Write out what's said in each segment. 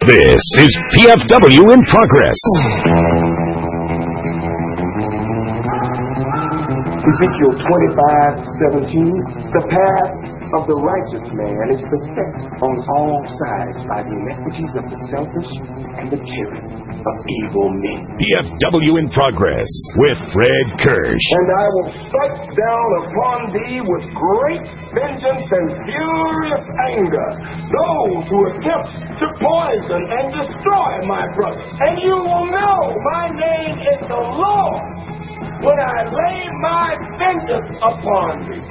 This is PFW in Progress. Ezekiel 25:17, the path of the righteous man is beset on all sides by the iniquities of the selfish and the tyranny of evil men. PFW in Progress with Fred Kirsch. And I will strike down upon thee with great vengeance and furious anger those who attempt to poison and destroy my brother. And you will know my name is the Lord when I lay my vengeance upon thee.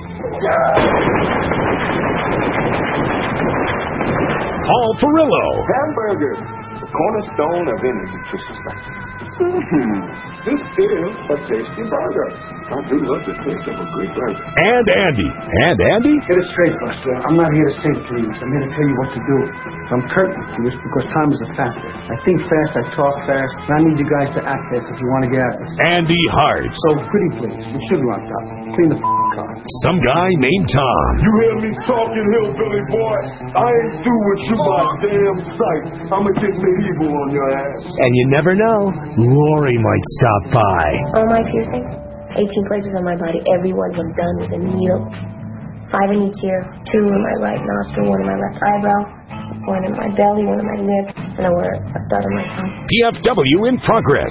Paul Perillo. Hamburgers, the cornerstone of any nutritious breakfast. This is a tasty burger. I do love the taste of a good burger. And Andy. Get it straight, Buster. I'm not here to say please. I'm here to tell you what to do. I'm curt with you because time is a factor. I think fast, I talk fast, and I need you guys to act fast if you want to get at this. Andy Hart. So, pretty please, with sugar on top. Clean the car. Some guy named Tom. You hear me talking, hillbilly boy? I ain't through with you by damn sight. I'ma get medieval on your ass. And you never know, Lori might stop by. All my piercings, 18 places on my body, every one of them done with a needle. 5 in each ear, 2 in my right nostril, 1 in my left eyebrow, 1 in my belly, 1 in my lip, and I wear a stud on my tongue. PFW in Progress.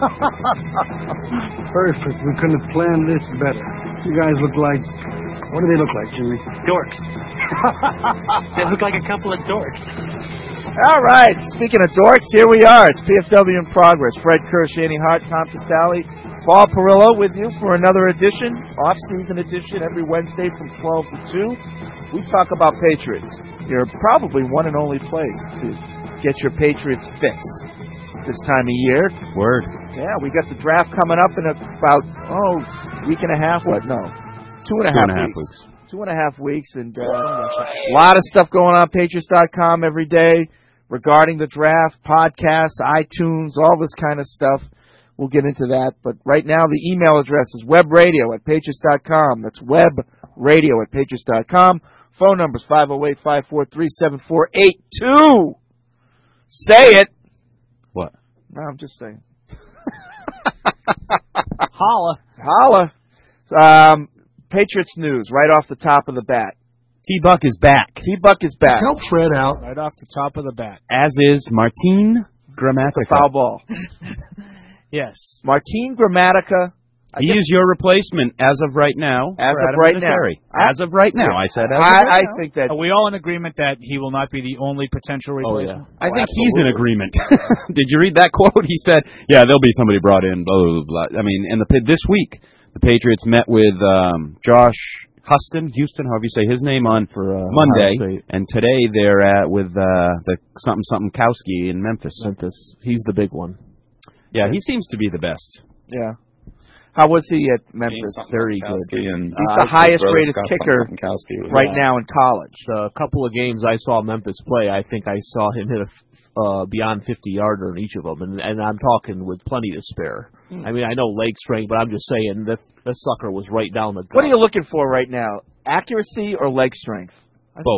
Perfect. We couldn't have planned this better. You guys look like... What do they look like, Jimmy? Dorks. They look like a couple of dorks. All right. Speaking of dorks, here we are. It's PFW in Progress. Fred Kirsch, Andy Hart, Tom Casale, Paul Perillo with you for another edition, off-season edition, every Wednesday from 12 to 2. We talk about Patriots. You're probably one and only place to get your Patriots fix this time of year. Word. Yeah, we got the draft coming up in about, week and a half. What? No. 2.5 weeks. 2.5 weeks. And a lot of stuff going on Patriots.com every day regarding the draft, podcasts, iTunes, all this kind of stuff. We'll get into that. But right now, the email address is webradio@patriots.com. That's webradio@patriots.com. Phone number is 508-543-7482. Say it. What? No, I'm just saying. Holla. Patriots news right off the top of the bat. T-Buck is back. T-Buck is back. Help Fred out. Right off the top of the bat. As is Martin Gramatica. Foul ball. Yes. Martin Gramatica. He is your replacement as of right now. As of right now. As of right now. I said I think that... Are we all in agreement that he will not be the only potential replacement? Oh, yeah. I think he's in agreement. Did you read that quote? He said, yeah, there'll be somebody brought in, blah, blah, blah. I mean, and this week, the Patriots met with Josh Houston, however you say his name, on Monday, and today they're with the something Kowski in Memphis. He's the big one. Yeah, he seems to be the best. Yeah. How was he at Memphis? Very good. He's the highest-rated kicker right now in college. The couple of games I saw Memphis play, I think I saw him hit a beyond 50-yarder in each of them, and I'm talking with plenty to spare. I mean, I know leg strength, but I'm just saying that sucker was right down the gut. What are you looking for right now? Accuracy or leg strength? Both.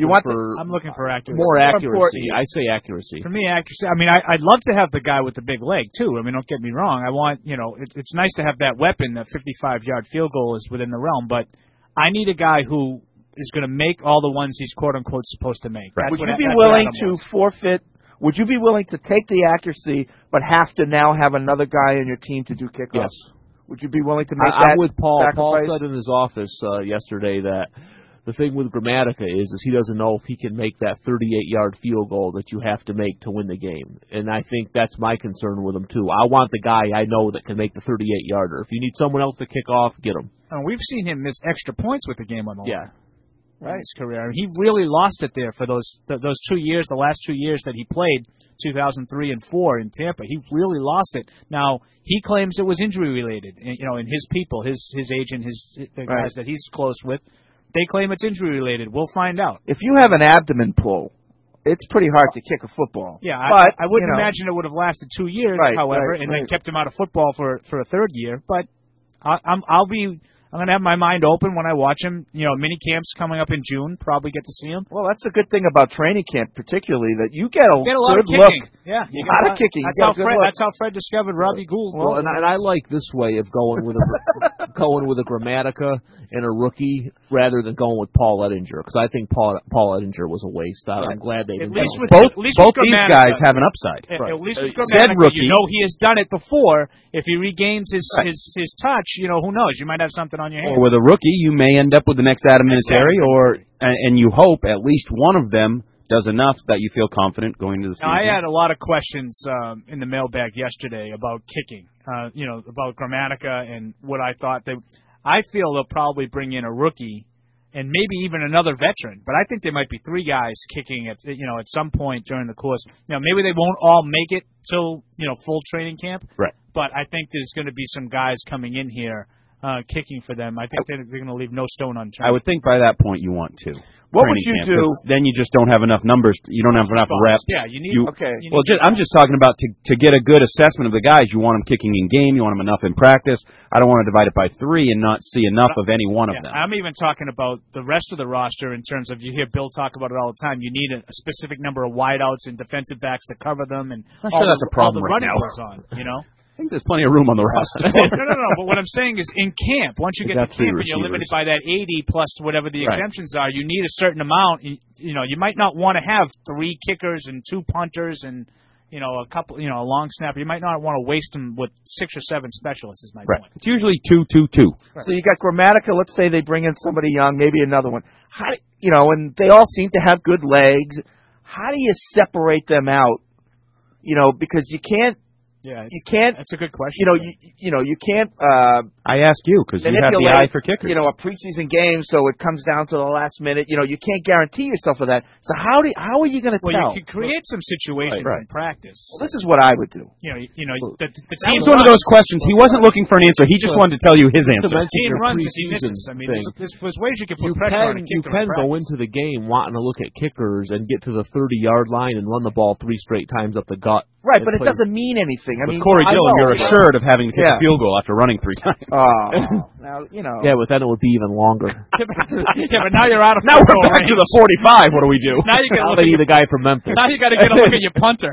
I'm looking for accuracy. More accuracy. I say accuracy. For me, accuracy. I mean, I'd love to have the guy with the big leg too. I mean, don't get me wrong. I want, it's nice to have that weapon. That 55-yard field goal is within the realm, but I need a guy who is going to make all the ones he's quote unquote supposed to make. Right. Would you be willing to forfeit? Would you be willing to take the accuracy, but have to now have another guy in your team to do kickoffs? Yes. Would you be willing to make that? I'm with Paul. Sacrifice? Paul said in his office yesterday that the thing with Gramatica is he doesn't know if he can make that 38-yard field goal that you have to make to win the game. And I think that's my concern with him, too. I want the guy I know that can make the 38-yarder. If you need someone else to kick off, get him. And we've seen him miss extra points with the game on the line. Yeah. Right. His career. He really lost it there for those 2 years, the last 2 years that he played, 2003 and 4 in Tampa. He really lost it. Now, he claims it was injury-related. And his people, his agent, the guys that he's close with, they claim it's injury-related. We'll find out. If you have an abdomen pull, it's pretty hard to kick a football. Yeah, but, I wouldn't imagine it would have lasted 2 years, however, and then kept him out of football for a third year. But I'm I'm going to have my mind open when I watch him. Mini camps coming up in June. Probably get to see him. Well, that's the good thing about training camp, particularly, that you get a lot good of look. kicking. Yeah, a lot of kicking. That's how Fred discovered Robbie Gould. Well, and I like this way of going with a Gramatica and a rookie rather than going with Paul Ettinger, because I think Paul Ettinger was a waste. I'm glad they didn't. Both these guys have an upside. At least with Gramatica, rookie, he has done it before. If he regains his touch, who knows? You might have something on your hands. Or with a rookie, you may end up with the next Adam Vinatieri, and you hope at least one of them does enough that you feel confident going into the season. Now, I had a lot of questions in the mailbag yesterday about kicking, about Gramatica and what I thought. I feel they'll probably bring in a rookie and maybe even another veteran, but I think there might be 3 guys kicking at some point during the course. Maybe they won't all make it till full training camp. Right. But I think there's going to be some guys coming in here kicking for them. I think they're going to leave no stone unturned. I would think by that point you want to. What would you do? Then you just don't have enough numbers. You don't have enough reps. Yeah, you need. I'm just talking about to get a good assessment of the guys. You want them kicking in game. You want them enough in practice. I don't want to divide it by 3 and not see enough of any one of them. I'm even talking about the rest of the roster in terms of, you hear Bill talk about it all the time. You need a specific number of wideouts and defensive backs to cover them, and I'm sure that's a problem all the right running now. goes on. I think there's plenty of room on the roster. No. But what I'm saying is, in camp, once you get to camp and you're limited by that 80 plus whatever the exemptions are, you need a certain amount. You might not want to have 3 kickers and 2 punters and a couple, a long snapper. You might not want to waste them with 6 or 7 specialists. Is my point. It's usually 2-2-2. So you got Gramatica. Let's say they bring in somebody young, maybe another one. And they all seem to have good legs. How do you separate them out? Because you can't. Yeah, you can't. That's a good question. You can't. I ask you because you have the eye for kickers. A preseason game, so it comes down to the last minute. You can't guarantee yourself of that. So how are you going to tell? Well, you can create some situations in practice. Well, this is what I would do. The team. That was one of those questions. He wasn't looking for an answer. He just wanted to tell you his answer. The team runs if he misses. I mean, there's ways you can put pressure on a kicker. You can go into the game wanting to look at kickers and get to the 30-yard line and run the ball 3 straight times up the gut. Right, but it doesn't mean anything. I mean, Corey Dillon, you're assured of having to kick a field goal after running 3 times. Now, Yeah, but then it would be even longer. But now you're out of. Now we're back to the 45. What do we do? Now you got to need a guy from Memphis. Now you got to get a look at your punter.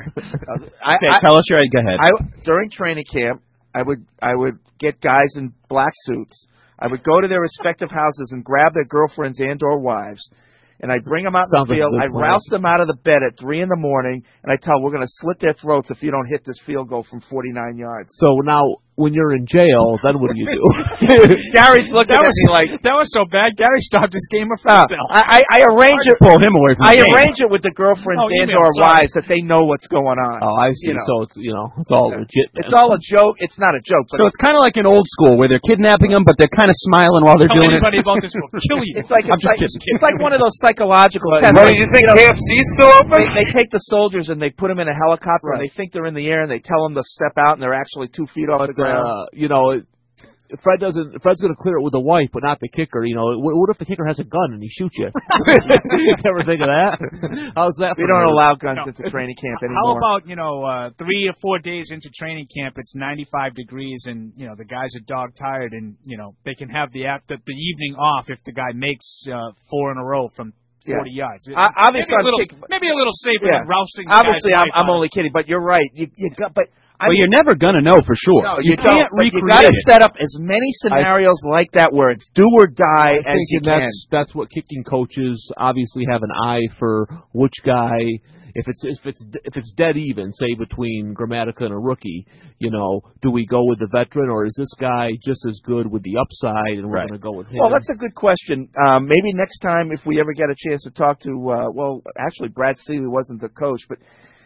Tell us your. Go ahead. During training camp, I would get guys in black suits. I would go to their respective houses and grab their girlfriends and/or wives. And I'd bring them out in the field. I'd rouse them out of the bed at 3 in the morning, and I'd tell them, we're going to slit their throats if you don't hit this field goal from 49 yards. So now, when you're in jail, then what do you do? Gary's looking at me like... That was so bad, Gary stopped his game of himself. I arrange it... Pull him away from the game. arrange it with the girlfriends and/or wives that they know what's going on. Oh, I see. So it's, it's all legit. It's all a joke. It's not a joke. So it's kind of like in old school where they're kidnapping them, but they're kind of smiling while they're doing it. Anybody about this will kill you. It's like one of those psychological tests. Do you think KFC's still open? They take the soldiers and they put them in a helicopter and they think they're in the air and they tell them to step out and they're actually 2 feet off the ground. Fred's going to clear it with the wife, but not the kicker. What if the kicker has a gun and he shoots you? Ever think of that? How's that? We don't allow guns into training camp anymore. How about 3 or 4 days into training camp, it's 95 degrees and the guys are dog tired and they can have the evening off if the guy makes 4 in a row from 40 yards. Obviously, maybe a little safer than rousting. Obviously, I'm only kidding, but you're right. Well, you're never going to know for sure. No, you can't recreate You got to set up as many scenarios like that where it's do or die as you can. That's what kicking coaches obviously have an eye for which guy. If it's dead even, say between Gramatica and a rookie, do we go with the veteran or is this guy just as good with the upside and we're going to go with him? Well, that's a good question. Maybe next time if we ever get a chance to talk to, actually Brad Seeley wasn't the coach, but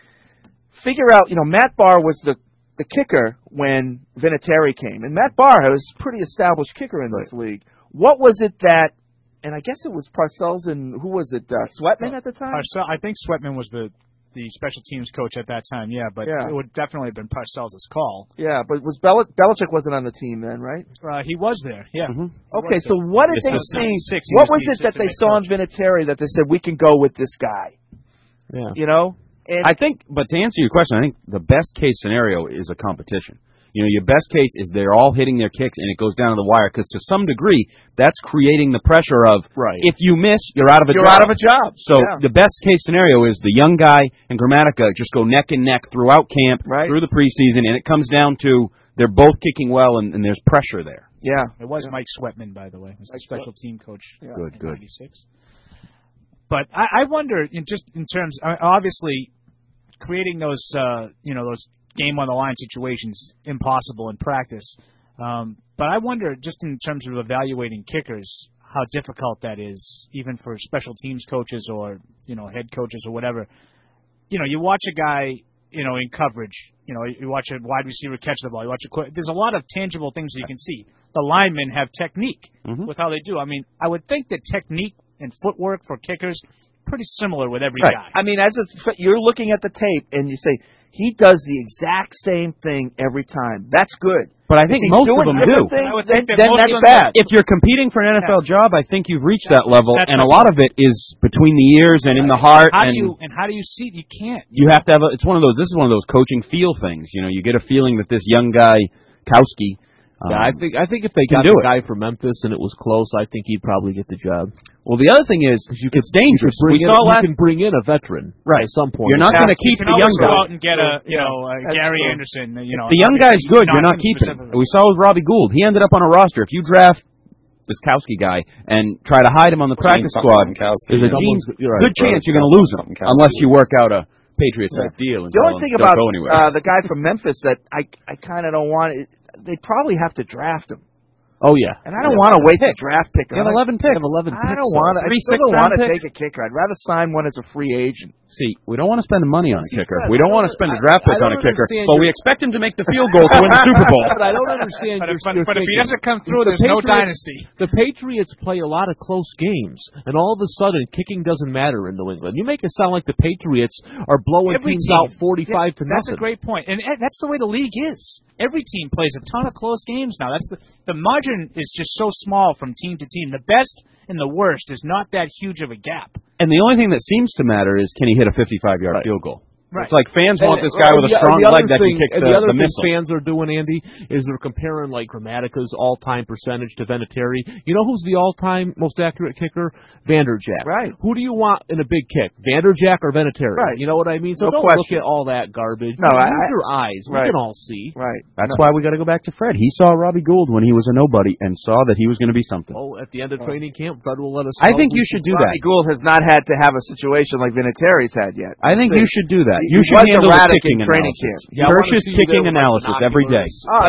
figure out, Matt Barr was the kicker when Vinatieri came. And Matt Barr was a pretty established kicker in this league. What was it that, and I guess it was Parcells and who was it, Sweatman at the time? I think Sweatman was the special teams coach at that time, but it would definitely have been Parcells' call. Yeah, but was Belichick wasn't on the team then, right? He was there, yeah. Mm-hmm. Okay, so what did they see? What was it that they saw in Vinatieri that they said, we can go with this guy? Yeah. I think, but to answer your question, I think the best case scenario is a competition. Your best case is they're all hitting their kicks and it goes down to the wire because to some degree that's creating the pressure of if you miss, you're out of a job. You're out of a job. So the best case scenario is the young guy and Gramatica just go neck and neck throughout camp, through the preseason, and it comes down to they're both kicking well and there's pressure there. Yeah. It was Mike Sweatman, by the way. He was the special team coach in Good. 96. But I wonder, just in terms, obviously, creating those those game on the line situations impossible in practice. But I wonder, just in terms of evaluating kickers, how difficult that is, even for special teams coaches or head coaches or whatever. You watch a guy, in coverage. You watch a wide receiver catch the ball. You watch there's a lot of tangible things you can see. The linemen have technique with how they do. I mean, I would think that technique and footwork for kickers pretty similar with every guy. I mean, you're looking at the tape and you say he does the exact same thing every time. That's good. But I think most of them do. Then that's bad. If you're competing for an NFL job, I think you've reached that level, and a lot of it is between the ears and in the heart. How do you see it? You can't. You have to have. This is one of those coaching feel things. You get a feeling that this young guy, Kowski. I think if they got the guy from Memphis and it was close, I think he'd probably get the job. Well, the other thing is it's dangerous. You can bring in a veteran at some point. You're not going to keep the young guy. You can always go out and get Gary Anderson. The young guy's good. You're not keeping him. We saw with Robbie Gould. He ended up on a roster. If you draft this Kowski guy and try to hide him on the practice squad, there's a good chance you're going to lose him unless you work out a Patriot-type deal. The only thing about the guy from Memphis that I kind of don't want, they probably have to draft him. Oh, yeah. And I don't want to waste a draft pick. You have 11 picks. I don't want to. I still don't want to take a kicker. I'd rather sign one as a free agent. See, we don't want to spend money on a kicker. We don't want to spend a draft pick on a kicker, but we expect him to make the field goal to win the Super Bowl. But I don't understand But if he doesn't come through, there's no dynasty. The Patriots play a lot of close games, and all of a sudden, kicking doesn't matter in New England. You make it sound like the Patriots are blowing teams out 45 to nothing. That's a great point. And that's the way the league is. Every team plays a ton of close games now. That's the margin is just so small from team to team. The best and the worst is not that huge of a gap. And the only thing that seems to matter is can he hit a 55-yard field goal? Right. It's like fans want this guy with a strong leg that can kick the missile. The fans are doing, Andy, is they're comparing like Grammatica's all-time percentage to Vinatieri. You know who's the all-time most accurate kicker? Vanderjagt. Right. Who do you want in a big kick, Vanderjagt or Vinatieri? Right. You know what I mean? So don't look at all that garbage. No, use your eyes. We can all see. Right. That's why we got to go back to Fred. He saw Robbie Gould when he was a nobody and saw that he was going to be something. Oh, at the end of training camp, Fred will let us know. I think you should do that. Robbie Gould has not had to have a situation like Vinatieri's had yet. I think you should do that. You should handle the kicking analysis. Kirsch's kicking analysis every day.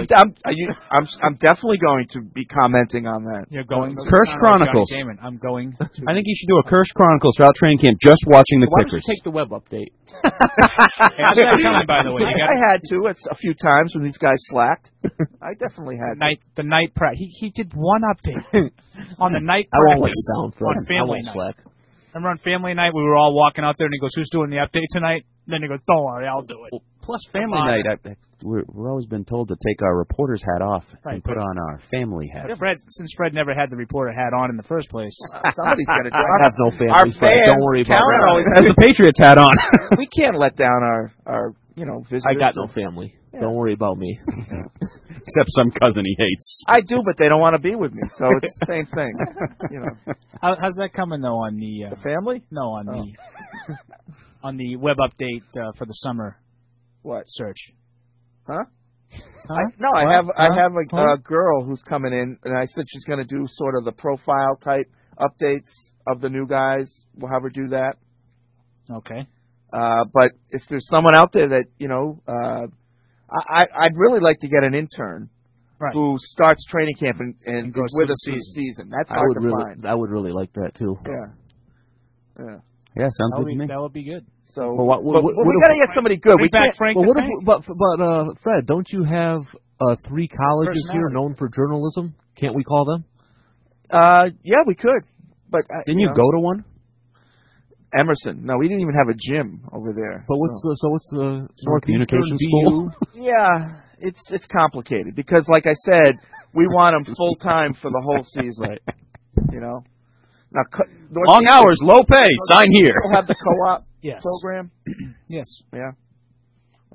I'm definitely going to be commenting on that. You're going. Kirsch Chronicles. I'm going. I think you should do a Kirsch Chronicles throughout training camp, just watching the kickers. Why don't you take the web update? How's that coming, by the way? I had to a few times when these guys slacked. I definitely had the night practice. He did one update on the night practice. I won't let you down, Fred. On family night. Remember on family night, we were all walking out there, and he goes, "Who's doing the update tonight?" And then he goes, "Don't worry, I'll do it." Well, plus, family night, we're always been told to take our reporter's hat off and put on our family hat. Since Fred never had the reporter hat on in the first place, somebody's got to do it. I have no family. Our fans, don't worry about Has it. the Patriots hat on. We can't let down our visitors. I got no family. Yeah. Don't worry about me. Except some cousin he hates. I do, but they don't want to be with me, so it's the same thing. How's that coming though on the family? No, on on the web update for the summer. What search? Huh? I have a girl who's coming in, and I said she's going to do sort of the profile type updates of the new guys. We'll have her do that. Okay. But if there's someone out there that I'd really like to get an intern who starts training camp and goes with us through the season. That's hard to find. I would really like that too. Yeah, sounds good to me. That would be good. So, we got to get somebody good. We can't. But Fred, don't you have 3 colleges here known for journalism? Can't we call them? Yeah, we could. But didn't you go to one? Emerson. No, we didn't even have a gym over there. But what's the communications school? Yeah, it's complicated because, like I said, we want them full time for the whole season. Now, long hours, low pay. Sign here. We'll have the co-op yes. program. Yes. Yeah. Well.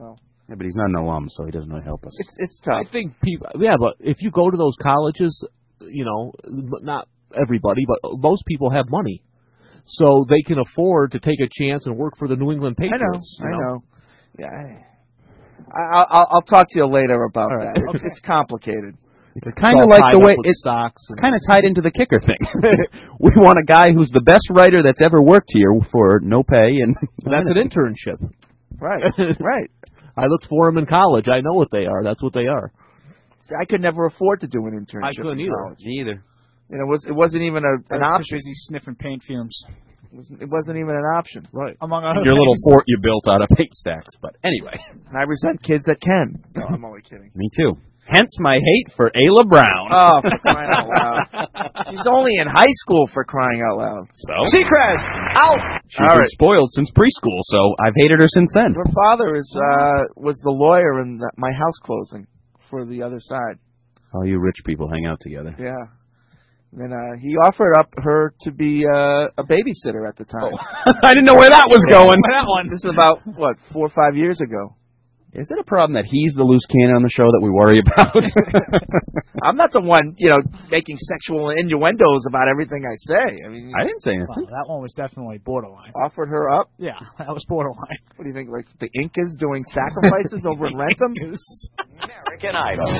Yeah, but he's not an alum, so he doesn't really help us. It's tough. I think people, but if you go to those colleges, not everybody, but most people have money, so they can afford to take a chance and work for the New England Patriots. I know. Yeah. I'll talk to you later about that. It's complicated. It's kind of like the way it's kind of tied into the kicker thing. We want a guy who's the best writer that's ever worked here for no pay, and that's an internship. Right. I looked for them in college. I know what they are. That's what they are. See, I could never afford to do an internship. I couldn't either. Me either. It wasn't even an option. Busy sniffing paint fumes. It wasn't even an option. Right. Among other your little fort you built out of paint stacks. But anyway. And I resent kids that can. No, I'm only kidding. Me too. Hence my hate for Ayla Brown. Oh, for crying out loud. She's only in high school, for crying out loud. So? Seacrest, out! She's been spoiled since preschool, so I've hated her since then. Her father was the lawyer in my house closing for the other side. All you rich people hang out together. Yeah. And he offered up her to be a babysitter at the time. Oh. I didn't know where that was going. That one. This is about, 4 or 5 years ago. Is it a problem that he's the loose cannon on the show that we worry about? I'm not the one, making sexual innuendos about everything I say. I mean, I didn't say anything. Well, that one was definitely borderline. Offered her up? Yeah, that was borderline. What do you think, like the Incas doing sacrifices over in Rentham? American Idol.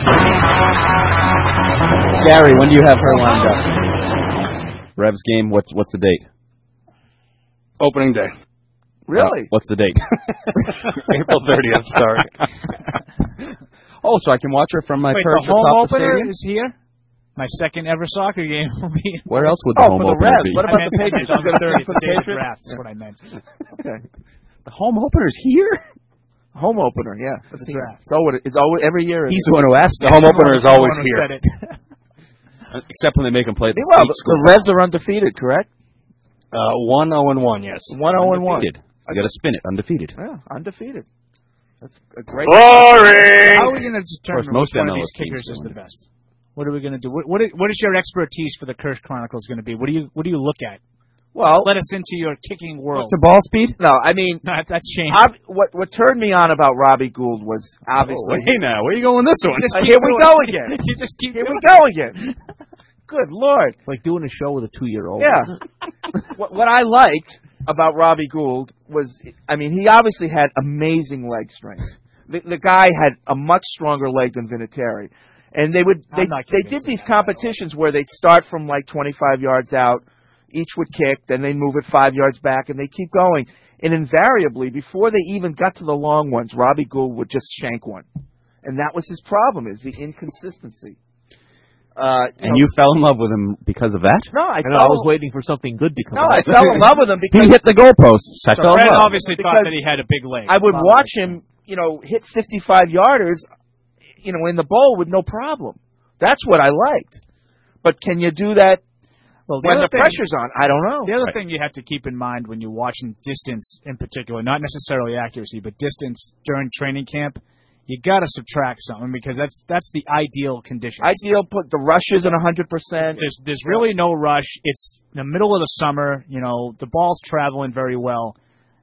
Gary, when do you have her lined up? Rev's game, what's the date? Opening day. Really? What's the date? April 30th, sorry. Oh, so I can watch her from my Wait, perch the home atop the opener stadium? is here? My second ever soccer game will be... Where else would the home for the opener Revs. be? What about the Patriots? On the 30th, the day of the Patriots? draft is what I meant. Okay. The home opener's here? Home opener, yeah. The draft. It's always every year. He's the one who asked. The home opener is always Someone who here. said it. Except when they make him play at the Well, state the school. Revs are undefeated, correct? 1-0-1, yes. 1-0-1. Undefeated. You got to spin it. Undefeated. Yeah, undefeated. That's a great. Boring! How are we going to determine most which one of MLS these kickers teams is do the best? What are we going to do? What is your expertise for the Kirsch Chronicles going to be? What do you look at? Well, Let us into your kicking world. What's the ball speed? no, I mean, No, that's changed. what turned me on about Robbie Gould was obviously. Hey now, where are you going with this one? Here we go again. You just keep Here doing we go again. Good Lord. It's like doing a show with a 2-year-old. Yeah. what I liked about Robbie Gould was, I mean, he obviously had amazing leg strength. The guy had a much stronger leg than Vinatieri. And they did these competitions where they'd start from like 25 yards out, each would kick, then they'd move it 5 yards back, and they'd keep going. And invariably, before they even got to the long ones, Robbie Gould would just shank one. And that was his problem, is the inconsistency. You fell in love with him because of that? No, I was waiting for something good to come out. I fell in love with him because He hit the goalposts. I fell in Fred love. obviously thought that he had a big leg. I would watch him, hit 55-yarders, in the bowl with no problem. That's what I liked. But can you do that when the pressure's on? I don't know. The other thing you have to keep in mind when you're watching distance in particular, not necessarily accuracy, but distance during training camp, you got to subtract something because that's the ideal conditions. Put the rush isn't 100%. There's really no rush. It's the middle of the summer. The ball's traveling very well.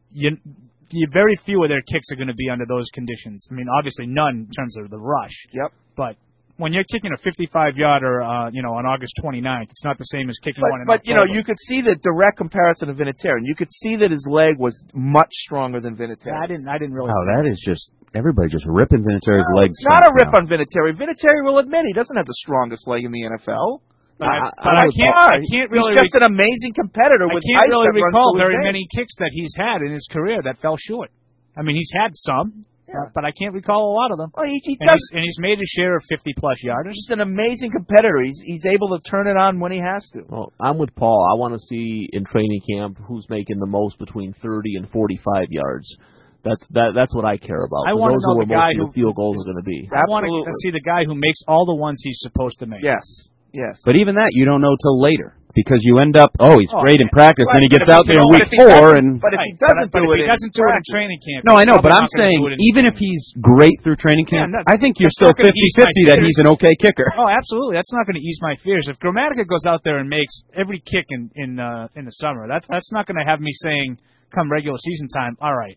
Very few of their kicks are going to be under those conditions. I mean, obviously none in terms of the rush. Yep. But when you're kicking a 55-yarder, on August 29th, it's not the same as kicking one in But October. you could see the direct comparison of Vinatieri, and you could see that his leg was much stronger than Vinatieri. I didn't really. Wow, that is just everybody just ripping Vinatieri's legs. It's not a rip on Vinatieri. Vinatieri will admit he doesn't have the strongest leg in the NFL. But I can't really. He's just an amazing competitor. I With can't ice really that runs recall through his very veins. many kicks that he's had in his career that fell short. I mean, he's had some, but I can't recall a lot of them. Well, he And does. he's made his share of 50-plus yarders. He's an amazing competitor. He's able to turn it on when he has to. Well, I'm with Paul. I want to see in training camp who's making the most between 30 and 45 yards. That's what I care about. I want to know the guy who field goals are going to be. I want to see the guy who makes all the ones he's supposed to make. Yes. But even that, you don't know till later. Because you end up, he's great in practice, then he gets But out there in if week he 4 and... But if he doesn't do it in training camp... No, I know, he's but I'm probably not gonna saying, do it in even if he's great through training camp, Yeah, I think you're that's still not gonna ease 50-50 my that fears. he's an okay kicker. Oh, absolutely. That's not going to ease my fears. If Gramatica goes out there and makes every kick in the summer, that's not going to have me saying, come regular season time, all right,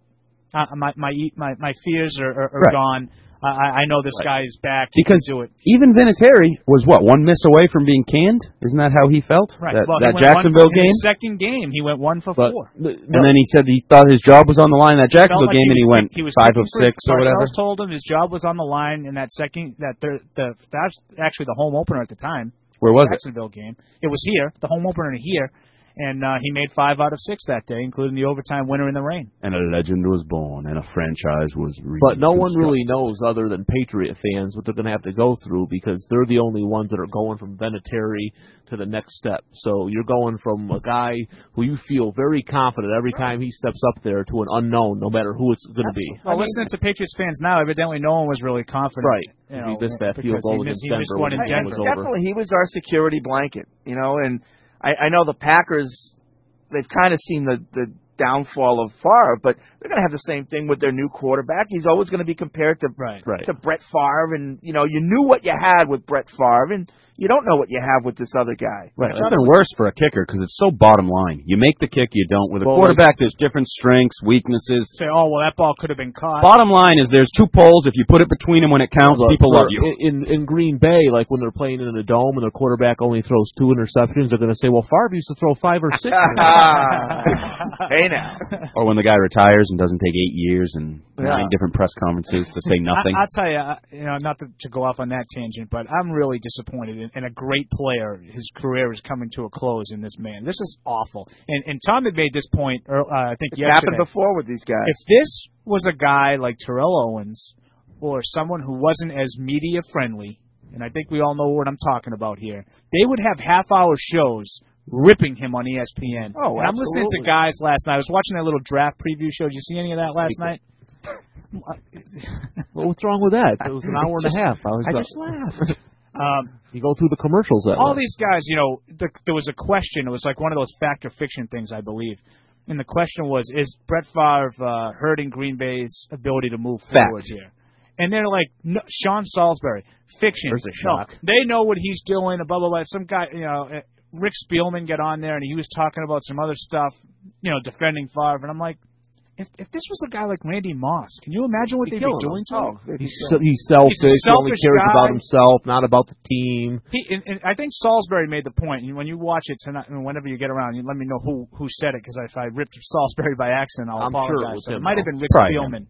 my fears are Right. gone. I know this guy is back. He Because can do it. even Vinatieri was, one miss away from being canned? Isn't that how he felt? Right. That, Well, that he went Jacksonville in game? his second game, he went 1 for 4. And then he said he thought his job was on the line in that Jacksonville game, and he went 5 of 6 or whatever. Parcells told him his job was on the line in that that's actually the home opener at the time. Where was it? Jacksonville game. It was here, the home opener here. And he made 5 out of 6 that day, including the overtime winner in the rain. And a legend was born, and a franchise was But no one really knows, other than Patriot fans, what they're going to have to go through, because they're the only ones that are going from Vinatieri to the next step. So you're going from a guy who you feel very confident every time he steps up there to an unknown, no matter who it's going to be. Well, listening to Patriots fans now, evidently no one was really confident. Right. You If know, he missed that field because goal he against missed- he missed Denver one when in the game Denver. was over. Definitely, he was our security blanket, and I know the Packers, they've kind of seen the downfall of Favre, but they're going to have the same thing with their new quarterback. He's always going to be compared to to Brett Favre, and you knew what you had with Brett Favre, and you don't know what you have with this other guy. Right. It's even worse for a kicker because it's so bottom line. You make the kick, you don't. With a quarterback, there's different strengths, weaknesses. Say, oh, well, that ball could have been caught. Bottom line is there's 2 poles. If you put it between them when it counts, people love you. In Green Bay, like when they're playing in a dome and their quarterback only throws 2 interceptions, they're going to say, well, Favre used to throw 5 or 6. Hey now. Or when the guy retires and doesn't take 8 years and 9 different press conferences to say nothing. I'll tell you, not to go off on that tangent, but I'm really disappointed in a great player. His career is coming to a close in this man. This is awful. And Tom had made this point, I think, yesterday. It's happened before with these guys. If this was a guy like Terrell Owens or someone who wasn't as media friendly, and I think we all know what I'm talking about here, they would have half-hour shows ripping him on ESPN. Oh, and I'm listening to guys last night. I was watching that little draft preview show. Did you see any of that last night? Well, what's wrong with that? It was an hour and a half. I just laughed. You go through the commercials that all way. these guys, there was a question. It was like one of those fact or fiction things, I believe. And the question was, is Brett Favre hurting Green Bay's ability to move forward here? And they're like, no, Sean Salisbury, fiction. There's a shock. No, they know what he's doing, blah, blah, blah. Some guy, Rick Spielman got on there, and he was talking about some other stuff, defending Favre. And I'm like, if this was a guy like Randy Moss, can you imagine what they'd be doing to him? He's selfish. He only cares about himself, not about the team. And I think Salisbury made the point. When you watch it tonight, whenever you get around, you let me know who said it, because if I ripped Salisbury by accident, I'll apologize. Sure it might have been Rick Spielman.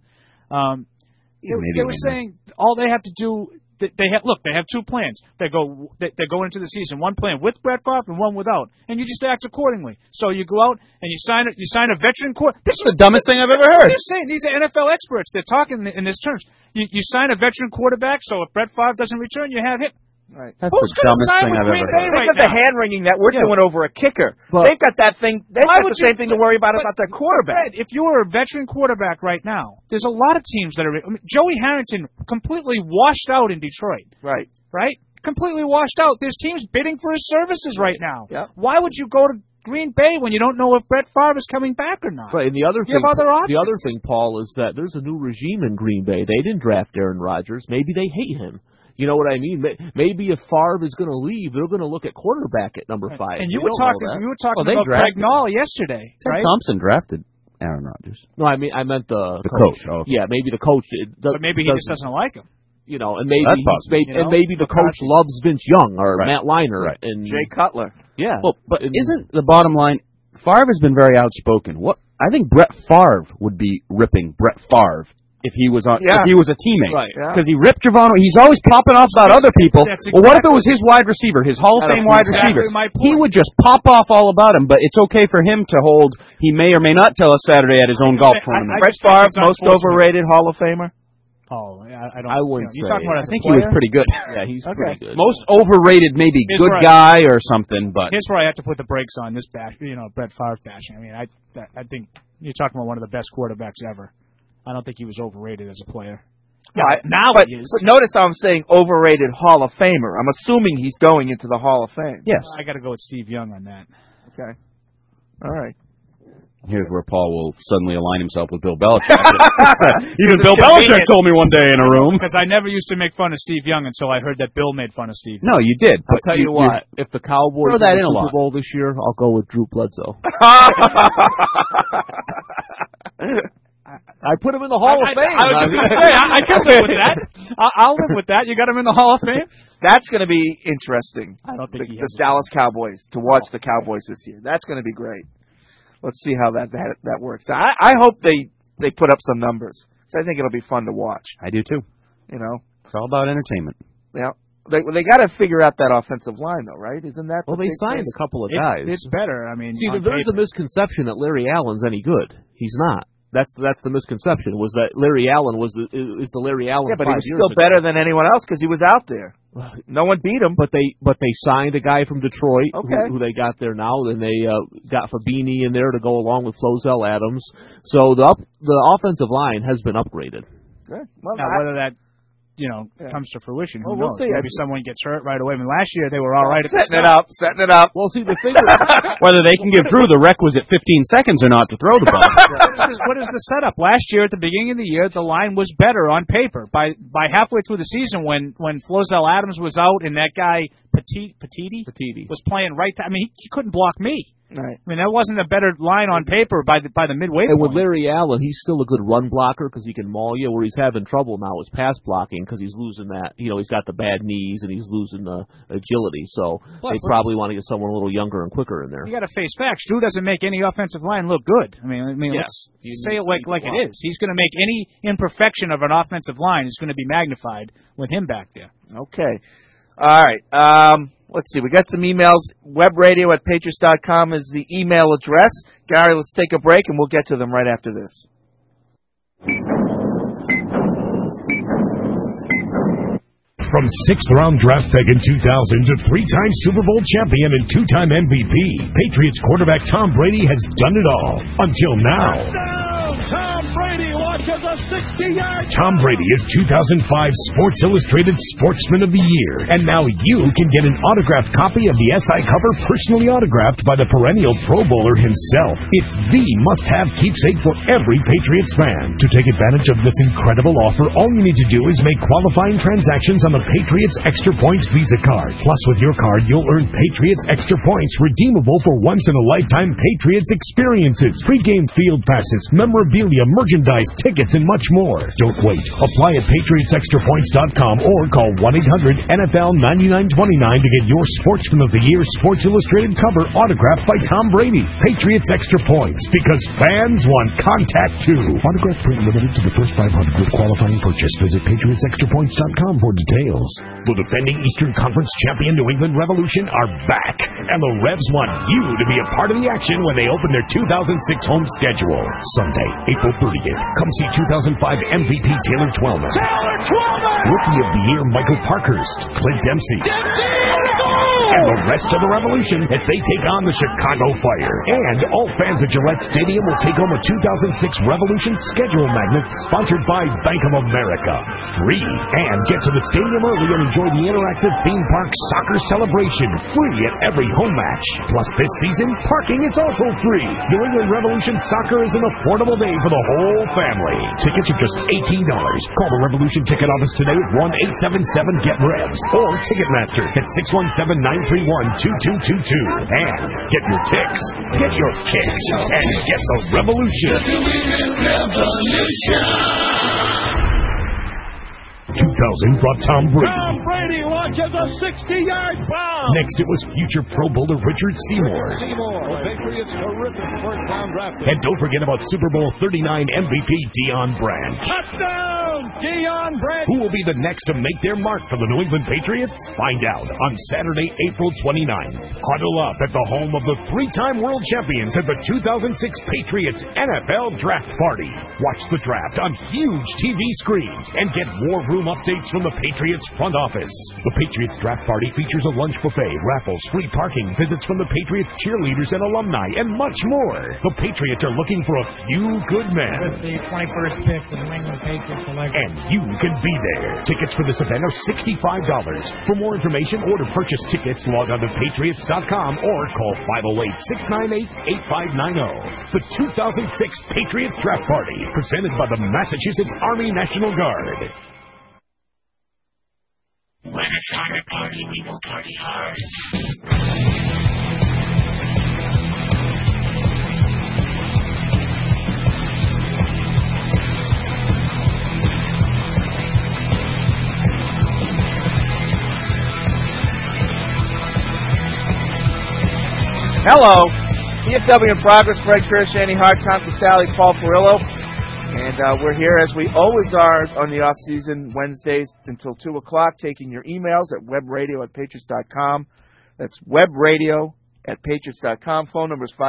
They were saying all they have to do. They have 2 plans. They're going into the season. One plan with Brett Favre and one without, and you just act accordingly. So you go out and you sign a veteran quarterback. This is the dumbest thing I've ever heard. They're saying these are NFL experts. They're talking in this terms. You sign a veteran quarterback, so if Brett Favre doesn't return, you have him. Right. That's Who's the dumbest thing I've ever heard. Think of the hand wringing that we're doing over a kicker. They've got that thing. They've got the same thing to worry about their quarterback. Fred, if you were a veteran quarterback right now, there's a lot of teams that are. Joey Harrington completely washed out in Detroit. Right. Completely washed out. There's teams bidding for his services right now. Yep. Why would you go to Green Bay when you don't know if Brett Favre is coming back or not? Right, and the other thing, Paul, is that there's a new regime in Green Bay. They didn't draft Aaron Rodgers. Maybe they hate him. You know what I mean? Maybe if Favre is going to leave, they're going to look at quarterback at number 5. And you were talking about Greg Nall yesterday, right? Thompson drafted Aaron Rodgers. No, I meant the coach. Oh, okay. Yeah, maybe the coach. But maybe he just doesn't like him. And maybe the coach loves Vince Young or Matt Leinart and Jay Cutler. Yeah. Well, but isn't the bottom line? Favre has been very outspoken. I think Brett Favre would be ripping Brett Favre if he was if he was a teammate, right? Because he ripped Javon. He's always popping off about other people. Well, what if it was his wide receiver, his Hall of Fame wide receiver? He would just pop off all about him. But it's okay for him to hold. He may or may not tell us Saturday at his own golf tournament. Brett Favre, most overrated Hall of Famer. Oh, I wouldn't say. I think he was pretty good. Yeah, he's pretty good. Most overrated, maybe good guy or something. But here's where I have to put the brakes on this bash. Brett Favre bashing. I mean, I think you're talking about one of the best quarterbacks ever. I don't think he was overrated as a player. Now he is. But notice how I'm saying overrated Hall of Famer. I'm assuming he's going into the Hall of Fame. Yes. I got to go with Steve Young on that. Okay. All right. Here's where Paul will suddenly align himself with Bill Belichick. Even Bill Belichick told me one day in a room. Because I never used to make fun of Steve Young until I heard that Bill made fun of Steve Young. No, you did. I'll tell you what, if the Cowboys win the Super Bowl this year, I'll go with Drew Bledsoe. I put him in the Hall of Fame. I was just going to say, I can live with that. I'll live with that. You got him in the Hall of Fame? That's going to be interesting. I don't think the Dallas Cowboys, to watch the Cowboys this year. That's going to be great. Let's see how that works. I hope they put up some numbers. So I think it'll be fun to watch. I do too. You know, it's all about entertainment. Yeah. They got to figure out that offensive line, though, right? Isn't that? Well, they signed a couple of guys. It's better. I mean, see, there's a misconception that Larry Allen's any good. He's not. That's the misconception, was that Larry Allen is the Larry Allen. Yeah, but he was still better than anyone else because he was out there. No one beat him. But they signed a guy from Detroit who they got there now. Then they got Fabini in there to go along with Flozell Adams. So the offensive line has been upgraded. Good. Well, now, whether that comes to fruition, who knows? We'll see. Maybe someone gets hurt right away. I mean, last year they were all right. Setting it up. Well, see, the thing whether they can give Drew the requisite 15 seconds or not to throw the ball. What is the setup? Last year, at the beginning of the year, the line was better on paper. By halfway through the season, when Flozell Adams was out and that guy Petiti was playing right. I mean, he couldn't block me. Right. I mean, that wasn't a better line on paper by the midway point. And with Larry Allen, he's still a good run blocker because he can maul you. Where he's having trouble now is pass blocking because he's losing that. He's got the bad knees and he's losing the agility. So they probably want to get someone a little younger and quicker in there. You got to face facts. Drew doesn't make any offensive line look good. I mean, let's say it like it is. He's going to make any imperfection of an offensive line is going to be magnified with him back there. Okay. All right. Let's see. We got some emails. Webradio@patriots.com is the email address. Gary, let's take a break, and we'll get to them right after this. From 6th-round draft pick in 2000 to 3-time Super Bowl champion and 2-time MVP, Patriots quarterback Tom Brady has done it all. Until now. Tom Brady launches a 60-yard. Tom Brady is 2005 Sports Illustrated Sportsman of the Year. And now you can get an autographed copy of the SI cover personally autographed by the perennial Pro Bowler himself. It's the must-have keepsake for every Patriots fan. To take advantage of this incredible offer, all you need to do is make qualifying transactions on the Patriots Extra Points Visa card. Plus, with your card, you'll earn Patriots Extra Points redeemable for once-in-a-lifetime Patriots experiences, pre-game field passes, memorabilia, merchandise, tickets, and much more. Don't wait. Apply at PatriotsExtraPoints.com or call 1-800-NFL-9929 to get your Sportsman of the Year Sports Illustrated cover autographed by Tom Brady. Patriots Extra Points, because fans want contact too. Autograph print limited to the first 500 with qualifying purchase. Visit PatriotsExtraPoints.com for details. The defending Eastern Conference champion New England Revolution are back, and the Revs want you to be a part of the action when they open their 2006 home schedule. Sunday, April 30th. Come see 2005 MVP Taylor Twellman. Rookie of the Year Michael Parkhurst. Clint Dempsey. And the rest of the Revolution as they take on the Chicago Fire. And all fans at Gillette Stadium will take home a 2006 Revolution schedule magnet sponsored by Bank of America. Free. And get to the stadium early and enjoy the interactive theme park soccer celebration. Free at every home match. Plus this season, parking is also free. New England Revolution Soccer is an affordable day for the whole family. Tickets are just $18. Call the Revolution Ticket Office today at 1-877-GET-REVS or Ticketmaster at 617-931-2222. And get your ticks, get your kicks, and get the Revolution. The New England Revolution. 2000 brought Tom Brady. Tom Brady launches a 60-yard bomb. Next, it was future Pro Bowler Richard Seymour. The Patriots' terrific first-round draft pick. And don't forget about Super Bowl 39 MVP Deion Branch. Touchdown, Deion Branch. Who will be the next to make their mark for the New England Patriots? Find out on Saturday, April 29th. Huddle up at the home of the 3-time world champions at the 2006 Patriots NFL Draft Party. Watch the draft on huge TV screens and get war room updates from the Patriots front office. The Patriots Draft Party features a lunch buffet, raffles, free parking, visits from the Patriots cheerleaders and alumni, and much more. The Patriots are looking for a few good men. With the 21st pick, the New England Patriots select. And you can be there. Tickets for this event are $65. For more information or to purchase tickets, log on to Patriots.com or call 508-698-8590. The 2006 Patriots Draft Party, presented by the Massachusetts Army National Guard. When it's time to party, we will party hard. Hello. PFW in progress. Greg Kirsch, Andy Hart, Tom Casale, Paul Perillo. And we're here as we always are on the off-season Wednesdays until 2 o'clock, taking your emails at webradio@patriots.com. That's webradio@patriots.com. Phone number is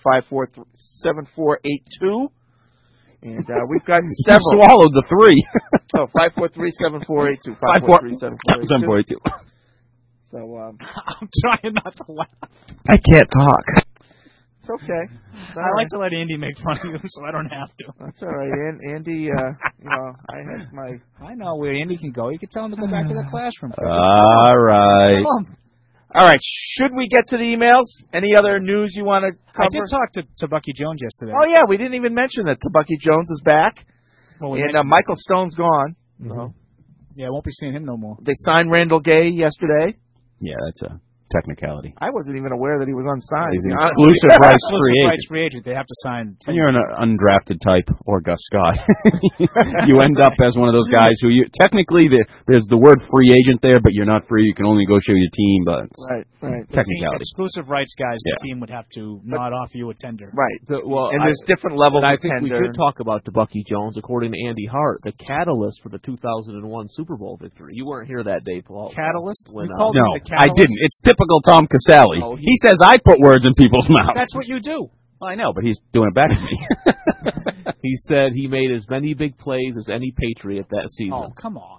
508-543-7482. And we've got several. You swallowed the 3. Oh, 543-7482. 543-7482. So, I'm trying not to laugh. I can't talk. It's okay. I like to let Andy make fun of you, so I don't have to. That's all right, Andy. I had my. I know where Andy can go. You can tell him to go back to the classroom. All right. All right. Should we get to the emails? Any other news you want to cover? I did talk to Bucky Jones yesterday. Oh yeah, we didn't even mention that Bucky Jones is back, and Michael Stone's gone. Mm-hmm. Yeah, I won't be seeing him no more. They signed Randall Gay yesterday. Yeah, that's a technicality. I wasn't even aware that he was unsigned. He's an exclusive rights free agent. They have to sign. When you're an undrafted type or Gus Scott, you end up as one of those guys who technically there's the word free agent there, but you're not free. You can only negotiate with your team, but right. Technicality. Exclusive rights guys, the team would have to not offer you a tender. Right. And there's different levels. I think we should talk about Bucky Jones. According to Andy Hart, the catalyst for the 2001 Super Bowl victory. You weren't here that day, Paul. Catalyst? When, no, I didn't. It's typical Tom Casale. Oh, he says I put words in people's mouths. That's what you do. Well, I know, but he's doing it back to me. He said he made as many big plays as any Patriot that season. Oh, come on.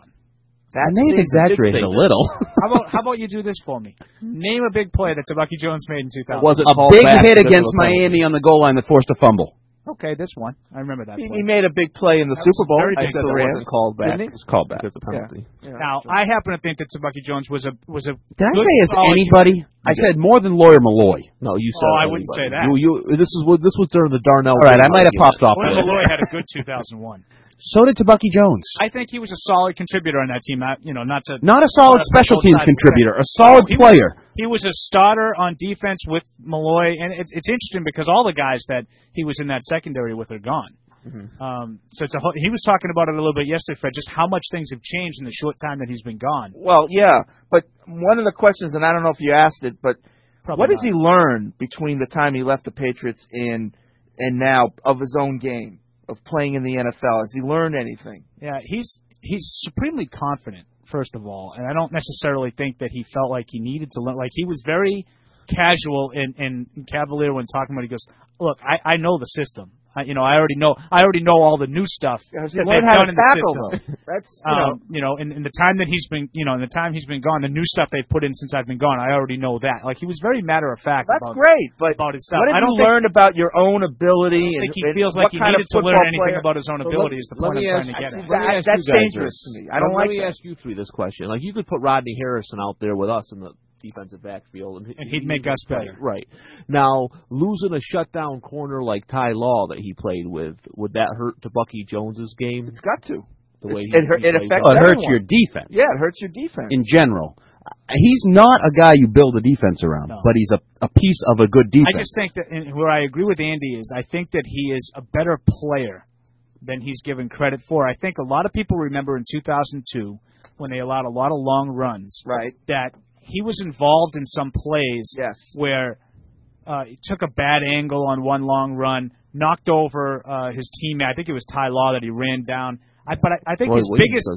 I may have exaggerated a little. How about you do this for me? Name a big play that Bucky Jones made in 2000. A big hit against Miami on the goal line that forced a fumble. Okay, this one. I remember that play. He made a big play in the Super Bowl. I said that wasn't called back. It was called back. Because of the penalty. Yeah. Now, I happen to think that Bucky Jones was a. Did I say as anybody? I said more than Lawyer Malloy. No, you said. Oh, I wouldn't say that. This was during the Darnell. All right, I might have popped off. Lawyer Malloy had a good 2001. So did Bucky Jones. I think he was a solid contributor on that team. Not a solid special teams contributor, a solid player. He was a starter on defense with Malloy, and it's interesting because all the guys that he was in that secondary with are gone. Mm-hmm. So he was talking about it a little bit yesterday, Fred, just how much things have changed in the short time that he's been gone. Well, yeah, but one of the questions, and I don't know if you asked it, but what has he learned between the time he left the Patriots and now of his own game? Of playing in the NFL? Has he learned anything? Yeah, he's supremely confident, first of all, and I don't necessarily think that he felt like he needed to learn. Like, he was very casual and cavalier when talking about it. He goes, look, I know the system. I already know all the new stuff that they've done in the system. That's in the time that he's been gone, the new stuff they've put in since I've been gone, I already know that. Like, he was very matter of fact. That's great, but about his stuff. What have you learned about your own ability? I don't think he feels like he needed to learn anything about his own ability. Is the point I'm trying to get at. That's dangerous to me. I don't like that. Let me ask you three this question. Like, you could put Rodney Harrison out there with us in the defensive backfield, and he'd make us better. Right. Now, losing a shutdown corner like Ty Law that he played with, would that hurt to Bucky Jones's game? It's got to. The way it affects it hurts your defense. Yeah, it hurts your defense. In general. He's not a guy you build a defense around, but he's a piece of a good defense. I just think that, and where I agree with Andy is, I think that he is a better player than he's given credit for. I think a lot of people remember in 2002 when they allowed a lot of long runs, right, that he was involved in some plays where he took a bad angle on one long run, knocked over his teammate. I think it was Ty Law that he ran down. But I think his biggest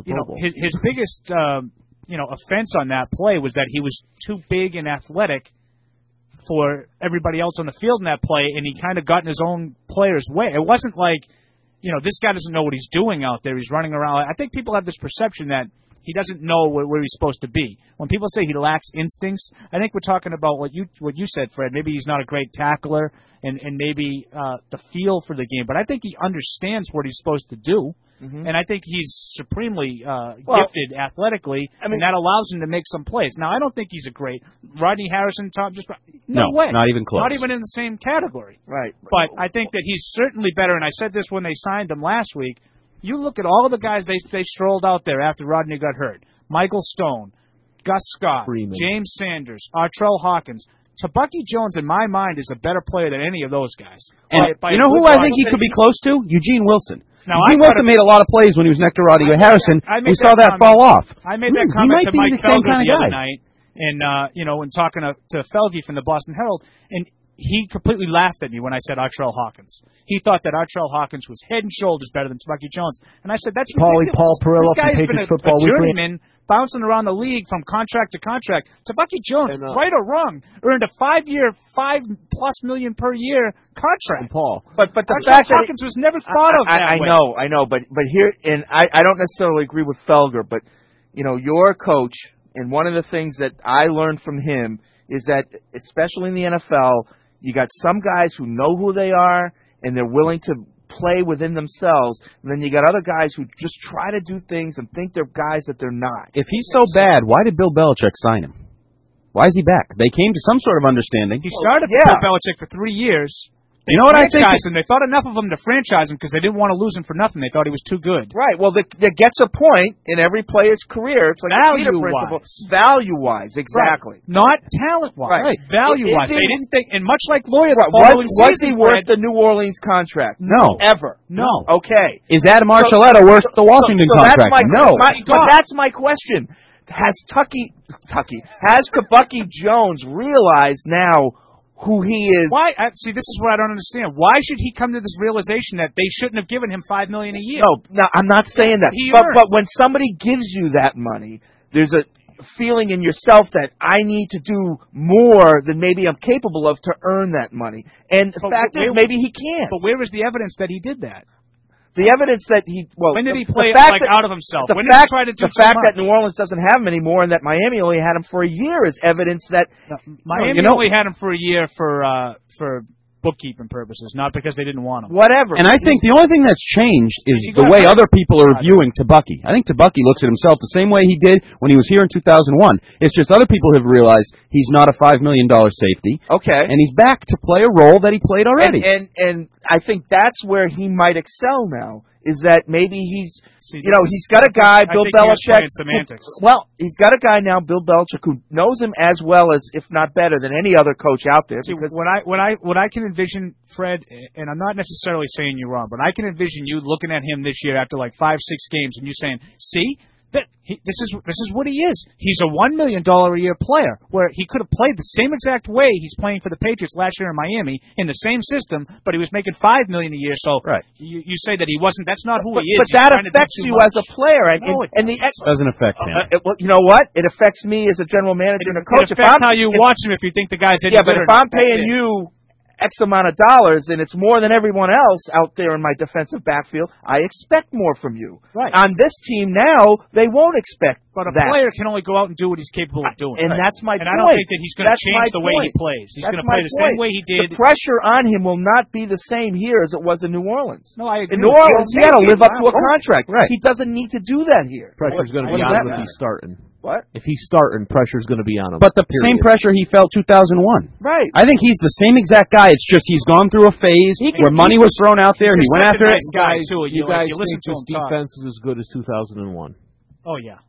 offense on that play was that he was too big and athletic for everybody else on the field in that play, and he kind of got in his own player's way. It wasn't like, this guy doesn't know what he's doing out there. He's running around. I think people have this perception that he doesn't know where he's supposed to be. When people say he lacks instincts, I think we're talking about what you said, Fred. Maybe he's not a great tackler and maybe the feel for the game. But I think he understands what he's supposed to do. Mm-hmm. And I think he's supremely gifted athletically, and that allows him to make some plays. Now, I don't think he's a great Rodney Harrison, no way. Not even close. Not even in the same category. Right. But I think that he's certainly better, and I said this when they signed him last week. You look at all the guys they strolled out there after Rodney got hurt. Michael Stone, Gus Scott, Freeman, James Sanders, Artrell Hawkins. Bucky Jones, in my mind, is a better player than any of those guys. And you know who I think he could be close to? Eugene Wilson. Now, Eugene Wilson made a lot of plays when he was next to Rodney Harrison. We saw that fall off. I made that comment to Mike Felder the other night, and and talking to Felge from the Boston Herald, and he completely laughed at me when I said Artrell Hawkins. He thought that Artrell Hawkins was head and shoulders better than Bucky Jones. And I said, that's ridiculous. Paul Perillo this guy's from been Patriots Football a journeyman bouncing around the league from contract to contract. Bucky Jones, right or wrong, earned a 5-year, $5+ million per year contract. And Paul. But the Artrell fact that Hawkins was never thought of that way. I know, but here, and I don't necessarily agree with Felger, but you're a coach, and one of the things that I learned from him is that, especially in the NFL, you got some guys who know who they are and they're willing to play within themselves, and then you got other guys who just try to do things and think they're guys that they're not. If he's so bad, why did Bill Belichick sign him? Why is he back? They came to some sort of understanding. He started with Bill Belichick for 3 years. You know what I think? They thought enough of him to franchise him because they didn't want to lose him for nothing. They thought he was too good. Right. Well, there gets a point in every player's career. It's like value-wise, exactly. Right. Not talent-wise. Right. Value-wise. They didn't think, and much like Lawyer, was he worth the New Orleans contract? No. Ever? No. Okay. Is Adam Archuleta worth the Washington contract? But that's my question. Has Bucky Jones realized now who he is? Why? See, this is what I don't understand. Why should he come to this realization that they shouldn't have given him $5 million a year? No, I'm not saying that. But when somebody gives you that money, there's a feeling in yourself that I need to do more than maybe I'm capable of to earn that money. And the fact is, maybe he can't. But where is the evidence that he did that? The evidence that when did he play out of himself? When did he try to do the fact that New Orleans doesn't have him anymore and that Miami only had him for a year is evidence that Miami only had him for a year for bookkeeping purposes, not because they didn't want him. Whatever. And I think the only thing that's changed is the way other people are viewing Bucky. I think Bucky looks at himself the same way he did when he was here in 2001. It's just other people have realized he's not a $5 million safety. Okay. And he's back to play a role that he played already. And I think that's where he might excel now. Is that maybe he's got a guy, Bill Belichick. He's got a guy now, Bill Belichick, who knows him as well as, if not better, than any other coach out there. See, what I can envision, Fred, and I'm not necessarily saying you're wrong, but I can envision you looking at him this year after like 5-6 games, and you saying, "See, this is what he is. He's a $1 million a year player, where he could have played the same exact way he's playing for the Patriots last year in Miami in the same system, but he was making $5 million a year. So you say that he wasn't. That's not who he is. But that affects you as a player, and the doesn't affect him. You know what? It affects me as a general manager and a coach. It affects how you watch him if you think the guy's any good. But if I'm paying you X amount of dollars, and it's more than everyone else out there in my defensive backfield, I expect more from you. Right. On this team now, they won't expect But a player can only go out and do what he's capable of doing. And that's my point. And I don't think that he's going to change the way he plays. He's going to play the same way he did. The pressure on him will not be the same here as it was in New Orleans. No, I agree. In New Orleans, he had to live up to a contract. Right. He doesn't need to do that here. Pressure's going to be on him if he's starting. What? If he's starting, pressure's going to be on him. But the same pressure he felt 2001. Right. I think he's the same exact guy. It's just he's gone through a phase where money was thrown out there and he went after it. You guys think this defense is as good as 2001? Oh, yeah.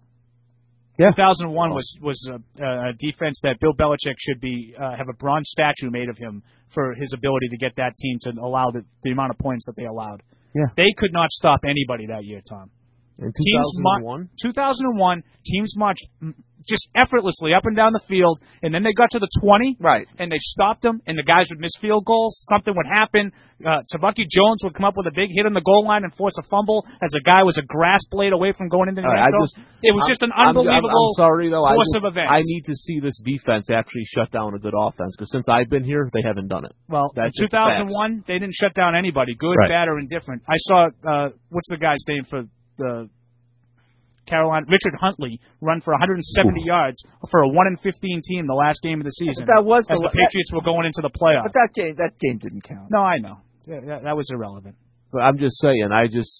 Yeah. 2001 was a defense that Bill Belichick should have a bronze statue made of him for his ability to get that team to allow the amount of points that they allowed. Yeah. They could not stop anybody that year, Tom. In 2001? 2001, teams marched just effortlessly up and down the field, and then they got to the 20, right, and they stopped them, and the guys would miss field goals. Something would happen. Bucky Jones would come up with a big hit on the goal line and force a fumble as a guy was a grass blade away from going into the end zone. It was just an unbelievable course of events. I need to see this defense actually shut down a good offense, because since I've been here, they haven't done it. Well, in 2001, they didn't shut down anybody, good, bad, or indifferent. I saw, what's the guy's name for the Carolina, Richard Huntley, run for 170 yards for a 1-15 team the last game of the season. That was as the Patriots were going into the playoffs. But that game didn't count. No, I know. Yeah, that was irrelevant. But I'm just saying,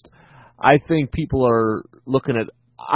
I think people are looking at.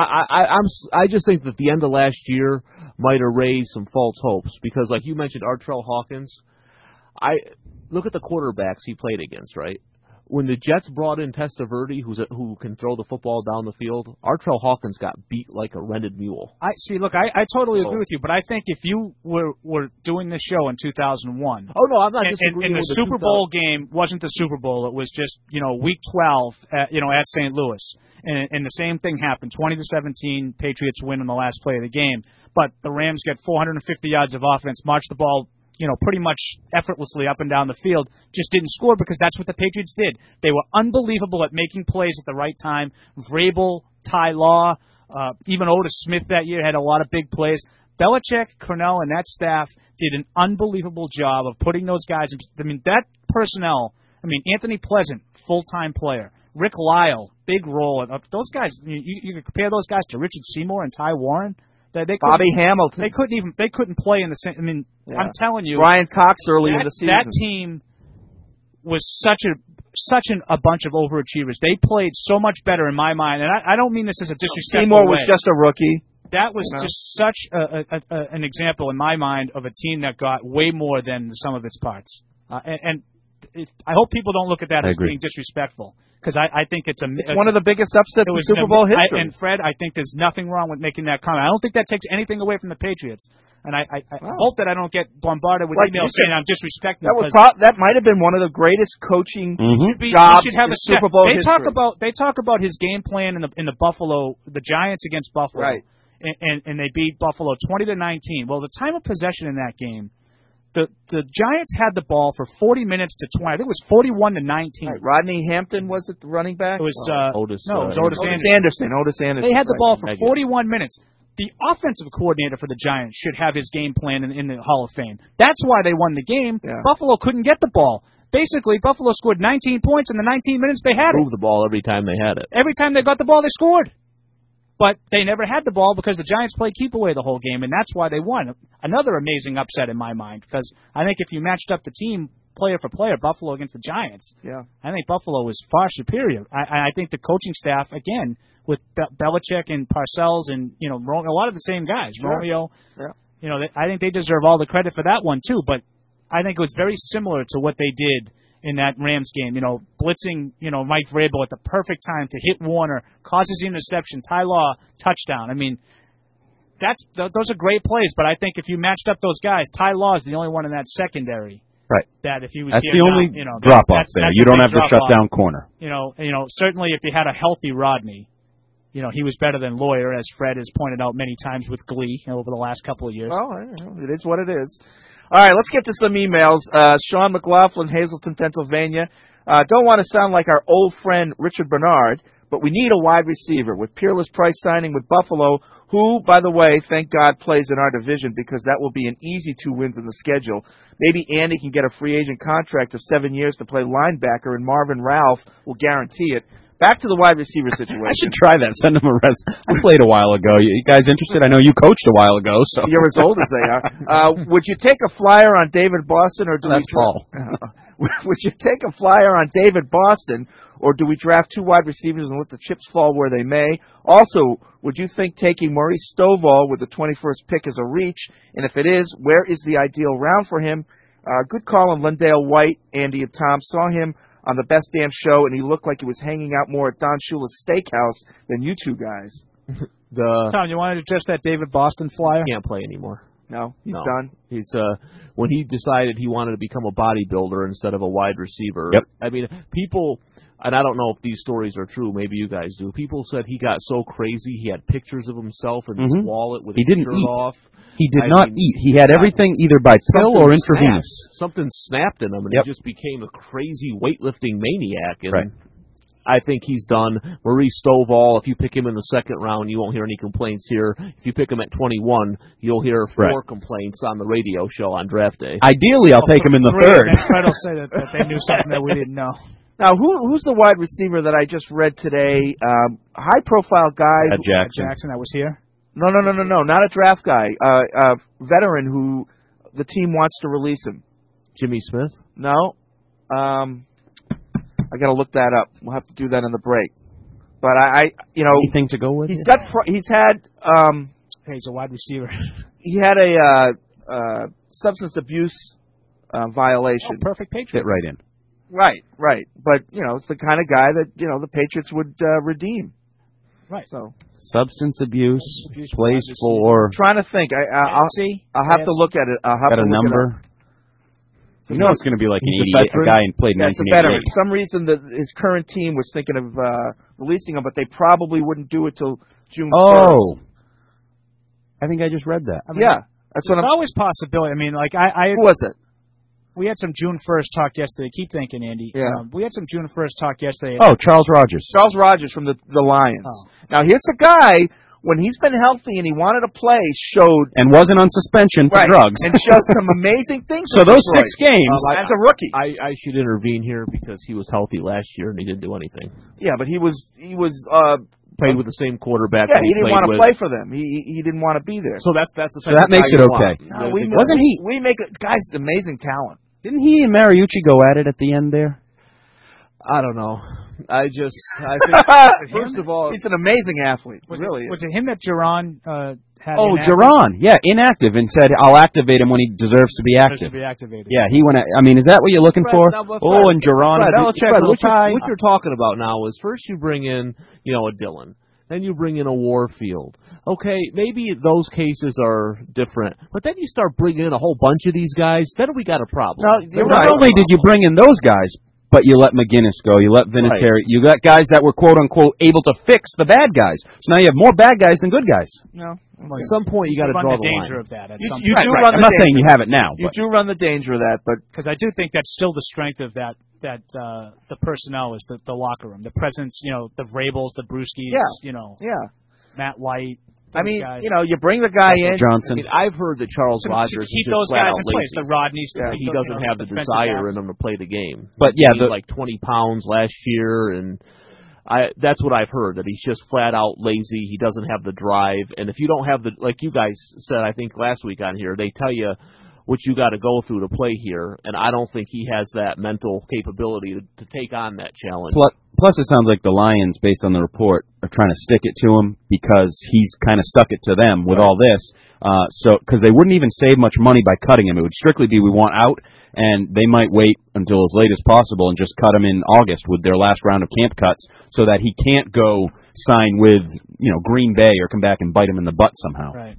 I just think that the end of last year might have raised some false hopes, because, like you mentioned, Artrell Hawkins. I look at the quarterbacks he played against, right? When the Jets brought in Testaverde, who can throw the football down the field, Artrell Hawkins got beat like a rented mule. I totally agree with you, but I think if you were doing this show in 2001, oh no, I'm not disagreeing. And the Super Bowl game wasn't the Super Bowl; it was just week 12 at St. Louis, and the same thing happened. 20-17, Patriots win in the last play of the game. but the Rams get 450 yards of offense, march the ball, pretty much effortlessly up and down the field, just didn't score because that's what the Patriots did. They were unbelievable at making plays at the right time. Vrabel, Ty Law, even Otis Smith that year had a lot of big plays. Belichick, Cornell, and that staff did an unbelievable job of putting those guys in. That personnel, Anthony Pleasant, full-time player. Rick Lyle, big role. Those guys, you can compare those guys to Richard Seymour and Ty Warren. Bobby Hamilton. They couldn't play in the same. I'm telling you, Brian Cox early in the season. That team was such a bunch of overachievers. They played so much better in my mind, and I don't mean this as a disrespectful Seymour way. was just a rookie. That was just such an example in my mind of a team that got way more than the sum of its parts. I hope people don't look at that as being disrespectful, because I think it's one of the biggest upsets in Super Bowl history. And Fred, I think there's nothing wrong with making that comment. I don't think that takes anything away from the Patriots. And I hope that I don't get bombarded with emails saying I'm disrespecting. That might have been one of the greatest coaching jobs in Super Bowl history. They talk about his game plan in the Buffalo, the Giants against Buffalo, right? And they beat Buffalo 20-19. Well, the time of possession in that game, the Giants had the ball for 40 minutes to 20. I think it was 41-19. Right. Rodney Hampton was it the running back? It was Otis. No, it was Otis Anderson. They had the ball for 41 minutes. The offensive coordinator for the Giants should have his game plan in the Hall of Fame. That's why they won the game. Yeah. Buffalo couldn't get the ball. Basically, Buffalo scored 19 points in the 19 minutes they had it. Moved the ball every time they had it. Every time they got the ball, they scored. But they never had the ball because the Giants played keep away the whole game, and that's why they won. Another amazing upset in my mind, because I think if you matched up the team player for player, Buffalo against the Giants, I think Buffalo was far superior. I think the coaching staff, again, with Belichick and Parcells and a lot of the same guys, Romeo, I think they deserve all the credit for that one too. But I think it was very similar to what they did in that Rams game, blitzing, Mike Vrabel at the perfect time to hit Warner, causes the interception, Ty Law, touchdown. Those are great plays, but I think if you matched up those guys, Ty Law is the only one in that secondary. Right. That if he was that's the only drop off there. You don't have to shut down corner. Certainly if you had a healthy Rodney, he was better than Lawyer, as Fred has pointed out many times with glee over the last couple of years. Well, it is what it is. All right, let's get to some emails. Sean McLaughlin, Hazleton, Pennsylvania. Don't want to sound like our old friend Richard Bernard, but we need a wide receiver. With Peerless Price signing with Buffalo, who, by the way, thank God plays in our division because that will be an easy 2 wins in the schedule. Maybe Andy can get a free agent contract of 7 years to play linebacker, and Marvin Ralph will guarantee it. Back to the wide receiver situation. I should try that. Send him a resume. I played a while ago. You guys interested? I know you coached a while ago. So you're as old as they are. Would you take a flyer on David Boston, or do That's Paul. Would you take a flyer on David Boston, or do we draft 2 wide receivers and let the chips fall where they may? Also, would you think taking Maurice Stovall with the 21st pick is a reach? And if it is, where is the ideal round for him? Good call on Lindale White. Andy and Tom saw him on the Best Damn Show, and he looked like he was hanging out more at Don Shula's steakhouse than you two guys. Tom, you wanted to address that David Boston flyer? He can't play anymore. No, he's done. He's when he decided he wanted to become a bodybuilder instead of a wide receiver. Yep. People, and I don't know if these stories are true, maybe you guys do. People said he got so crazy he had pictures of himself in his wallet with his shirt off. He did not eat. He had everything either by pill or intravenous. Something snapped in him, and he just became a crazy weightlifting maniac. And I think he's done. Maurice Stovall, if you pick him in the second round, you won't hear any complaints here. If you pick him at 21, you'll hear 4 complaints on the radio show on draft day. Ideally, I'll take him in the third. Fred will say that they knew something that we didn't know. Now, who's the wide receiver that I just read today? High-profile guy. Jackson that was here? No, not a draft guy. A veteran who the team wants to release him. Jimmy Smith? No. I got to look that up. We'll have to do that in the break. But anything to go with? He's had. He's a wide receiver. He had a substance abuse violation. Perfect Patriot. Fit right in. Right. But it's the kind of guy that the Patriots would redeem. Right. So substance abuse plays for. I'm trying to think. I'll have to look at it. I'll have got to a look number. You know it's going to be like an 88, a guy who played 1988. It's a veteran. For some reason, his current team was thinking of releasing him, but they probably wouldn't do it till June 1st. I think I just read that. I mean, yeah, that's what There's I'm. always possibility. I mean, like Who was it? we had some June 1st talk yesterday. Keep thinking, Andy. Yeah. We had some June 1st talk yesterday. Oh, Charles Rogers. Charles Rogers from the Lions. Oh. Now here's a guy when he's been healthy and he wanted to play, showed And wasn't on suspension for right, drugs. and showed some amazing things. So with those Detroit. 6 games. As a rookie. I should intervene here because he was healthy last year and he didn't do anything. Yeah, but he was Played with the same quarterback. yeah, that he didn't played want to with. play for them. He didn't want to be there. So that's the So that makes it okay. No, we make guys amazing talent. Didn't he and Mariucci go at it at the end there? I don't know. I think first of all, he's an amazing athlete. Was Really, it him that Jaron had? Oh, inactive? Jaron. Yeah, inactive and said, I'll activate him when he deserves to be Deserves to active. be activated. Yeah, he went. I mean, is that what you're looking for? And Jaron. what you're talking about now is first you bring in, a Dillon. Then you bring in a Warfield. Okay, maybe those cases are different. But then you start bringing in a whole bunch of these guys, then we got a problem. Not only did you bring in those guys, but you let McGinnis go. You let Vinatieri. Right. You got guys that were, quote, unquote, able to fix the bad guys. So now you have more bad guys than good guys. no. At some point you got to run draw the the danger line. of that. At You some do point. run I'm the not saying you have it now. You But do run the danger of that, but Because I do think that's still the strength of that the personnel is the locker room, the presence, the Vrabels, the Brewskis, yeah. Matt White. I mean, guys. you bring the guy in. Johnson. I've heard that Charles to Rogers keep is those just flat guys out in place. lazy. The Rodneys. He doesn't have the defensive desire backs. in him to play the game. But yeah, He gained like 20 pounds last year, and that's what I've heard, that he's just flat out lazy. He doesn't have the drive, and if you don't have like you guys said, I think last week on here, they tell you what you got to go through to play here, and I don't think he has that mental capability to take on that challenge. Plus, it sounds like the Lions, based on the report, are trying to stick it to him because he's kind of stuck it to them with all this. Because they wouldn't even save much money by cutting him. It would strictly be we want out, and they might wait until as late as possible and just cut him in August with their last round of camp cuts so that he can't go sign with Green Bay or come back and bite him in the butt somehow. Right.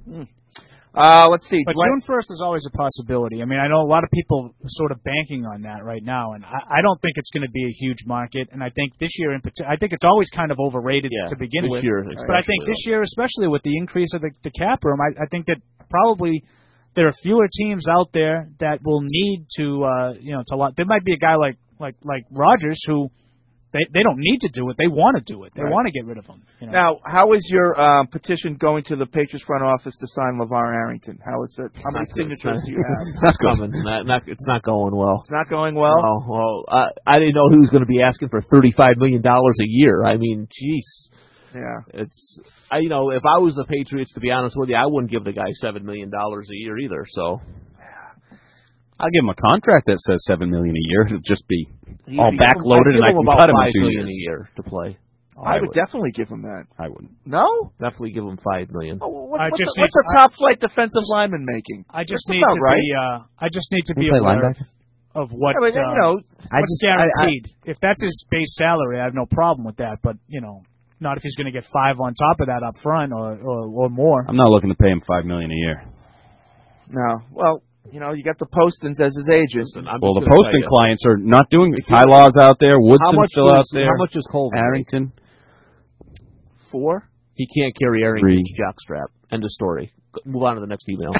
Let's see. But June 1st is always a possibility. I mean, I know a lot of people are sort of banking on that right now, and I don't think it's going to be a huge market. And I think this year, in particular, I think it's always kind of overrated to begin with. But I think this year, especially with the increase of the cap room, I think that probably there are fewer teams out there that will need to, there might be a guy like Rodgers who. They don't need to do it. They want to do it. They want to get rid of him. Now, how is your petition going to the Patriots front office to sign LeVar Arrington? How is it? How many signatures do you have? It's not coming. It's not going well. It's not going well? Oh, well, I didn't know who was going to be asking for $35 million a year. I mean, jeez. Yeah. If I was the Patriots, to be honest with you, I wouldn't give the guy $7 million a year either. So I'll give him a contract that says $7 million a year. It'll just be all backloaded, and I can cut him in 2 years. $5 million a year to play. I would definitely give him that. I wouldn't. No? Definitely give him $5 million. What's a top flight defensive lineman making? I just need to be play aware linebacker? of what what's guaranteed. If that's his base salary, I have no problem with that. But not if he's going to get 5 on top of that up front or more. I'm not looking to pay him $5 million a year. No. Well, you got the Postons as his agent. Well, the Poston clients are not doing it. Ty Law's out there. Woodson's still out there. How much is Colvin? Arrington. 4? He can't carry Arrington's jockstrap. End of story. Move on to the next email.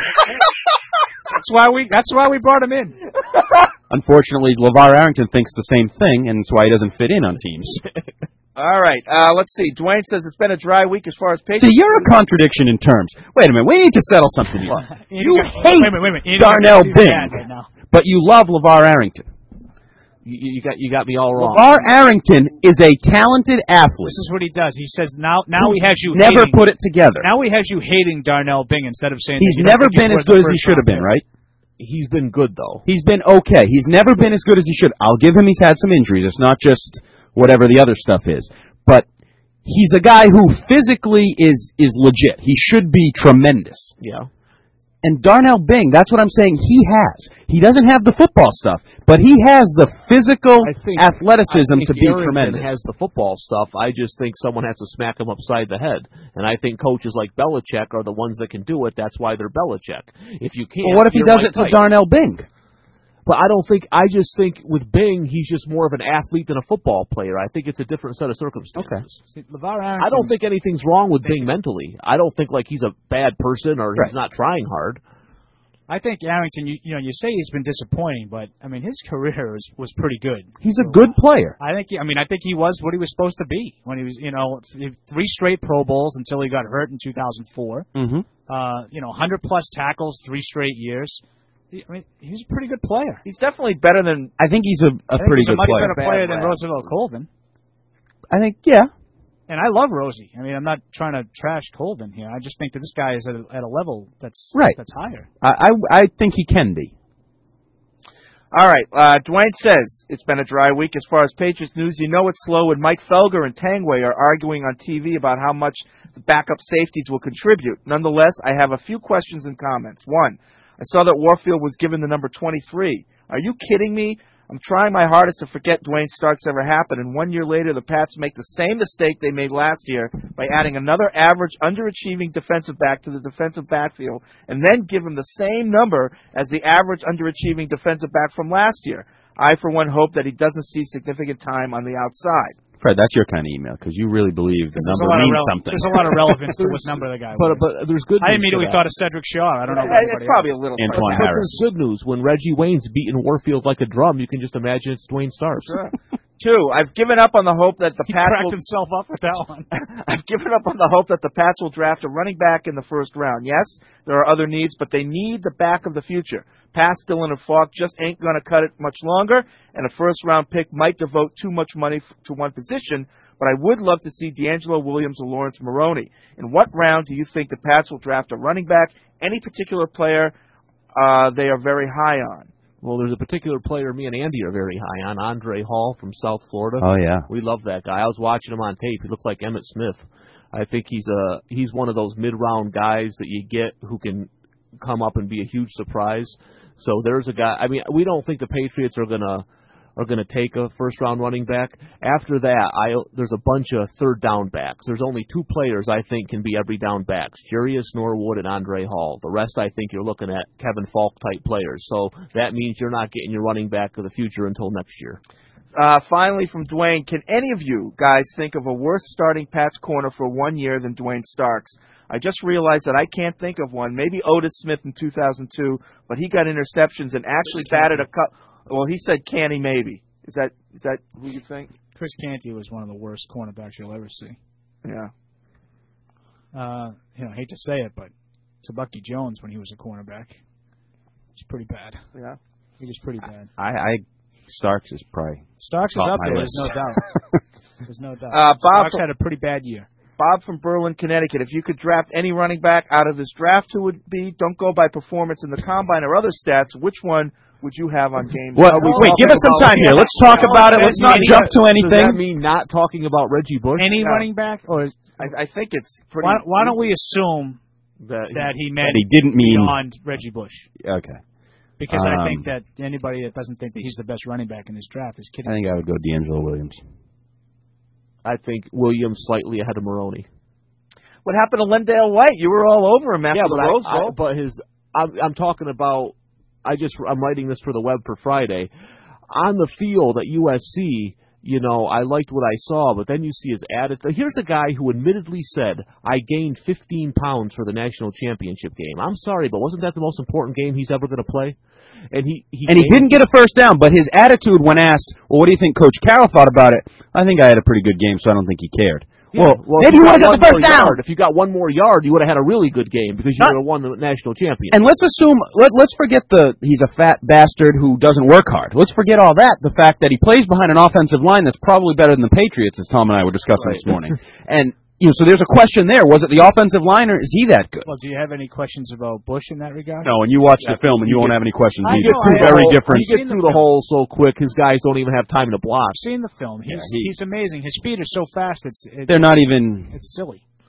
That's why we brought him in. Unfortunately, LeVar Arrington thinks the same thing, and that's why he doesn't fit in on teams. All right. Let's see. Dwayne says it's been a dry week as far as Patriots. See, you're a contradiction in terms. Wait a minute. We need to settle something here. You hate wait a minute. Darnell Bing, Right now. but you love LeVar Arrington. You got me all wrong. LeVar Arrington is a talented athlete. This is what he does. He says now he has you never hating, put it together. Now he has you hating Darnell Bing instead of saying He's that never been as good as he should have been, right? He's been good though. He's been okay. He's never been as good as he should. I'll give him. He's had some injuries. It's not just whatever the other stuff is, but he's a guy who physically is legit. He should be tremendous. Yeah. And Darnell Bing, that's what I'm saying he has. He doesn't have the football stuff, but he has the physical athleticism to be tremendous. He has the football stuff. I just think someone has to smack him upside the head. And I think coaches like Belichick are the ones that can do it. That's why they're Belichick. If you can't, well, what if he does it to Darnell Bing? But I just think with Bing, he's just more of an athlete than a football player. I think it's a different set of circumstances. Okay. See, LeVar Arrington, I don't think anything's wrong with Bing mentally. I don't think like he's a bad person or he's not trying hard. I think Arrington, you say he's been disappointing, but I mean his career was pretty good. He's a good player. I think he was what he was supposed to be when he was 3 straight Pro Bowls until he got hurt in 2004. Mm-hmm. 100 plus tackles 3 straight years. He's a pretty good player. He's definitely better than. I think he's a pretty good player. He's a much better player than Roosevelt Colvin. I think, yeah. And I love Rosie. I mean, I'm not trying to trash Colvin here. I just think that this guy is at a level that's higher. I think he can be. All right. Dwayne says, it's been a dry week as far as Patriots news. You know it's slow when Mike Felger and Tangway are arguing on TV about how much the backup safeties will contribute. Nonetheless, I have a few questions and comments. 1, I saw that Warfield was given the number 23. Are you kidding me? I'm trying my hardest to forget Dwayne Starks ever happened, and 1 year later the Pats make the same mistake they made last year by adding another average, underachieving defensive back to the defensive backfield, and then give him the same number as the average, underachieving defensive back from last year. I, for one, hope that he doesn't see significant time on the outside. Fred, that's your kind of email, because you really believe the number means something. There's a lot of relevance to what number the guy was. But there's good news. I immediately thought of Cedric Shaw. I don't know. It's probably a little. Antoine But Harris. there's good news. When Reggie Wayne's beating Warfield like a drum, you can just imagine it's Dwayne Starks. Sure. 2, I've given up on the hope that the He Pats cracked will... himself up with that one. I've given up on the hope that the Pats will draft a running back in the first round. Yes, there are other needs, but they need the back of the future. Past Dillon and Falk just ain't going to cut it much longer, and a first-round pick might devote too much money to one position, but I would love to see D'Angelo Williams or Lawrence Maroney. In what round do you think the Pats will draft a running back? Any particular player they are very high on? Well, there's a particular player me and Andy are very high on, Andre Hall from South Florida. Oh, yeah. We love that guy. I was watching him on tape. He looked like Emmitt Smith. I think he's one of those mid-round guys that you get who can come up and be a huge surprise. So there's a guy. I mean, we don't think the Patriots are gonna take a first-round running back. After that, there's a bunch of third-down backs. There's only 2 players I think can be every-down backs, Jarius Norwood and Andre Hall. The rest I think you're looking at Kevin Falk-type players. So that means you're not getting your running back of the future until next year. Finally, from Dwayne, can any of you guys think of a worse starting Pats corner for 1 year than Dwayne Starks? I just realized that I can't think of one. Maybe Otis Smith in 2002, but he got interceptions and actually batted a cup. Well, he said Canty maybe. Is that who you think? Chris Canty was one of the worst cornerbacks you'll ever see. Yeah. I hate to say it, but to Bucky Jones when he was a cornerback, it's pretty bad. Yeah. He was pretty bad. Starks is probably Starks is up there. list. There's no doubt. There's no doubt. Starks had a pretty bad year. Bob from Berlin, Connecticut. If you could draft any running back out of this draft, who would be? Don't go by performance in the combine or other stats. Which one would you have on game? Well, wait, give us some time here. Let's talk about it. Let's not jump to anything. Does that mean not talking about Reggie Bush? Any running back? Or I think it's pretty. Why don't we assume that he meant he didn't mean beyond Reggie Bush? Okay. Because I think that anybody that doesn't think that he's the best running back in this draft is kidding. I think I would go D'Angelo Williams. I think Williams slightly ahead of Maroney. What happened to Lendale White? You were all over him after the Rose Bowl. But I'm talking about. I'm writing this for the web for Friday. On the field at USC, I liked what I saw, but then you see his attitude. Here's a guy who admittedly said, I gained 15 pounds for the national championship game. I'm sorry, but wasn't that the most important game he's ever going to play? And he didn't get a first down, but his attitude when asked, well, what do you think Coach Carroll thought about it? I think I had a pretty good game, so I don't think he cared. Yeah, well, maybe you would have got the first down. If you got one more yard, you would have had a really good game because you would have won the national championship. And let's assume, let's forget he's a fat bastard who doesn't work hard. Let's forget all that. The fact that he plays behind an offensive line that's probably better than the Patriots, as Tom and I were discussing this morning. And so there's a question there. Was it the offensive line, or is he that good? Well, do you have any questions about Bush in that regard? No, and you watch the film, and you won't have any questions either. Very different. He gets through the hole so quick, his guys don't even have time to block. I've seen the film. He's amazing. His feet are so fast, they're not even... It's silly.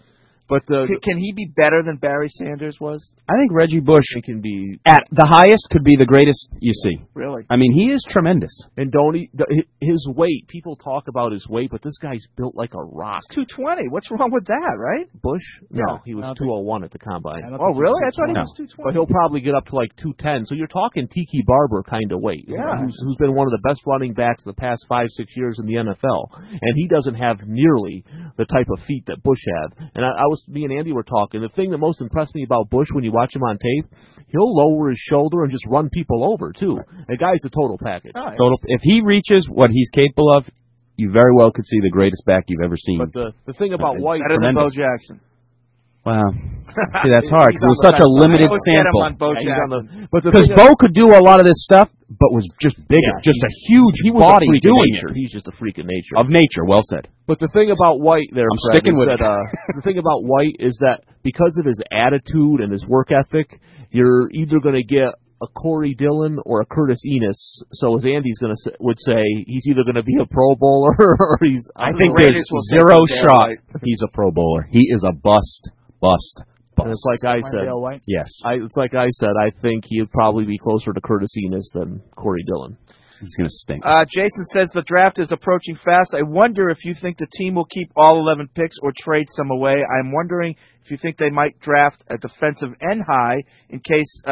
But can he be better than Barry Sanders was? I think Reggie Bush can be at the highest, could be the greatest you see. Really? I mean, he is tremendous. And his weight, people talk about his weight, but this guy's built like a rock. 220. What's wrong with that, right? Bush? No, Yeah. he was 201 at the combine. Oh, really? I thought he was 220. But he'll probably get up to like 210. So you're talking Tiki Barber kind of weight. Yeah. Who's been one of the best running backs the past 5-6 years in the NFL. And he doesn't have nearly the type of feet that Bush had. And me and Andy were talking. The thing that most impressed me about Bush when you watch him on tape, he'll lower his shoulder and just run people over, too. The guy's a total package. Oh, Total. If he reaches what he's capable of, you very well could see the greatest back you've ever seen. But the thing about White... Better than Bo Jackson. Wow. See, that's hard because it was such a limited sample. Because Bo could do a lot of this stuff, but was just bigger, just a huge body doing it. He's just a freak of nature. Of nature, well said. But the thing about White there, I'm Fred, sticking is with that, the thing about White is that because of his attitude and his work ethic, you're either going to get a Corey Dillon or a Curtis Enos. So as Andy's would say, he's either going to be a Pro Bowler or he's... I think there's zero shot he's a Pro Bowler. He is a bust. And it's like I said. Yes. It's like I said. I think he'd probably be closer to Curtis Enos than Corey Dillon. He's going to stink. Jason says the draft is approaching fast. I wonder if you think the team will keep all 11 picks or trade some away. I'm wondering if you think they might draft a defensive end high in case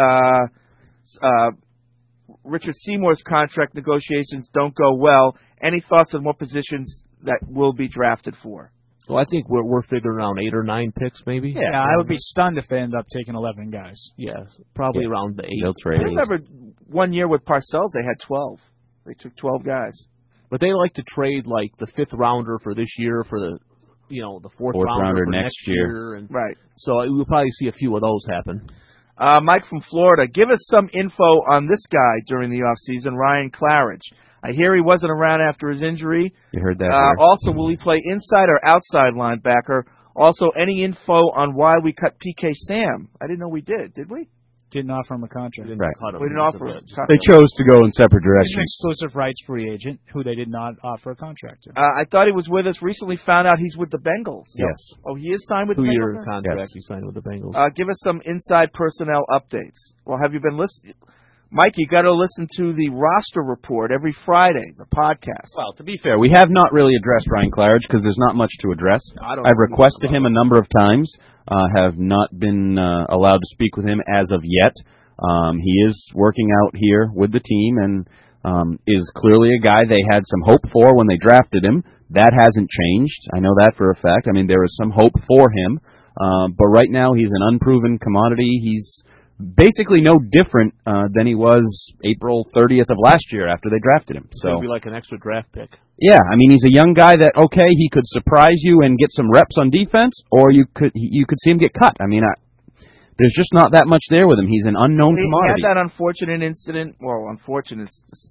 Richard Seymour's contract negotiations don't go well. Any thoughts on what positions that will be drafted for? So I think we're figuring around 8 or 9 picks, maybe. Yeah, I would be stunned if they end up taking 11 guys. Yeah, probably around the 8. They'll trade. I remember 1 year with Parcells, they had 12. They took 12 guys. But they like to trade like the 5th rounder for this year for the the 4th rounder for next year. And right. So we'll probably see a few of those happen. Mike from Florida, give us some info on this guy during the offseason, Ryan Claridge. I hear he wasn't around after his injury. You heard that. Also, will he play inside or outside linebacker? Also, any info on why we cut PK Sam? I didn't know we did. Did we? Didn't offer him a contract. Right. We didn't offer him. They chose to go in separate He's an directions. exclusive rights free agent who they did not offer a contract to. I thought he was with us. Recently found out he's with the Bengals. Yes. Oh, he is signed with the 2-year Bengals? contract he signed with the Bengals. Give us some inside personnel updates. Well, have you been listening? Mike, you got to listen to the roster report every Friday, the podcast. Well, to be fair, we have not really addressed Ryan Claridge because there's not much to address. I've requested him a number of times, have not been allowed to speak with him as of yet. He is working out here with the team and is clearly a guy they had some hope for when they drafted him. That hasn't changed. I know that for a fact. I mean, there is some hope for him. But right now he's an unproven commodity. He's basically no different than he was April 30th of last year after they drafted him. So it'll be like an extra draft pick. Yeah, I mean he's a young guy that he could surprise you and get some reps on defense, or you could see him get cut. I mean, there's just not that much there with him. He's an unknown commodity. He had that unfortunate incident. Well, unfortunate.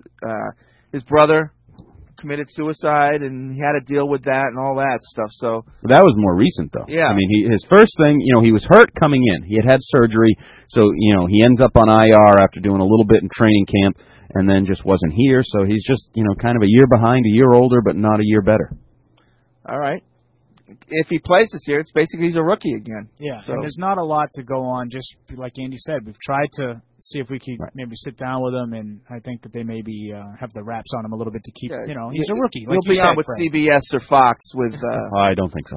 His brother committed suicide, and he had to deal with that and all that stuff. So that was more recent, though. Yeah. I mean, his first thing, he was hurt coming in. He had surgery, so he ends up on IR after doing a little bit in training camp, and then just wasn't here. So he's just kind of a year behind, a year older, but not a year better. All right. If he plays this year, it's basically he's a rookie again. Yeah, so. And there's not a lot to go on. Just like Andy said, we've tried to see if we could maybe sit down with him, and I think that they maybe have the wraps on him a little bit to keep. He's a rookie. He'll be on with CBS or Fox with. I don't think so.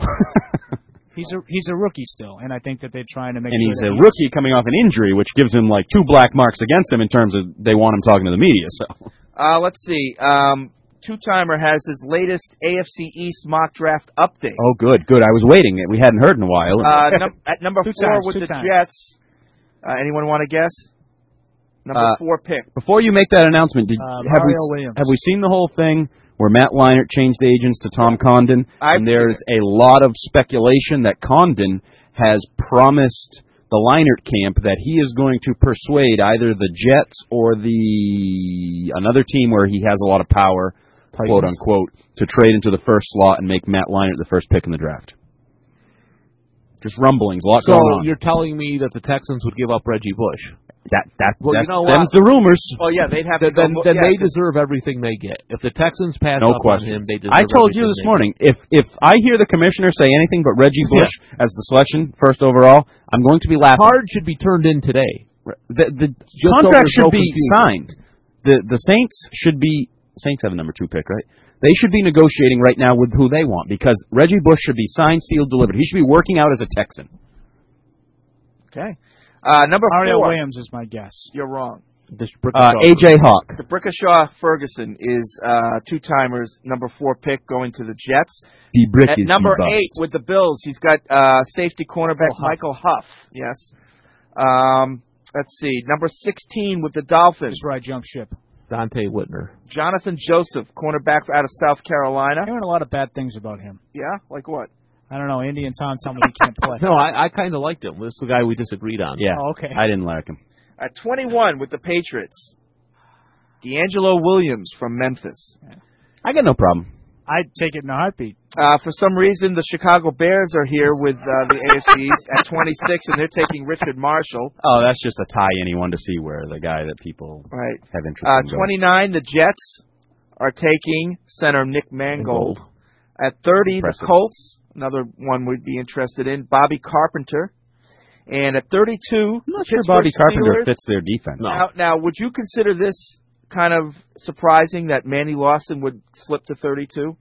He's a rookie still, and I think that they're trying to make. And he's a rookie coming off an injury, which gives him like 2 black marks against him in terms of they want him talking to the media. So let's see. Two-timer has his latest AFC East mock draft update. Oh, good. I was waiting. We hadn't heard in a while. At number 4 with the Jets. Anyone want to guess? Number 4 pick. Before you make that announcement, have we seen the whole thing where Matt Leinart changed agents to Tom Condon? And there's a lot of speculation that Condon has promised the Leinart camp that he is going to persuade either the Jets or another team where he has a lot of power, quote unquote, to trade into the first slot and make Matt Leinart the first pick in the draft. Just rumblings, a lot So going on. you're telling me that the Texans would give up Reggie Bush? Them's the rumors. Well, yeah, they'd have to. Then they deserve everything they get. If the Texans pass No up question. on him, they deserve I told you everything this they morning, if I hear the commissioner say anything but Reggie Bush as the selection, first overall, I'm going to be laughing. Card should be turned in today. The so contract there's should no be confusion. signed. The Saints should be. Saints have a number 2 pick, right? They should be negotiating right now with who they want because Reggie Bush should be signed, sealed, delivered. He should be working out as a Texan. Okay. Number 4. Mario Williams is my guess. You're wrong. A.J. Hawk. The Brickashaw Ferguson is 2-timers, number 4 pick going to the Jets. At number 8 with the Bills, he's got safety cornerback Michael Huff. Yes. Let's see. Number 16 with the Dolphins. That's where I jump ship. Dante Whitner. Jonathan Joseph, cornerback out of South Carolina. I heard a lot of bad things about him. Yeah? Like what? I don't know. Andy and Tom tell me he can't play. No, I kind of liked him. This is the guy we disagreed on. Yeah. Oh, okay. I didn't like him. At 21 with the Patriots, D'Angelo Williams from Memphis. I got no problem. I'd take it in a heartbeat. For some reason, the Chicago Bears are here with the AFC East at 26, and they're taking Richard Marshall. Oh, that's just a tie anyone to see where the guy that people have interest in. 29, the Jets are taking center Nick Mangold. At 30, Impressive. the Colts, another one we'd be interested in, Bobby Carpenter. And at 32, I'm not sure Bobby Carpenter fits their defense. Now, would you consider this kind of surprising that Manny Lawson would slip to 32?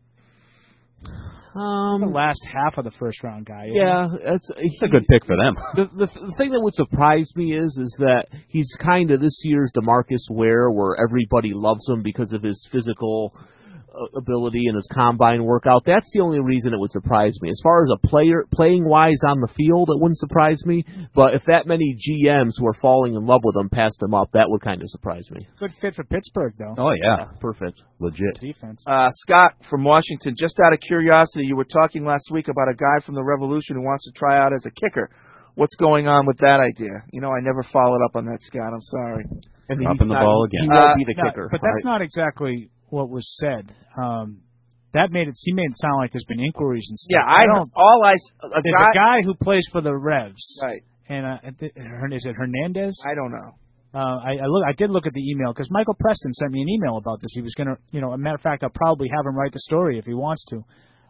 The last half of the first round guy. Yeah, it's a good pick for them. The thing that would surprise me is that he's kind of this year's DeMarcus Ware, where everybody loves him because of his physical ability and his combine workout. That's the only reason it would surprise me. As far as a player playing wise on the field, it wouldn't surprise me. But if that many GMs who are falling in love with him passed him up, that would kind of surprise me. Good fit for Pittsburgh, though. Oh yeah, perfect, legit defense. Scott from Washington. Just out of curiosity, you were talking last week about a guy from the Revolution who wants to try out as a kicker. What's going on with that idea? You know, I never followed up on that, Scott. I'm sorry. And dropping the ball again. He won't be the kicker. But that's not exactly what was said. He made it sound like there's been inquiries and stuff. Yeah, there's a guy who plays for the Revs. Right. And is it Hernandez? I don't know. I did look at the email because Michael Preston sent me an email about this. He was going to, a matter of fact, I'll probably have him write the story if he wants to.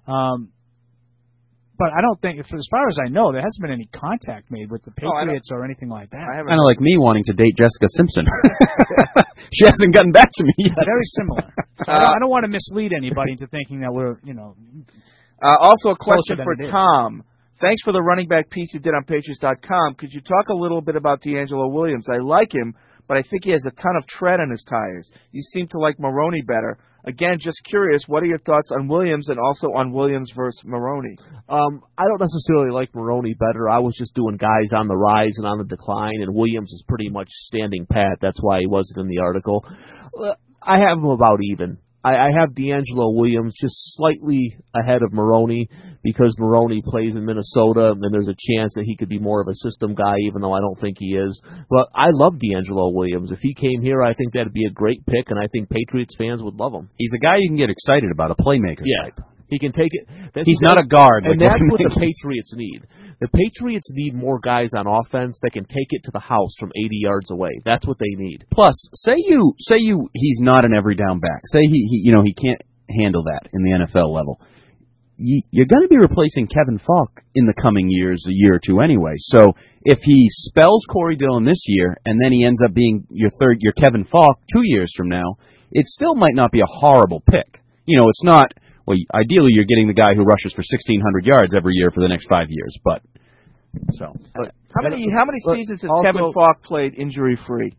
But I don't think, as far as I know, there hasn't been any contact made with the Patriots or anything like that. Kind of like me wanting to date Jessica Simpson. She hasn't gotten back to me yet. Very similar. So I don't want to mislead anybody into thinking that we're, Also a question than for it is. Tom. Thanks for the running back piece you did on Patriots.com. Could you talk a little bit about D'Angelo Williams? I like him, but I think he has a ton of tread on his tires. You seem to like Maroney better. Again, just curious, what are your thoughts on Williams and also on Williams versus Maroney? I don't necessarily like Maroney better. I was just doing guys on the rise and on the decline, and Williams is pretty much standing pat. That's why he wasn't in the article. I have him about even. I have D'Angelo Williams just slightly ahead of Maroney because Maroney plays in Minnesota, and there's a chance that he could be more of a system guy, even though I don't think he is. But I love D'Angelo Williams. If he came here, I think that'd be a great pick, and I think Patriots fans would love him. He's a guy you can get excited about, a playmaker type. He can take it. He's not a guard. And that's what the Patriots need. The Patriots need more guys on offense that can take it to the house from 80 yards away. That's what they need. Plus, say he's not an every down back. Say he can't handle that in the NFL level. You're going to be replacing Kevin Falk in the coming years, a year or two anyway. So if he spells Corey Dillon this year and then he ends up being your Kevin Falk 2 years from now, it still might not be a horrible pick. It's not. Well, ideally, you're getting the guy who rushes for 1,600 yards every year for the next 5 years. But how many seasons has Kevin Falk played injury free?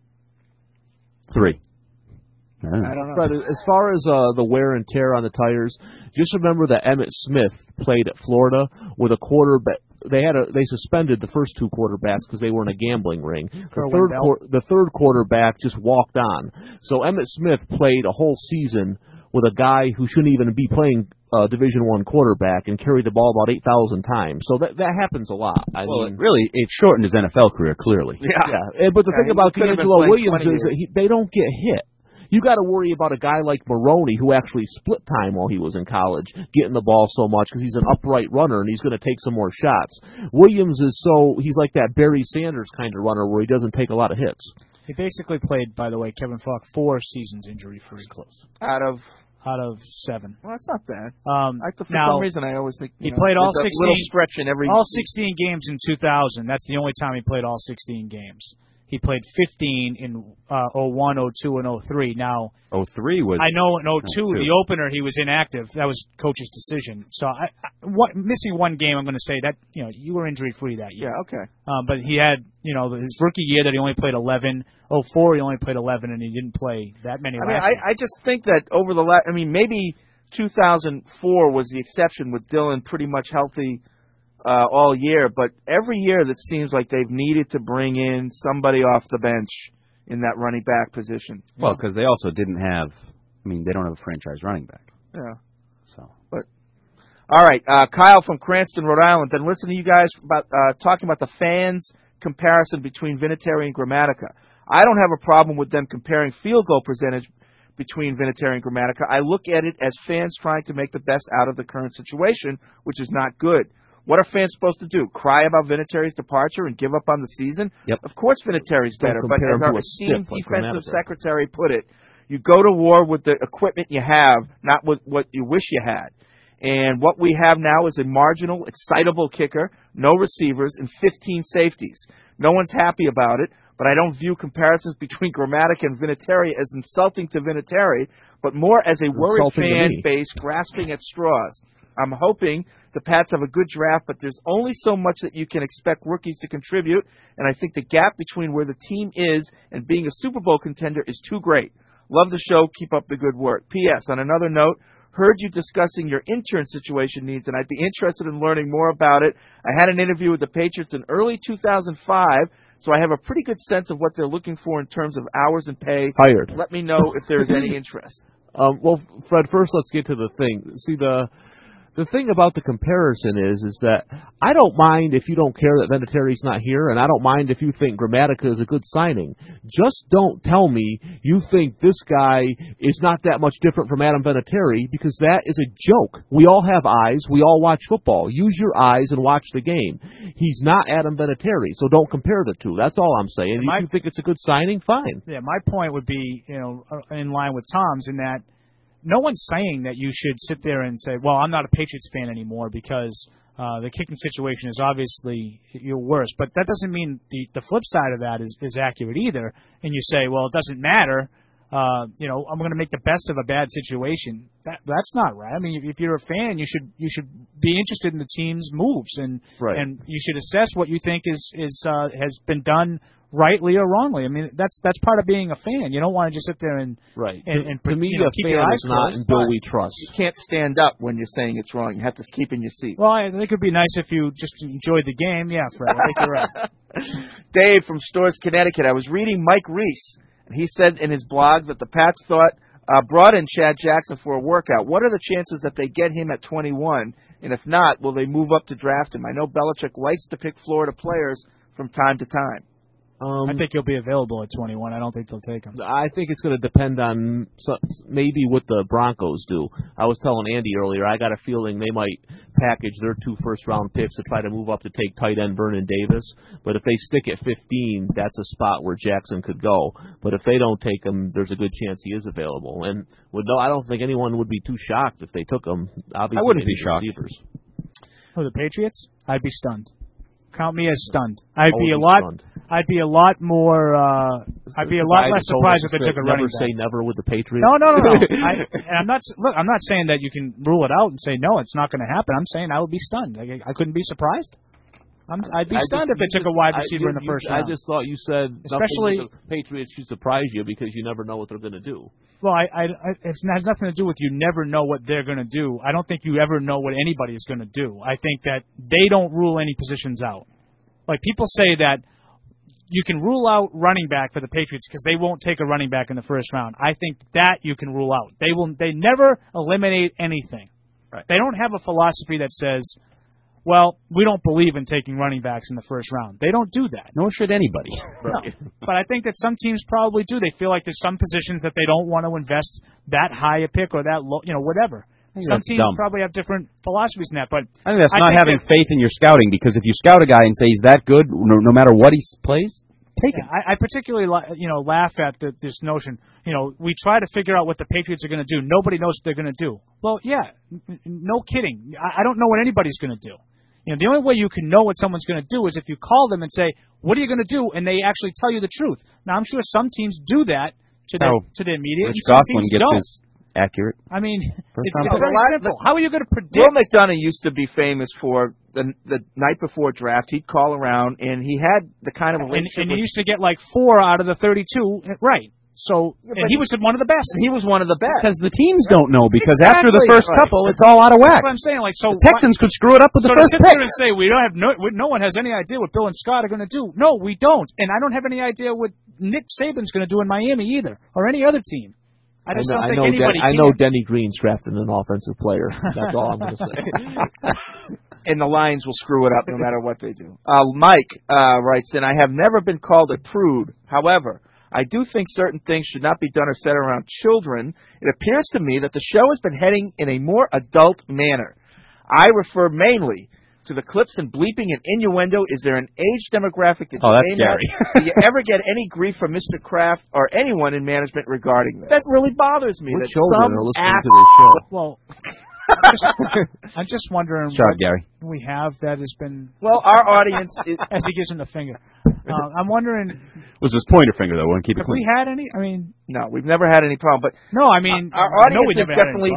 3. I don't know. But as far as the wear and tear on the tires, just remember that Emmitt Smith played at Florida with a quarterback. They suspended the first 2 quarterbacks because they were in a gambling ring. The third quarterback just walked on. So Emmitt Smith played a whole season with a guy who shouldn't even be playing Division I quarterback and carried the ball about 8,000 times. So that happens a lot. I mean, really, it shortened his NFL career, clearly. Yeah. But the thing about D'Angelo Williams is that they don't get hit. You got to worry about a guy like Maroney, who actually split time while he was in college, getting the ball so much because he's an upright runner and he's going to take some more shots. Williams he's like that Barry Sanders kind of runner where he doesn't take a lot of hits. He basically played, by the way, Kevin Falk, 4 seasons injury-free. Close. Out of 7. Well, that's not bad. For now, some reason, I always think he played all 16. Little stretch in every all 16 games in 2000. That's the only time he played all 16 games. He played 15 in 01, 02, and 03. Now, 03 was. I know in 02, the opener, he was inactive. That was coach's decision. So, missing one game, I'm going to say that you were injury free that year. Yeah, okay. But he had his rookie year that he only played 11. 04, he only played 11, and he didn't play that many. I just think that over the last, maybe 2004 was the exception with Dillon pretty much healthy all year, but every year that seems like they've needed to bring in somebody off the bench in that running back position. Well, because they also didn't have, they don't have a franchise running back. Yeah. So. But all right, Kyle from Cranston, Rhode Island. Been listening to you guys about talking about the fans' comparison between Vinatieri and Gramatica. I don't have a problem with them comparing field goal percentage between Vinatieri and Gramatica. I look at it as fans trying to make the best out of the current situation, which is not good. What are fans supposed to do? Cry about Vinatieri's departure and give up on the season? Yep. Of course Vinatieri's better, but as our esteemed defensive secretary put it, you go to war with the equipment you have, not with what you wish you had. And what we have now is a marginal, excitable kicker, no receivers, and 15 safeties. No one's happy about it, but I don't view comparisons between Gramatica and Vinatieri as insulting to Vinatieri, but more as a worried fan base grasping at straws. I'm hoping the Pats have a good draft, but there's only so much that you can expect rookies to contribute, and I think the gap between where the team is and being a Super Bowl contender is too great. Love the show. Keep up the good work. P.S. On another note, heard you discussing your intern situation needs, and I'd be interested in learning more about it. I had an interview with the Patriots in early 2005, so I have a pretty good sense of what they're looking for in terms of hours and pay. Hired. Let me know if there's any interest. Well, Fred, first let's get to the thing. See, the thing about the comparison is that I don't mind if you don't care that Vinatieri's not here, and I don't mind if you think Gramatica is a good signing. Just don't tell me you think this guy is not that much different from Adam Vinatieri, because that is a joke. We all have eyes. We all watch football. Use your eyes and watch the game. He's not Adam Vinatieri, so don't compare the two. That's all I'm saying. If you think it's a good signing, fine. Yeah, my point would be, in line with Tom's in that no one's saying that you should sit there and say, well, I'm not a Patriots fan anymore because the kicking situation is obviously worse. But that doesn't mean the flip side of that is accurate either. And you say, well, it doesn't matter. I'm going to make the best of a bad situation. That's not right. If you're a fan, you should be interested in the team's moves and you should assess what you think has been done rightly or wrongly. That's part of being a fan. You don't want to just sit there and to me, a fan is not in Bill we trust. You can't stand up when you're saying it's wrong. You have to keep in your seat. Well, I think it would be nice if you just enjoyed the game. Yeah, Fred, I think you're right. Dave from Storrs, Connecticut. I was reading Mike Reese, and he said in his blog that the Pats brought in Chad Jackson for a workout. What are the chances that they get him at 21? And if not, will they move up to draft him? I know Belichick likes to pick Florida players from time to time. I think he'll be available at 21. I don't think they'll take him. I think it's going to depend on maybe what the Broncos do. I was telling Andy earlier, I got a feeling they might package their 2 first-round picks to try to move up to take tight end Vernon Davis. But if they stick at 15, that's a spot where Jackson could go. But if they don't take him, there's a good chance he is available. And I don't think anyone would be too shocked if they took him. Obviously, I wouldn't be shocked. Oh, the Patriots? I'd be stunned. Count me as stunned. I'd be a lot more. I'd be a lot less surprised if they took a running back. Never say never with the Patriots. No. I'm not saying that you can rule it out and say no, it's not going to happen. I'm saying I would be stunned. I couldn't be surprised. I'd be stunned if they took a wide receiver in the first round. I just thought you said especially the Patriots should surprise you because you never know what they're going to do. Well, it has nothing to do with you never know what they're going to do. I don't think you ever know what anybody is going to do. I think that they don't rule any positions out. Like people say that you can rule out running back for the Patriots because they won't take a running back in the first round. I think that you can rule out. They never eliminate anything. Right. They don't have a philosophy that says well, we don't believe in taking running backs in the first round. They don't do that. Nor should anybody. No. But I think that some teams probably do. They feel like there's some positions that they don't want to invest that high a pick or that low, whatever. Some teams probably have different philosophies in that. But I think that's not having faith in your scouting, because if you scout a guy and say he's that good, no matter what he plays, take it. I particularly laugh at this notion. We try to figure out what the Patriots are going to do. Nobody knows what they're going to do. Well, yeah, no kidding. I don't know what anybody's going to do. The only way you can know what someone's going to do is if you call them and say, "What are you going to do?" and they actually tell you the truth. Now, I'm sure some teams do that to their media. Rich Gosselin gets his accurate. I mean, it's very simple. How are you going to predict? Will McDonough used to be famous for the night before draft. He'd call around, and he had the kind of relationship. And he used to get like 4 out of the 32 right. So, and he was one of the best. He was one of the best. Because the teams don't know, because after the first couple, it's all out of whack. That's what I'm saying. The Texans could screw it up with the first pick. So to sit there and say we don't have no one has any idea what Bill and Scott are going to do. No, we don't. And I don't have any idea what Nick Saban's going to do in Miami either, or any other team. I just don't think anybody can. I know Denny Green's drafting an offensive player. That's all I'm going to say. And the Lions will screw it up no matter what they do. Mike writes in, I have never been called a prude. However, I do think certain things should not be done or said around children. It appears to me that the show has been heading in a more adult manner. I refer mainly to the clips and bleeping and innuendo. Is there an age demographic that you that's aim at? Gary. Do you ever get any grief from Mr. Kraft or anyone in management regarding this? That really bothers me. What that children some are listening to this show? Well, I'm just wondering what Gary. We have that has been... Well, our audience... as he gives him the finger. I'm wondering... It was his pointer finger, though. Keep it clean. Have we had any? I mean... No, we've never had any problem. But no, I mean... Our audience is definitely,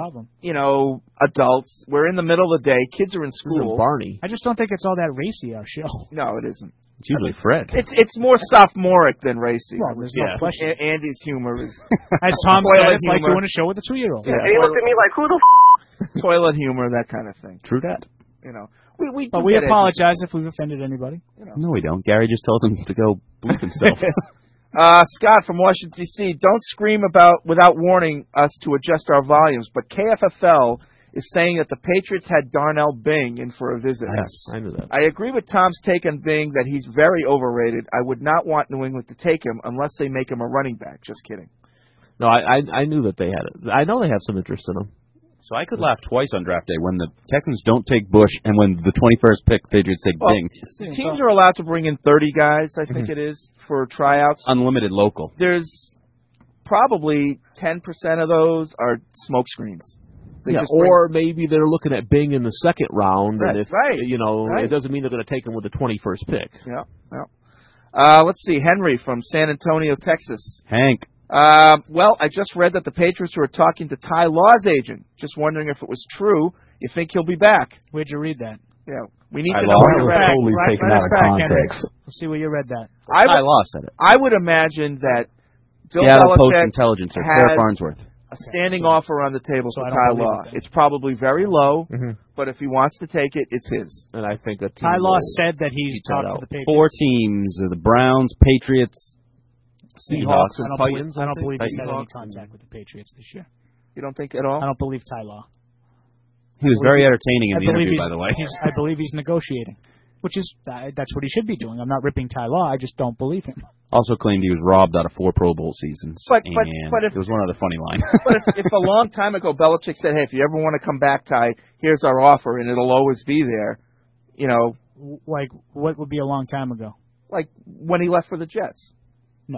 adults. We're in the middle of the day. Kids are in school. Barney. I just don't think it's all that racy, our show. No, it isn't. It's usually Fred. It's more sophomoric than racy. Well, there's no question. Andy's humor is... As Tom said, it's like doing a show with a 2-year-old. Yeah. And he looked at me like, who the toilet humor, that kind of thing. True that. We apologize if we've offended anybody. No, we don't. Gary just told him to go bleep himself. Scott from Washington, D.C., don't scream without warning us to adjust our volumes, but KFFL is saying that the Patriots had Darnell Bing in for a visit. Yes, I knew that. I agree with Tom's take on Bing that he's very overrated. I would not want New England to take him unless they make him a running back. Just kidding. No, I knew that they had it. I know they have some interest in him. So I could laugh twice on draft day when the Texans don't take Bush and when the 21st pick Patriots take Bing. Teams are allowed to bring in 30 guys, I think it is, for tryouts. Unlimited local. There's probably 10% of those are smoke screens. Or maybe they're looking at Bing in the second round, and if it doesn't mean they're going to take him with the 21st pick. Yeah. Let's see, Henry from San Antonio, Texas. Hank. Well, I just read that the Patriots were talking to Ty Law's agent. Just wondering if it was true. You think he'll be back? Where'd you read that? Yeah, we need to know where you read it. Totally taken out of context. Let's see where you read that. Ty Law said it. I would imagine that Bill Seattle Post Belichick Intelligence or has Fair Farnsworth. A standing offer on the table for Ty Law. It's probably very low, but if he wants to take it, it's his. And I think that Ty Law said that he's talked to the Patriots. 4 teams: the Browns, Patriots, Seahawks, and Titans. I don't believe he's had any contact with the Patriots this year. You don't think at all? I don't believe Ty Law. He was very entertaining in the interview, by the way. I believe he's negotiating, which is that's what he should be doing. I'm not ripping Ty Law. I just don't believe him. Also claimed he was robbed out of 4 Pro Bowl seasons. But there was one other funny line. But if a long time ago Belichick said, "Hey, if you ever want to come back, Ty, here's our offer, and it'll always be there," like what would be a long time ago? Like when he left for the Jets. No,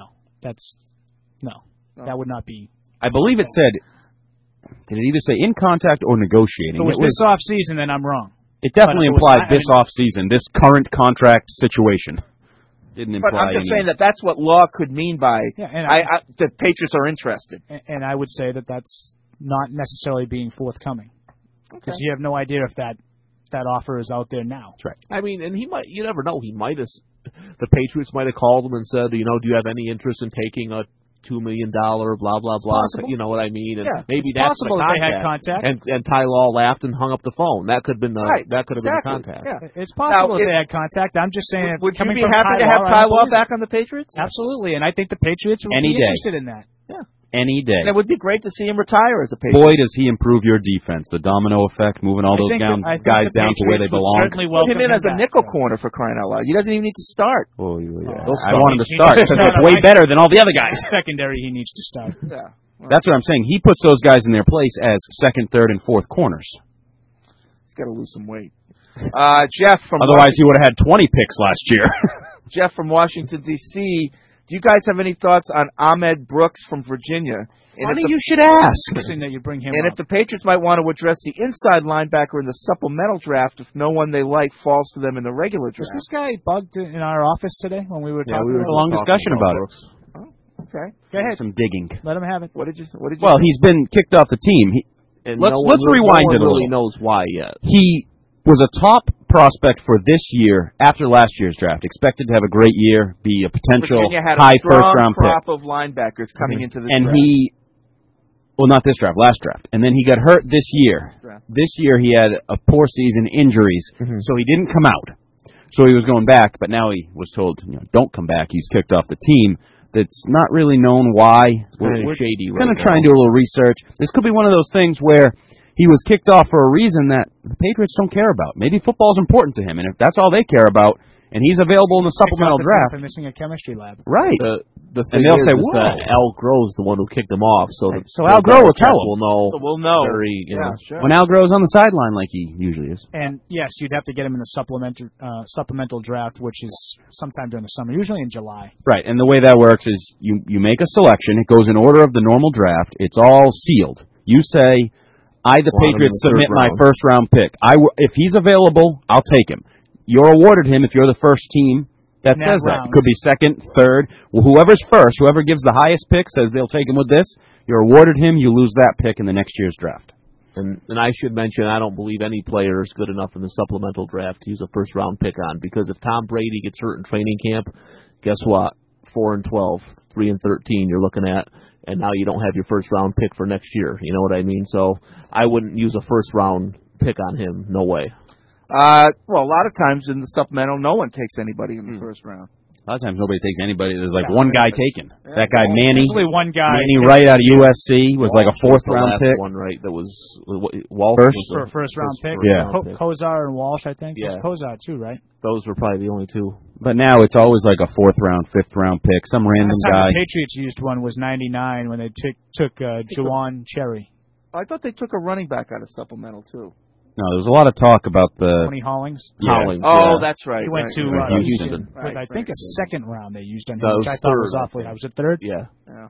that would not be. I believe it said. Did it either say in contact or negotiating? If it was this off season, then I'm wrong. It definitely implied this off season, this current contract situation. Didn't imply. But I'm just saying that's what Law could mean by the Patriots are interested. And I would say that that's not necessarily being forthcoming, because you have no idea if that offer is out there now. That's right. I mean, and you never know. The Patriots might have called him and said, do you have any interest in taking a $2 million, blah, blah, blah. Possible. You know what I mean? And maybe it's that's possible the that they had contact. And Ty Law laughed and hung up the phone. That could have been been the contact. Yeah. It's possible that they had contact. I'm just saying. Would you be happy to have Ty Law back on the Patriots? Absolutely, and I think the Patriots would be interested in that. Yeah. any day. And it would be great to see him retire as a Patriot. Boy, does he improve your defense. The domino effect, moving all those guys down to where they belong. Put him in as a nickel corner for crying out loud. He doesn't even need to start. Oh, yeah. I want him to start because it's way better than all the other guys. Secondary, he needs to start. Yeah. That's what I'm saying. He puts those guys in their place as second, third, and fourth corners. He's got to lose some weight. Jeff from Otherwise, he would have had 20 picks last year. Jeff from Washington, D.C., do you guys have any thoughts on Ahmed Brooks from Virginia? Funny you should ask. Interesting that you bring him And up. if the Patriots might want to address the inside linebacker in the supplemental draft if no one they like falls to them in the regular draft. Was this guy bugged in our office today when we were talking? We had a long discussion about it. Okay. Go ahead. Some digging. Let him have it. What did you Well, he's been kicked off the team. Let's rewind it a little. No one really knows why yet. He was a top prospect for this year after last year's draft. Expected to have a great year, be a potential Virginia had high a strong first-round pick. crop of linebackers coming into this draft. Well, not this draft, last draft. And then he got hurt this year. This year he had a poor season, injuries, so he didn't come out. So he was going back, but now he was told, don't come back. He's kicked off the team. That's not really known why. We're shady going to try and do a little research. This could be one of those things where he was kicked off for a reason that the Patriots don't care about. Maybe football's important to him, and if that's all they care about, and he's available in the supplemental draft. For missing a chemistry lab. Right. The thing and they'll is say, that Al Groh's the one who kicked him off. So Al Groh will tell him. We'll know. Sure. When Al Groh's on the sideline like he usually is. And, yes, you'd have to get him in the supplemental draft, which is sometime during the summer, usually in July. Right, and the way that works is you make a selection. It goes in order of the normal draft. It's all sealed. You say, the Patriots submit my first-round pick. If he's available, I'll take him. You're awarded him if you're the first team that says that. It could be second, third. Well, whoever's first, whoever gives the highest pick says they'll take him with this. You're awarded him. You lose that pick in the next year's draft. And I should mention, I don't believe any player is good enough in the supplemental draft to use a first-round pick on, because if Tom Brady gets hurt in training camp, guess what? 4-12, 3-13 you're looking at, and now you don't have your first-round pick for next year. You know what I mean? So I wouldn't use a first-round pick on him. No way. Well, a lot of times in the supplemental, no one takes anybody in the first round. A lot of times nobody takes anybody. There's like one guy taken. That guy, Manny. Usually one guy. Manny Wright out of USC was like a fourth-round pick. One right that was Walsh. First-round pick. Yeah. Kozar and Walsh, I think. Yeah. Kozar, too, right? Those were probably the only two. But now it's always like a fourth-round, fifth-round pick, some random guy. The Patriots used one was 99 when they took Juwan Cherry. I thought they took a running back out of supplemental, too. No, there was a lot of talk about the... Tony Hollings? Yeah. Hollings, Oh, that's right. He went to Houston. I think a second round they used on him, That which I thought was third, awfully. Was it third? Yeah.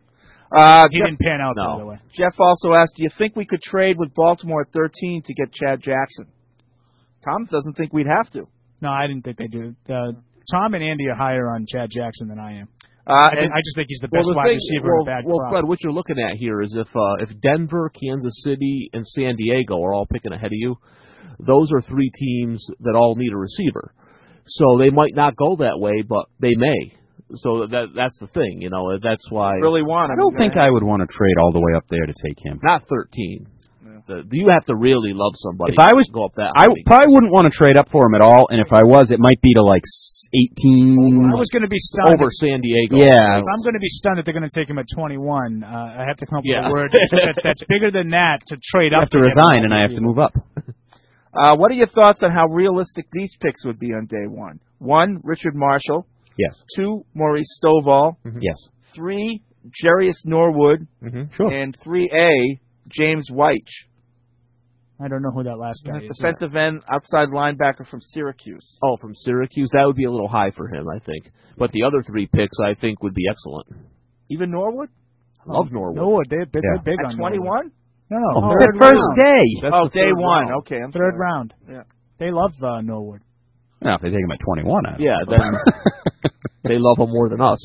He didn't pan out, by the way. Jeff also asked, do you think we could trade with Baltimore at 13 to get Chad Jackson? Tom doesn't think we'd have to. No, I didn't think they do. Tom and Andy are higher on Chad Jackson than I am. I just think he's the best wide receiver in a bad crop. Fred, what you're looking at here is if Denver, Kansas City, and San Diego are all picking ahead of you, those are three teams that all need a receiver. So they might not go that way, but they may. So that's the thing, That's why I really want him. I don't think I would want to trade all the way up there to take him. Not 13. You have to really love somebody. If I was go up that, I probably wouldn't want to trade up for him at all. And if I was, it might be to like 18. I was going to be stunned over San Diego. Yeah, if I'm going to be stunned that they're going to take him at 21. I have to come up with a word that's bigger than that to trade up. I have to resign and I have to move up. What are your thoughts on how realistic these picks would be on day one? 1, Richard Marshall. Yes. 2, Maurice Stovall. Yes. 3, Jarius Norwood. Sure. And 3A, James White. I don't know who that last guy is. Defensive end, outside linebacker from Syracuse. Oh, from Syracuse? That would be a little high for him, I think. But the other 3 picks, I think, would be excellent. Even Norwood? Love Norwood. Norwood, they're big at on 21? No. It's the first day. Oh, day one. Okay, I'm third sorry. round. Yeah. They love Norwood. Now, if they take him at 21, yeah, then they love him more than us.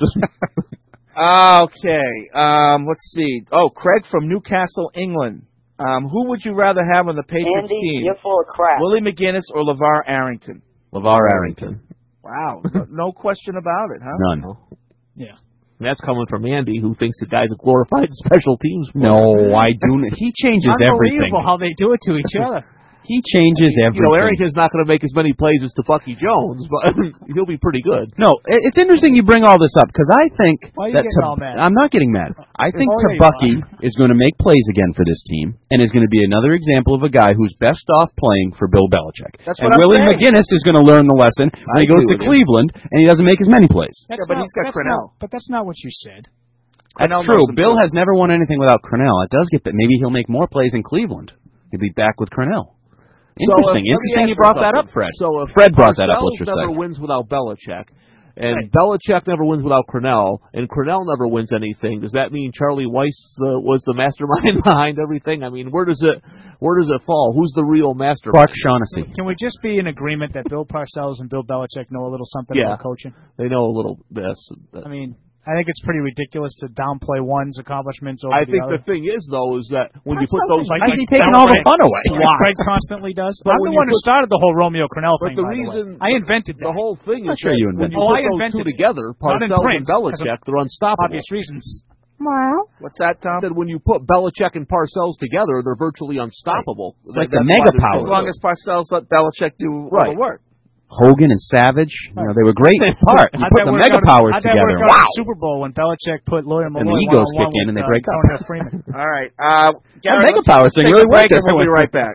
Okay, let's see. Oh, Craig from Newcastle, England. Who would you rather have on the Patriots team? You're full of crap. Willie McGinnis or LeVar Arrington? LeVar Arrington. Wow, no question about it, huh? None. Yeah. That's coming from Andy, who thinks the guy's a glorified special teams player. No, I do. He changes everything. Unbelievable how they do it to each other. He changes everything. Arrington's not going to make as many plays as Bucky Jones, but he'll be pretty good. No, it's interesting you bring all this up, because I think Why are you getting all mad? I'm not getting mad. I think Bucky is going to make plays again for this team, and is going to be another example of a guy who's best off playing for Bill Belichick. That's and what I'm Willie saying. McGinnis is going to learn the lesson when he goes to Cleveland, and he doesn't make as many plays. But he's got Crennel. But that's not what you said. That's true. Bill has never won anything without Crennel. It does get that. Maybe he'll make more plays in Cleveland. He'll be back with Crennel. Interesting. Interesting you brought that up, Fred. So if Fred brought that up, let's just never say. wins without Belichick, and Belichick never wins without Crennel, and Crennel never wins anything, does that mean Charlie Weiss was the mastermind behind everything? I mean, where does it fall? Who's the real mastermind? Clark Shaughnessy. Can we just be in agreement that Bill Parcells and Bill Belichick know a little something about coaching? They know a little bit. I mean, I think it's pretty ridiculous to downplay one's accomplishments over I the think other. the thing is, though, is that when you put those... Why is he taking all the fun away? Craig constantly does. But I'm when the one who you started the whole Romeo Crennel But thing, the by reason... the way. I invented that. The whole thing is sure you when invented you I put those invented two it. together, Not in Parcells and print, Belichick, they're unstoppable. Obvious reasons. What's that, Tom? I said when you put Belichick and Parcells together, they're virtually unstoppable. It's like the mega power. As long as Parcells let Belichick do all the work. Hogan and Savage, they were great apart. You put the mega powers together. Wow! Super Bowl when Belichick put Lawyer Malloy and the egos kick in and they break up. All right. That mega power thing really worked. We'll be right back.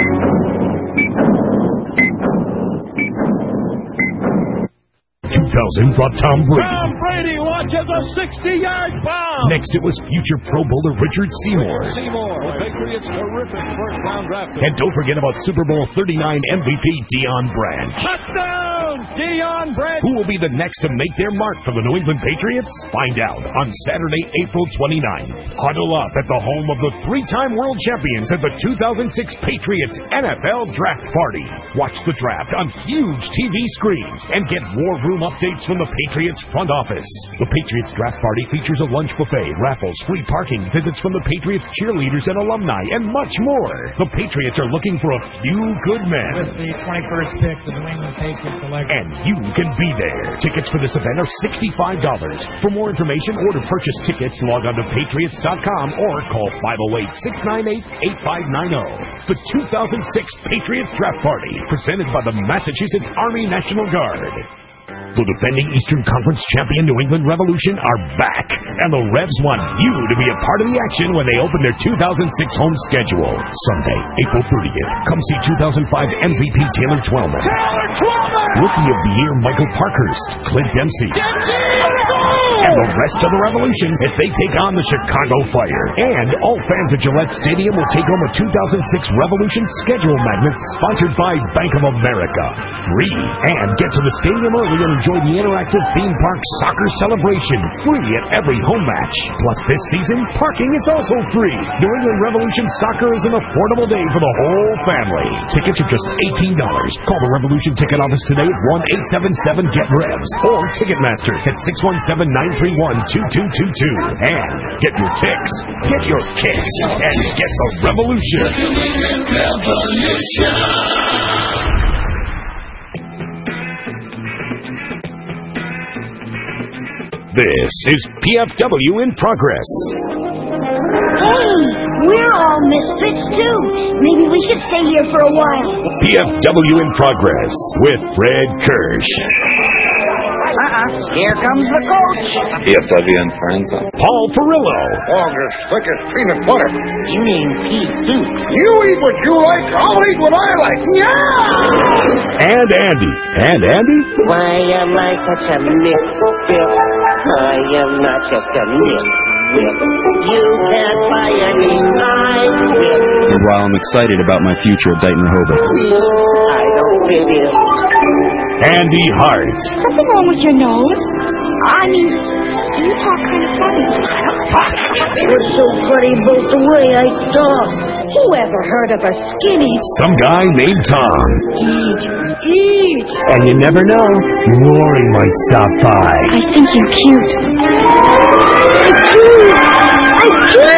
2000 brought Tom Brady. Tom Brady launches a 60-yard bomb. Next, it was future Pro Bowler Richard Seymour. The Patriots' terrific first-round draft pick. And don't forget about Super Bowl 39 MVP Deion Branch. Touchdown, Deion Branch. Who will be the next to make their mark for the New England Patriots? Find out on Saturday, April 29th. Huddle up at the home of the three-time world champions at the 2006 Patriots NFL Draft Party. Watch the draft on huge TV screens and get war room updates from the Patriots front office. The Patriots Draft Party features a lunch buffet, raffles, free parking, visits from the Patriots cheerleaders and alumni, and much more. The Patriots are looking for a few good men. With the 21st pick, the New England Patriots select. And you can be there. Tickets for this event are $65. For more information or to purchase tickets, log on to Patriots.com or call 508-698-8590. The 2006 Patriots Draft Party, presented by the Massachusetts Army National Guard. The defending Eastern Conference champion New England Revolution are back, and the Revs want you to be a part of the action when they open their 2006 home schedule. Sunday, April 30th. Come see 2005 MVP Taylor Twellman. Rookie of the Year Michael Parkhurst, Clint Dempsey. And the rest of the Revolution as they take on the Chicago Fire. And all fans at Gillette Stadium will take home a 2006 Revolution schedule magnet sponsored by Bank of America. Free. And get to the stadium early and enjoy the interactive theme park soccer celebration. Free at every home match. Plus this season, parking is also free. New England Revolution Soccer is an affordable day for the whole family. Tickets are just $18. Call the Revolution ticket office today at 1-877-GET-REVS or Ticketmaster at 617-931-2222. And get your ticks, get your kicks, and get the Revolution. This is PFW in progress. Hey, we're all misfits too. Maybe we should stay here for a while. PFW in progress with Fred Kirsch. Here comes the coach. PFW and friends. Paul Perillo. Longest, thickest peanut butter. You mean pea soup. You eat what you like, I'll eat what I like. Yeah! And Andy. And Andy? Why am I such a misfit? I am not just a misfit. You can't buy any nice whip. And while I'm excited about my future at Dighton Rehoboth. I don't fit in. Andy Hart. Something wrong with your nose? I mean, you talk kind of funny. You're so funny both the way I talk. Who ever heard of a skinny? Some guy named Tom. Eat. And you never know, Rory might stop by. I think you're cute. I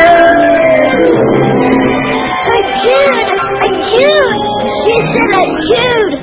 cute. She said I'm cute.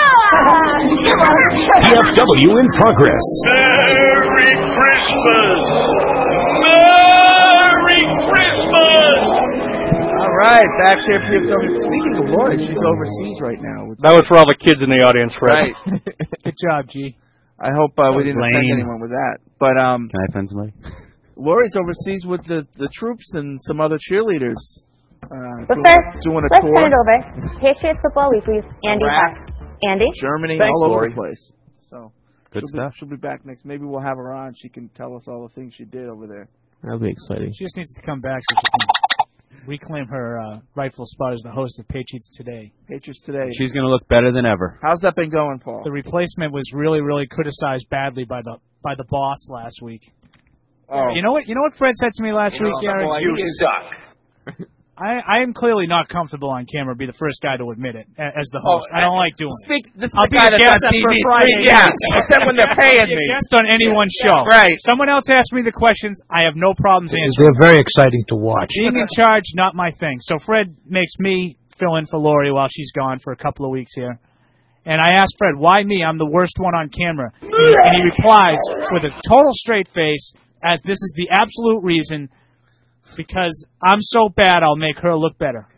PFW in progress. Merry Christmas! Merry Christmas! All Right, back here. Speaking of Lori, she's overseas right now. That was for all the kids in the audience, Fred. Right. Good job, G. I hope we didn't offend anyone with that. But Can I offend somebody? Lori's overseas with the troops and some other cheerleaders. Doing a let's tour. turn it over. Patriots Football Weekly. Andy. Andy. Germany, Thanks, all over Lori. the place. So Good stuff. She'll be back next. Maybe we'll have her on. She can tell us all the things she did over there. That'll be exciting. She just needs to come back so she can reclaim her rightful spot as the host of Patriots Today. Patriots Today. She's going to look better than ever. How's that been going, Paul? The replacement was really, really criticized badly by the boss last week. Oh. You know what Fred said to me last week, Gary? You suck. I am clearly not comfortable on camera. Be the first guy to admit it as the host. I don't like doing it. This is I'll the be guy a that's guest on for TV. Friday. Yeah, except when they're paying I'll be me. a guest on anyone's show. Right. Someone else asks me the questions. I have no problems answering. They're very exciting to watch. Being in charge, not my thing. So Fred makes me fill in for Lori while she's gone for a couple of weeks here. And I asked Fred, why me? I'm the worst one on camera. And he replies with a total straight face, as this is the absolute reason, because I'm so bad I'll make her look better.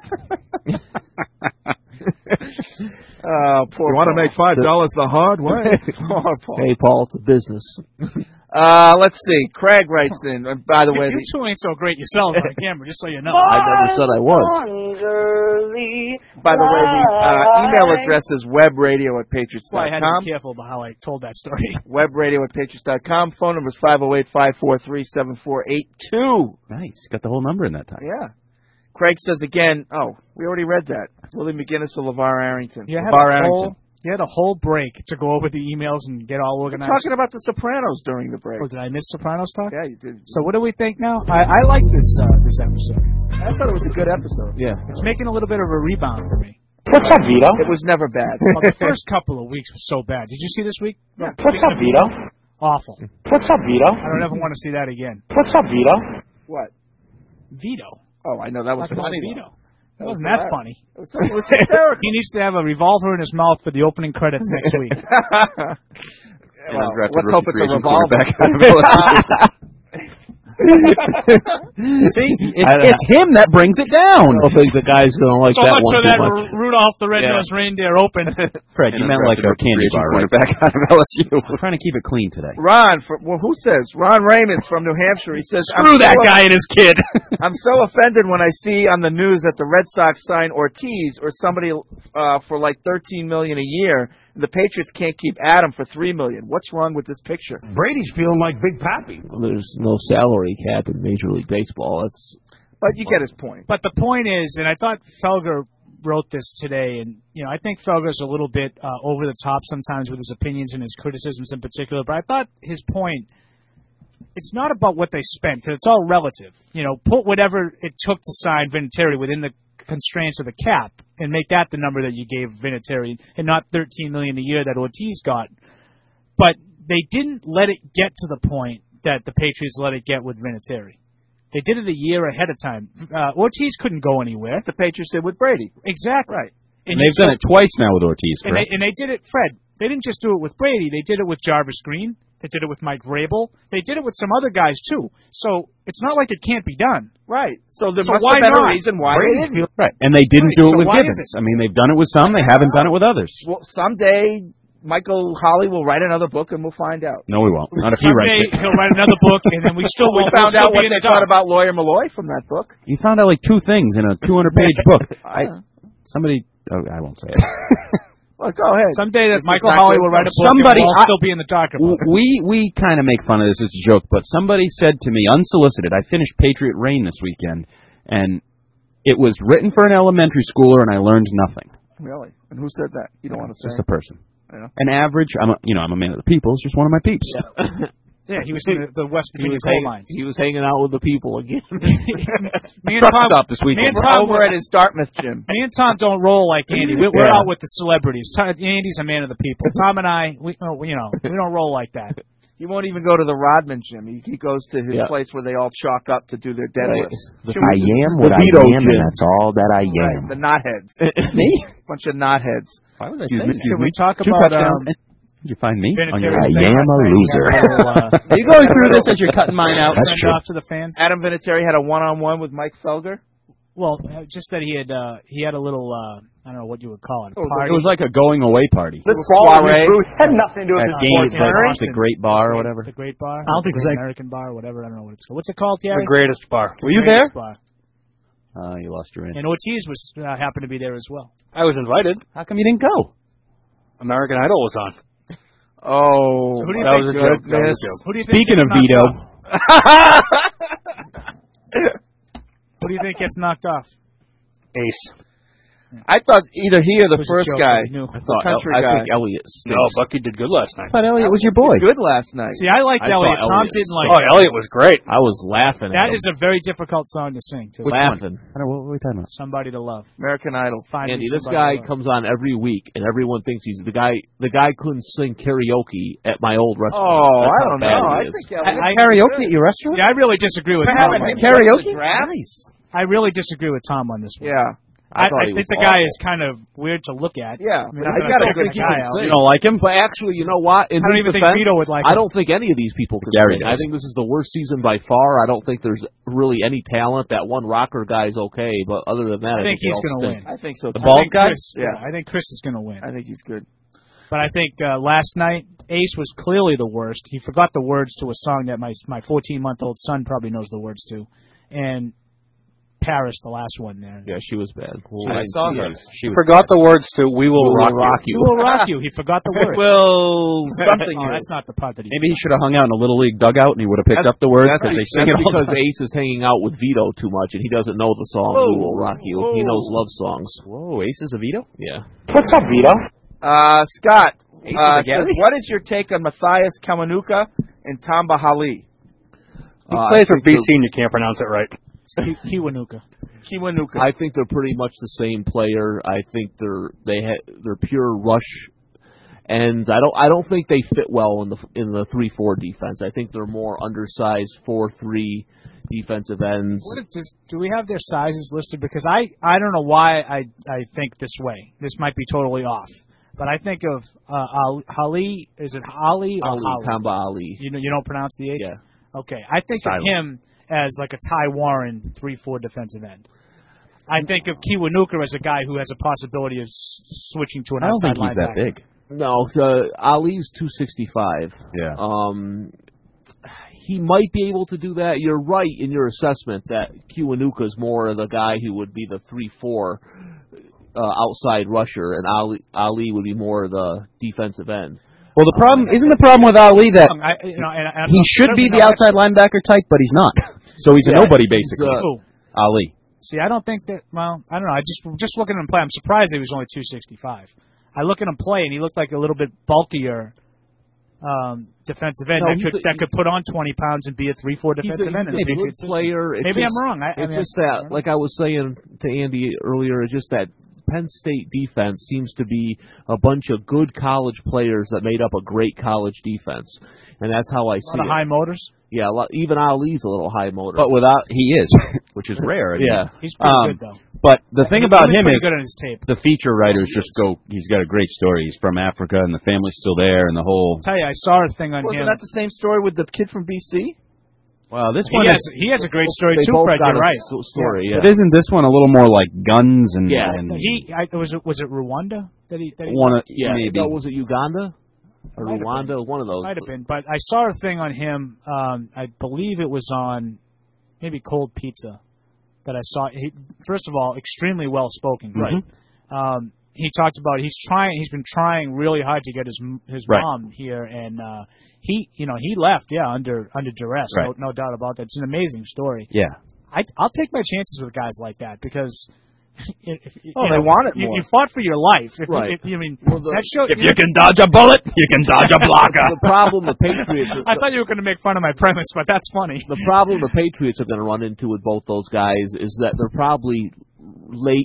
Poor You want to make $5 the hard way? Poor Paul. Hey, Paul, it's a business. Let's see. Craig writes in. And by the way, you two ain't so great yourselves on camera, just so you know. I never said I was. By the way, the email address is webradio@patriots.com. That's why I had to be careful about how I told that story. Webradio@patriots.com. Phone number is 508-543-7482. Nice. Got the whole number in that time. Yeah. Craig says again, we already read that. Willie McGinnis or LeVar Arrington? You had a whole break to go over the emails and get all organized. We're talking about The Sopranos during the break. Oh, did I miss Sopranos talk? Yeah, you did. So what do we think now? I like this episode. I thought it was a good episode. Yeah. It's making a little bit of a rebound for me. What's up, Vito? It was never bad. Well, the first couple of weeks was so bad. Did you see this week? Yeah. What's up, Vito? Awful. What's up, Vito? I don't ever want to see that again. What's up, Vito? What? Vito. Oh, I know. That was funny. Vito. That wasn't that funny. It was hysterical. He needs to have a revolver in his mouth for the opening credits next week. Let's hope it's a revolver. See, it's him that brings it down. I don't think the guy's going to like so that much one for too that much. Rudolph the Red-Nosed Reindeer open. Fred, you meant like a candy bar, right? Back out of LSU. We're trying to keep it clean today. Ron, who says? Ron Raymond from New Hampshire. He says, Screw that guy and his kid. I'm so offended when I see on the news that the Red Sox sign Ortiz or somebody for like $13 million a year. The Patriots can't keep Adam for $3 million. What's wrong with this picture? Brady's feeling like Big Pappy. Well, there's no salary cap in Major League Baseball. But you get his point. But the point is, and I thought Felger wrote this today, and I think Felger's a little bit over the top sometimes with his opinions and his criticisms in particular. But I thought his point, it's not about what they spent because it's all relative. Put whatever it took to sign Vinatieri within the constraints of the cap and make that the number that you gave Vinatieri and not $13 million a year that Ortiz got. But they didn't let it get to the point that the Patriots let it get with Vinatieri. They did it a year ahead of time. Ortiz couldn't go anywhere. The Patriots did with Brady. Exactly. Right. And they've done it twice now with Ortiz, correct? And they did it, Fred. They didn't just do it with Brady. They did it with Jarvis Green. They did it with Mike Vrabel. They did it with some other guys, too. So it's not like it can't be done. Right. So there must why have been not? a reason why they didn't. Right. And they didn't do it So with why is Gibbons. I mean, they've done it with some. They haven't done it with others. Well, someday Michael Holley will write another book, and we'll find out. No, we won't. Not if he writes it. He'll write another book, and then we still We won't. found we'll out still what be in they the thought dark. about Lawyer Malloy from that book. You found out like two things in a 200-page book. I won't say it. Well, go ahead. Someday that Michael Holley will write a book, Somebody, and we'll still be in the dark about it. We kind of make fun of this as a joke, but somebody said to me, unsolicited, I finished Patriot Reign this weekend, and it was written for an elementary schooler, and I learned nothing. Really? And who said that? You don't want to say. Just a person. Yeah. An average. I'm a man of the people. It's just one of my peeps. Yeah, he was in the West Virginia coal mines. He was hanging out with the people again. Me and Truck Tom, stop this weekend. We're over at his Dartmouth gym. Me and Tom don't roll like Andy. We're out with the celebrities. Andy's a man of the people. Tom and I, we don't roll like that. He won't even go to the Rodman gym. He goes to his place where they all chalk up to do their deadlifts. I am what I am, and that's all that I am. Right, the knotheads. Me? Bunch of knotheads. Why was I Excuse saying me. that? Can we talk Two about touchdowns. Did you find me? On your Vinatieri's I am a loser. Are you going through this as you're cutting mine out? That's true. Off to the fans. Adam Vinatieri had a one-on-one with Mike Felger. Well, just that he had a little I don't know what you would call it. It was like a going away party. This soiree had nothing to do with the sports. The Great Bar or whatever. The Great Bar. I don't think it was American Bar or whatever. I don't know what it's called. What's it called, Gary? The Greatest Bar. Were you there? Bar. You lost your in. And Ortiz was happened to be there as well. I was invited. How come you didn't go? American Idol was on. Oh, so who do you that think was a joke. That was a joke. Who do you think Speaking of Vito. Who do you think gets knocked off? Ace. I thought either he or the first guy. I think Elliott stinks. No, Bucky did good last night. I thought Elliott was your boy. Good last night. See, I liked Elliott. Tom didn't like it. Oh, Elliott was great. I was laughing. That is a very difficult song to sing, too. Laughing. I don't know, what are we talking about? Somebody to Love. American Idol. Andy, this guy comes on every week, and everyone thinks he's the guy. The guy couldn't sing karaoke at my old restaurant. Oh, That's I how don't bad know. he I is. think Elliott. Karaoke at your restaurant? Yeah, I really disagree with Tom. Karaoke? Nice. I really disagree with Tom on this one. Yeah. I think the guy is kind of weird to look at. Yeah. I mean, He's got a good guy. You don't like him? But actually, you know what? I don't even think Vito would like him. I don't think any of these people could Gary sing. does. I think this is the worst season by far. I don't think there's really any talent. That one rocker guy's okay, but other than that, I think he's going to win. I think so. The bald guy? Yeah, I think Chris is going to win. I think he's good. But I think last night, Ace was clearly the worst. He forgot the words to a song that my 14-month-old son probably knows the words to. And Paris, the last one there. Yeah, she was bad. I saw her. She forgot the words to "We Will Rock You." We will rock you. He forgot the words. Well, something. That's not the part that he. Maybe he should have hung out in a little league dugout and he would have picked up the words because they sing it all the because time. Ace is hanging out with Vito too much and he doesn't know the song "We Will Rock You." He knows love songs. Whoa, Ace is a Vito? Yeah. What's up, Vito? Scott, says, what is your take on Matthias Kiwanuka and Tamba Hali? He plays for BC and you can't pronounce it right. Kiwanuka. I think they're pretty much the same player. I think they're pure rush ends. I don't think they fit well in the 3-4 defense. I think they're more undersized 4-3 defensive ends. Do we have their sizes listed? Because I don't know why I think this way. This might be totally off. But I think of Ali. Is it Ali or Ali? Tamba Ali. You don't pronounce the H? Yeah. Okay. I think of him as like a Ty Warren 3-4 defensive end. I think of Kiwanuka as a guy who has a possibility of switching to an outside linebacker. I don't think he's that big. No, Ali's 265. Yeah. He might be able to do that. You're right in your assessment that Kiwanuka is more of the guy who would be the 3-4 outside rusher, and Ali would be more of the defensive end. Well, isn't the problem with Ali that he should be the outside linebacker type, but he's not. So he's a nobody, basically. Ali. See, I don't think that. Well, I don't know. I just looking at him play, I'm surprised he was only 265. I look at him play, and he looked like a little bit bulkier defensive end that could put on 20 pounds and be a 3-4 defensive end. He's a good player. Maybe I'm wrong. It's just that, like I was saying to Andy earlier, it's just that Penn State defense seems to be a bunch of good college players that made up a great college defense, and that's how I see it. High motors. Yeah, even Ali's a little high motor. But he is, which is rare. Yeah, he's pretty good though. But the thing about him is good on his tape. The feature writers just go. He's got a great story. He's from Africa, and the family's still there, and the whole. I'll tell you, I saw a thing on him. Wasn't that the same story with the kid from BC? Well, this one he has a great story too, Fred. You're right. Story, yeah. But isn't this one a little more like guns and? Yeah. Was it Rwanda that he maybe. No, was it Uganda? Or Rwanda, one of those. Might have been, but I saw a thing on him. I believe it was on maybe Cold Pizza that I saw. First of all, extremely well spoken. Right. He talked about he's been trying really hard to get his mom here, and he left under duress. Right. No doubt about that. It's an amazing story. Yeah. I'll take my chances with guys like that because. They want it more. You fought for your life. That show. If you can dodge a bullet, you can dodge a blocker. The problem the Patriots. I thought you were going to make fun of my premise, but that's funny. The problem the Patriots are going to run into with both those guys is that they're probably late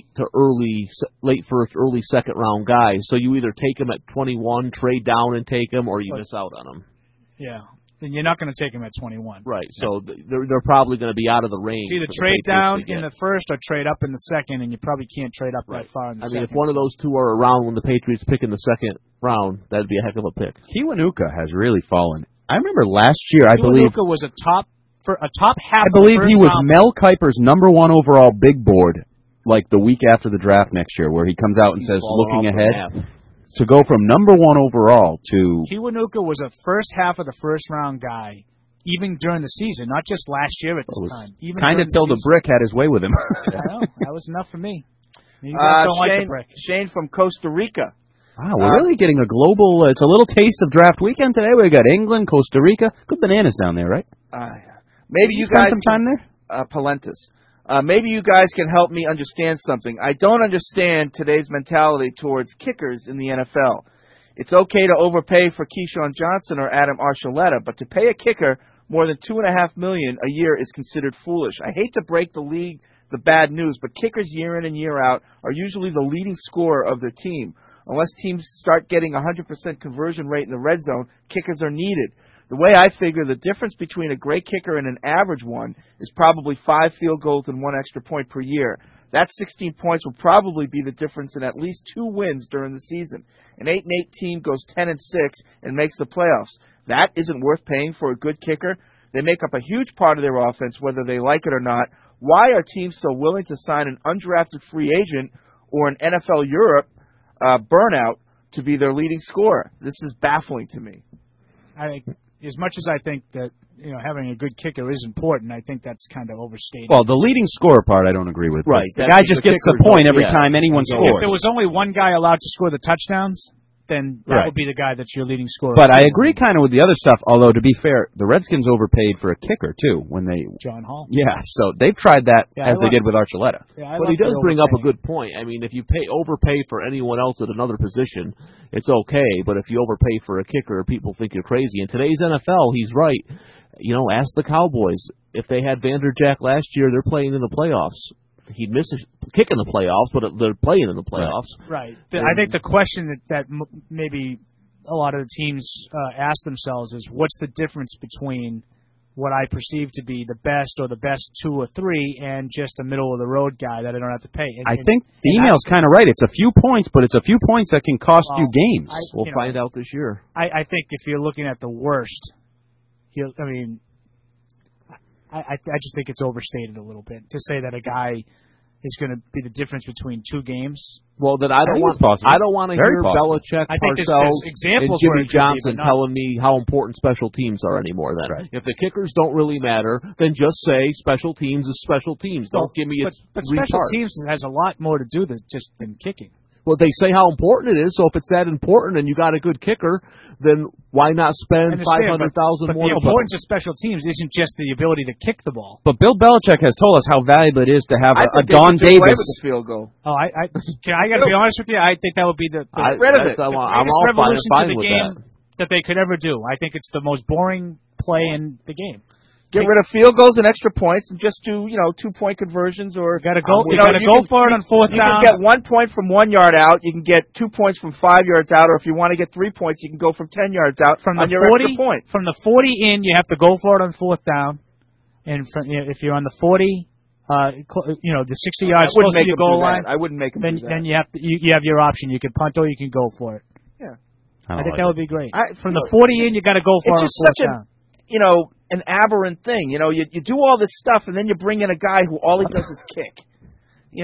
first, early second round guys. So you either take them at 21, trade down and take them, or you miss out on them. Yeah. Then you're not going to take him at 21. Right. So they're probably going to be out of the range. It's either trade down in the first or trade up in the second, and you probably can't trade up that far in the second. If one of those two are around when the Patriots pick in the second round, that'd be a heck of a pick. Kiwanuka has really fallen. I remember last year, I believe. Kiwanuka was a top a top half. I believe of the he first was round. Mel Kiper's #1 overall big board, like the week after the draft next year, where he comes out and says, looking ahead, to go from #1 overall to... Kiwanuka was a first half of the first round guy, even during the season, not just last year at this time. Kind of till the brick had his way with him. I know. That was enough for me. You guys don't like the brick. Shane from Costa Rica. Wow, we're really getting a global... it's a little taste of draft weekend today. We got England, Costa Rica. Good bananas down there, right? Maybe you spend guys some time there? Palentis. Maybe you guys can help me understand something. I don't understand today's mentality towards kickers in the NFL. It's okay to overpay for Keyshawn Johnson or Adam Archuleta, but to pay a kicker more than $2.5 million a year is considered foolish. I hate to break the league the bad news, but kickers year in and year out are usually the leading scorer of their team. Unless teams start getting 100% conversion rate in the red zone, kickers are needed. The way I figure the difference between a great kicker and an average one is probably 5 field goals and 1 extra point per year. That 16 points will probably be the difference in at least 2 wins during the season. An 8-8 team goes 10-6 and makes the playoffs. That isn't worth paying for a good kicker. They make up a huge part of their offense, whether they like it or not. Why are teams so willing to sign an undrafted free agent or an NFL Europe burnout to be their leading scorer? This is baffling to me. As much as I think that having a good kicker is important, I think that's kind of overstated. Well, the leading scorer part I don't agree with. Right. The guy just gets the point every time anyone scores. If there was only one guy allowed to score the touchdowns, then that would be the guy that's your leading scorer. But I agree kind of with the other stuff, although to be fair, the Redskins overpaid for a kicker, too, when they... John Hall. Yeah, so they've tried that as they did with Archuleta. Yeah, but he does bring up a good point. I mean, if you overpay for anyone else at another position, it's okay, but if you overpay for a kicker, people think you're crazy. In today's NFL, he's right. Ask the Cowboys. If they had Vanderjack last year, they're playing in the playoffs. He'd miss a kick in the playoffs, but they're playing in the playoffs. Right. I think the question that maybe a lot of the teams ask themselves is, what's the difference between what I perceive to be the best or the best 2 or 3 and just a middle-of-the-road guy that I don't have to pay? I think the email's kind of right. It's a few points, but it's a few points that can cost you games. We'll find out this year. I think if you're looking at the worst, I just think it's overstated a little bit to say that a guy is going to be the difference between 2 games. Well, then I don't want to hear Belichick, Parcells, and Jimmy Johnson telling me how important special teams are anymore. Then, if the kickers don't really matter, then just say special teams is special teams. Don't give me but special teams has a lot more to do than kicking. Well, they say how important it is. So if it's that important and you got a good kicker, then why not spend $500,000 more? But the importance of special teams isn't just the ability to kick the ball. But Bill Belichick has told us how valuable it is to have a Don Davis. With the field goal. Oh, I got to be honest with you. I think that would be the greatest revolution to the game that they could ever do. I think it's the most boring play in the game. Get rid of field goals and extra points and just do, 2-point conversions or... You got to go for it on 4th down. You can get 1 point from 1 yard out. You can get 2 points from 5 yards out. Or if you want to get 3 points, you can go from 10 yards out on your extra point. From the 40 in, you have to go for it on 4th down. And if you're on the 40, the 60 yards close to your goal line, I wouldn't make them do that. Then you have your option. You can punt or you can go for it. Yeah. I think that would be great. From the 40 in, you got to go for it on 4th down. An aberrant thing. You do all this stuff, and then you bring in a guy who all he does is kick. Get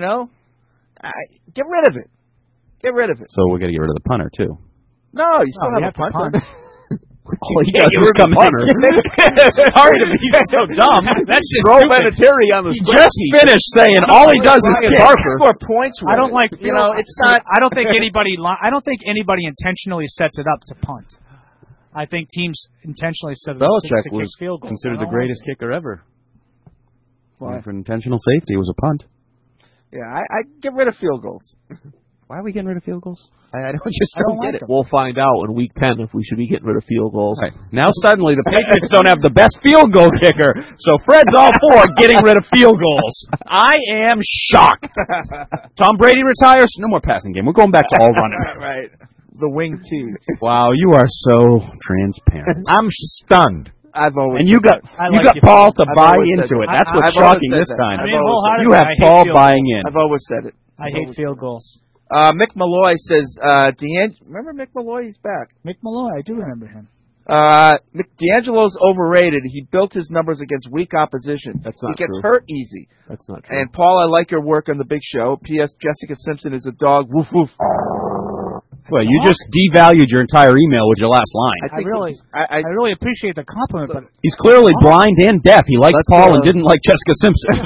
rid of it. Get rid of it. So we're going to get rid of the punter, too. No, you still have a punter. All he does is come in. Sorry to be so dumb. That's just throw Vinatieri on the He just finished saying all he does is kick. Score points. I don't like. It's not. I don't think anybody intentionally sets it up to punt. I think teams intentionally set it up to kick field goals. Considered the greatest kicker ever. Why? For intentional safety, it was a punt. Yeah, I get rid of field goals. Why are we getting rid of field goals? I don't get it. We'll find out in week 10 if we should be getting rid of field goals. Right. Now suddenly the Patriots don't have the best field goal kicker, so Fred's all for getting rid of field goals. I am shocked. Tom Brady retires. No more passing game. We're going back to all running. Right. The wing T. Wow, you are so transparent. I'm stunned. I've always and you got Paul to buy into it. That's what's shocking this time. You have Paul buying in. I've always said it. I hate field goals. Mick Malloy says, remember Mick Malloy? He's back. Mick Malloy, I do remember him. D'Angelo's overrated. He built his numbers against weak opposition. That's not He gets true. hurt easy. That's not true. And Paul, I like your work on the Big Show. P.S. Jessica Simpson is a dog. Woof woof. Well, you just devalued your entire email with your last line. I really appreciate the compliment, but He's clearly blind and deaf. He liked Paul and didn't like Jessica Simpson.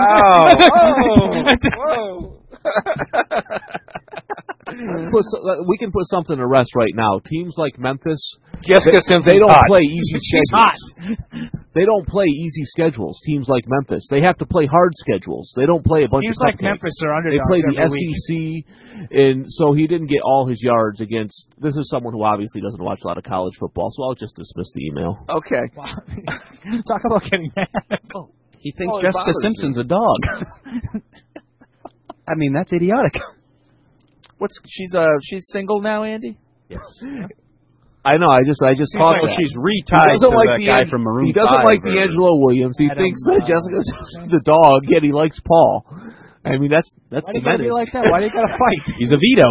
Whoa. We can put something to rest right now. Teams like Memphis, Jessica Simpson's they don't hot. play easy schedules. They don't play easy schedules. Teams like Memphis, they have to play hard schedules. They don't play a bunch teams of like Memphis are They underdogs play the every week. SEC, and so he didn't get all his yards against. This is someone who obviously doesn't watch a lot of college football, so I'll just dismiss the email. Okay. Wow. Talk about getting mad. He thinks Jessica Simpson's a dog. I mean, that's idiotic. She's single now, Andy? Yes. I know. I just thought that. She's retied to that guy from Maroon 5. He doesn't like D'Angelo Williams. He thinks that Jessica Simpson's a dog, yet he likes Paul. I mean, that's Why do you gotta be like that? Why do you gotta fight? He's a veto.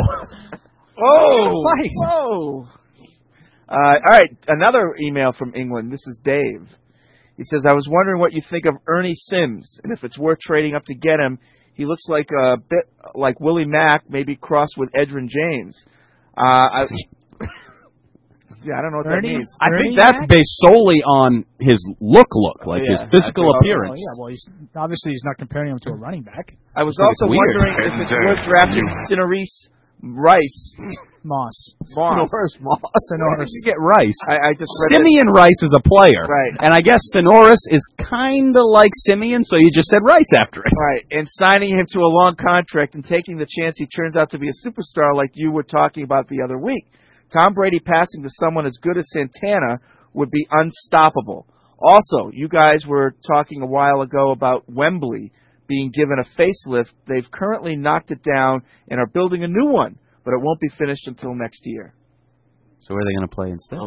Whoa! All right, another email from England. This is Dave. He says, I was wondering what you think of Ernie Sims, and if it's worth trading up to get him. He looks like a bit like Willie Mack, maybe crossed with Edgerrin James. I don't know what that means. I think that's based solely on his look, like his physical appearance. Well, obviously he's not comparing him to a running back. I was also wondering if it's worth drafting Cineris Moss. Sonoris Moss. Sonoris. You get Rice. I just read Simeon Rice is a player. Right. And I guess Sonoris is kind of like Simeon, so you just said Rice after it. Right. And signing him to a long contract and taking the chance he turns out to be a superstar like you were talking about the other week. Tom Brady passing to someone as good as Santana would be unstoppable. Also, you guys were talking a while ago about Wembley being given a facelift. They've currently knocked it down and are building a new one, but it won't be finished until next year. So where are they going to play instead?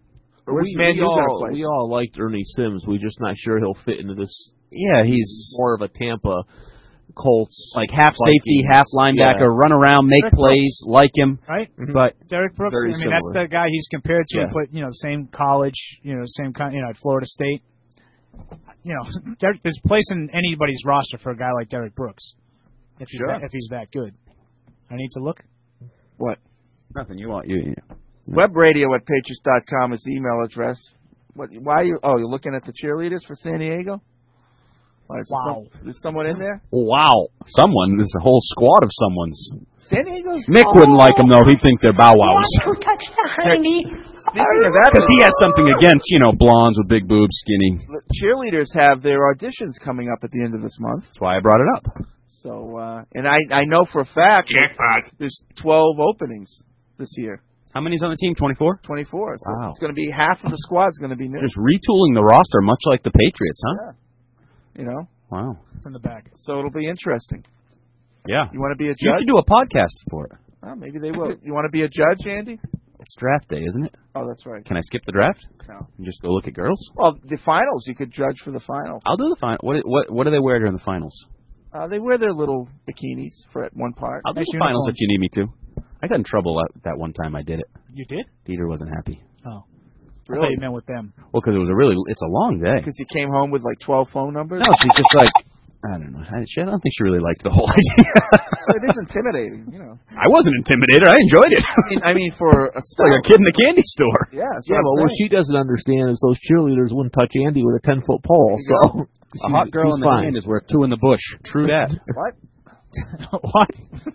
We all liked Ernie Sims. We're just not sure he'll fit into this. Yeah, he's more of a Tampa Colts, like half safety, half linebacker, run around, make Derek plays, Brooks. like him. Right? Mm-hmm. But Derek Brooks, I mean, that's the guy he's compared to, but, same college, same kind, at Florida State. There's place in anybody's roster for a guy like Derek Brooks. If he's that good. I need to look. What? Nothing. You want you. Webradio@patriots.com is the email address. Why are you? Oh, you're looking at the cheerleaders for San Diego? Wow. There's someone in there? Wow. Someone. There's a whole squad of someone's. San Diego's? Mick wouldn't like them, though. He'd think they're bow wows. Who touched the honey? Speaking of that, because he has something against, blondes with big boobs, skinny. Cheerleaders have their auditions coming up at the end of this month. That's why I brought it up. So, and I know for a fact there's 12 openings this year. How many's on the team? 24? 24. So wow. It's going to be half of the squad's going to be new. Just retooling the roster, much like the Patriots, huh? Yeah. Wow. From the back. So it'll be interesting. Yeah. You want to be a judge? You should do a podcast for it. Well, maybe they will. You want to be a judge, Andy? It's draft day, isn't it? Oh, that's right. Can I skip the draft? No. And just go look at girls? Well, the finals. You could judge for the finals. I'll do the final. What do they wear during the finals? They wear their little bikinis at one part. I'll do the finals if you need me to. I got in trouble that one time I did it. You did? Peter wasn't happy. Oh. Really? I thought you meant with them. Well, because it's a long day. Because you came home with like 12 phone numbers? No, she's just like, I don't know. I don't think she really liked the whole idea. It is intimidating, I wasn't intimidated. I enjoyed it. I mean, for a like a kid in a candy store. Yeah, but what she doesn't understand is those cheerleaders wouldn't touch Andy with a 10-foot pole. So a hot girl in the hand is worth two in the bush. True that. What? What?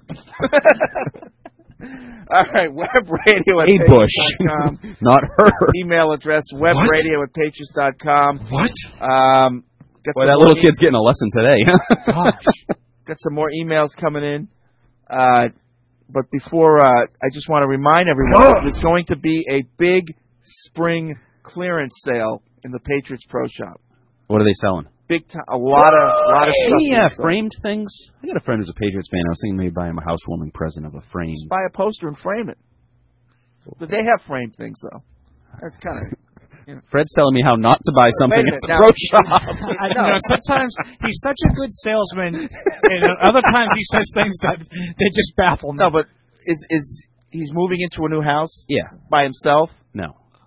All right, webradio@patriots.com. Not her. Email address, webradio@patriots.com. What? Boy, that little kid's getting a lesson today. Gosh. Got some more emails coming in. But before, I just want to remind everyone there's going to be a big spring clearance sale in the Patriots Pro Shop. What are they selling? Big time, a lot of Any stuff. framed things? I got a friend who's a Patriots fan. I was thinking maybe buy him a housewarming present of a frame. Just buy a poster and frame it. But they have framed things, though. That's kind of... Fred's telling me how not to buy something at the pro shop. I know. Sometimes he's such a good salesman, and other times he says things that just baffle me. No, but is he's moving into a new house? Yeah. By himself? No.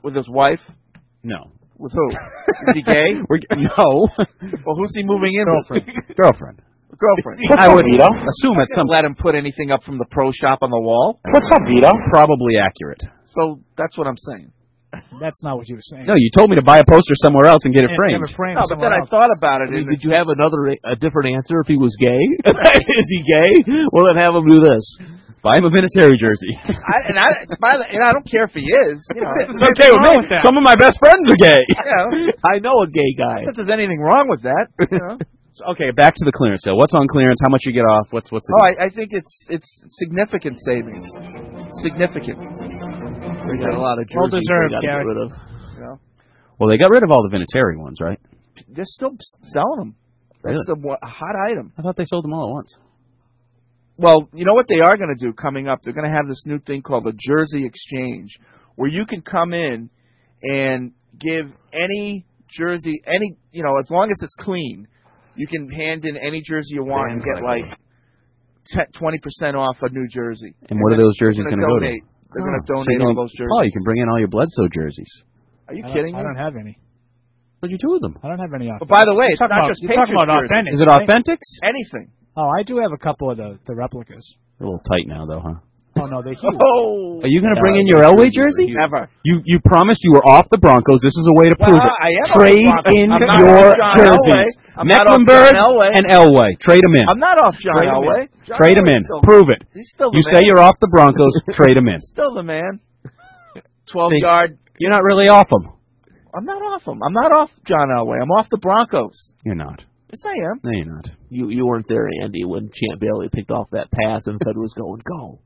with his wife? No. With who? Is he gay? No. Well, who's he moving in with? Girlfriend. Girlfriend. I would assume at some let him put anything up from the pro shop on the wall. What's up, Vito? Probably accurate. So that's what I'm saying. That's not what you were saying. No, you told me to buy a poster somewhere else and get it framed. No, but then I thought about it. Did you have a different answer if he was gay? Is he gay? Well, then have him do this. Buy him a Vinatieri jersey. And I don't care if he is. You know, it's okay with me. Some of my best friends are gay. You know, I know a gay guy. If there's anything wrong with that. You know? Okay, back to the clearance sale. What's on clearance? How much you get off? What's the I think it's significant savings. Significant. There's a lot of jerseys well deserved, they got to get rid of. You know? Well, they got rid of all the Vinatieri ones, right? They're still selling them. Really? That's a hot item. I thought they sold them all at once. Well, you know what they are going to do coming up? They're going to have this new thing called a jersey exchange, where you can come in and give any jersey, as long as it's clean, you can hand in any jersey you want and get like 20% off a new jersey. And what are those jerseys going to go to? They're going to donate all those jerseys. Oh, you can bring in all your Bledsoe jerseys. Are you kidding me? I don't have any. What'd you do with them? I don't have any. But by the way, it's not just you're talking about authentic. Is it Authentics? Anything. Oh, I do have a couple of the replicas. They're a little tight now, though, huh? Oh no, they're huge. Oh, are you going to bring in your Elway jersey? Never. You promised you were off the Broncos. This is a way to prove it. I am Trade in your jerseys. Mecklenburg and Elway. Trade them in. I'm not off John Elway. Trade them in. Prove it. He's still the you say you're off the Broncos. Trade them in. Still the man. 12-yard. You're not really off them. I'm not off him. I'm not off John Elway. I'm off the Broncos. You're not. Yes, I am. No, you're not. You weren't there, Andy, when Champ Bailey picked off that pass and Fred was going, go.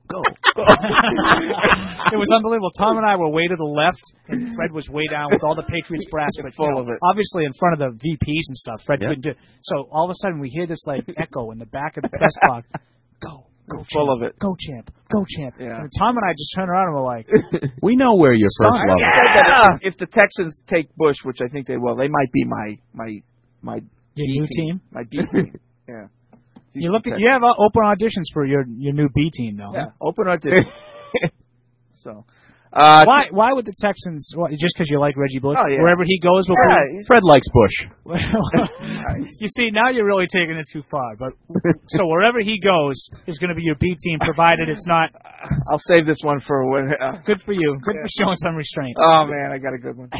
It was unbelievable. Tom and I were way to the left, and Fred was way down with all the Patriots brass, but full of it. Obviously in front of the VPs and stuff. Fred couldn't do. So all of a sudden we hear this like echo in the back of the press box. Go, full Champ. of it. Go, Champ. Go, Champ. Yeah. And Tom and I just turned around and were like, we know where your first love is. Yeah. If the Texans take Bush, which I think they will, they might be my your new team? My B team. Yeah. You have open auditions for your new B team, though. Yeah, open auditions. So, why would the Texans? Just because you like Reggie Bush? Oh, yeah. Wherever he goes, Fred likes Bush. You see, now you're really taking it too far. But so wherever he goes is going to be your B team, provided it's not. I'll save this one for when. Good for you. Good for showing some restraint. Oh man, I got a good one.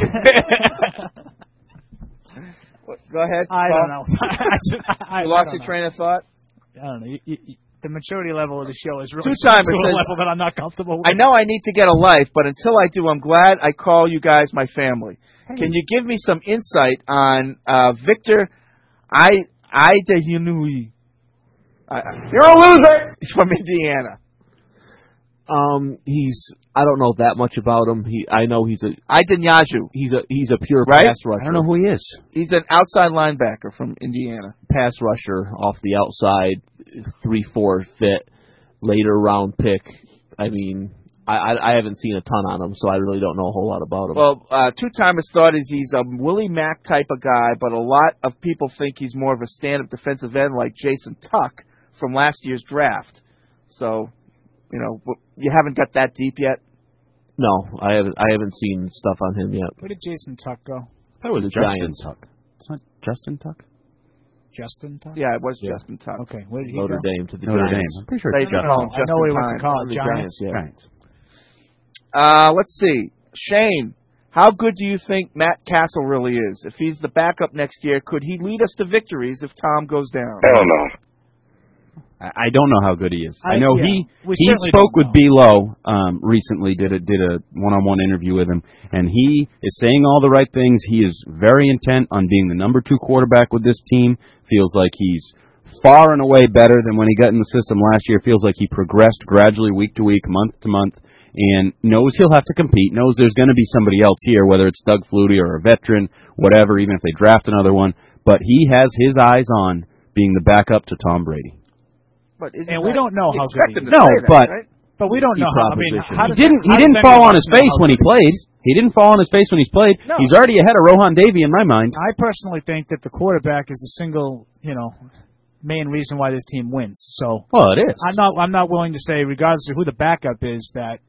Go ahead. I don't know. You lost your train of thought? I don't know. The maturity level of the show is really to a level that I'm not comfortable with. I know I need to get a life, but until I do, I'm glad I call you guys my family. Hey. Can you give me some insight on Victor Idahinui? You're a loser! He's from Indiana. I don't know that much about him. I know he's a Idanyazu. He's a pure right? pass rusher. I don't know who he is. He's an outside linebacker from Indiana. Pass rusher off the outside, 3-4 fit, later round pick. I mean, I haven't seen a ton on him, so I really don't know a whole lot about him. Well, two-timers thought he's a Willie Mack type of guy, but a lot of people think he's more of a stand-up defensive end like Jason Tuck from last year's draft. So, you haven't got that deep yet? No, I haven't seen stuff on him yet. Where did Jason Tuck go? That was Justin Tuck. It's not Justin Tuck? Justin Tuck? Yeah, it was Justin Tuck. Okay, where did he Notre go? Dame to the Notre Giants. Dame. I'm pretty sure it's Justin. I know what he wants to call it. Giants. Giants. Let's see. Shane, how good do you think Matt Castle really is? If he's the backup next year, could he lead us to victories if Tom goes down? Hell no. I don't know how good he is. I know he don't spoke with know. B-Low recently, did a one-on-one interview with him, and he is saying all the right things. He is very intent on being the number 2 quarterback with this team. Feels like he's far and away better than when he got in the system last year. Feels like he progressed gradually week to week, month to month, and knows he'll have to compete, knows there's going to be somebody else here, whether it's Doug Flutie or a veteran, whatever, even if they draft another one. But he has his eyes on being the backup to Tom Brady. And we don't know how good he is. No, but we don't know how. I mean, he didn't fall on his face when he played. He didn't fall on his face when he's played. No. He's already ahead of Rohan Davey in my mind. I personally think that the quarterback is the single, main reason why this team wins. So, well, it is. I'm not willing to say, regardless of who the backup is, that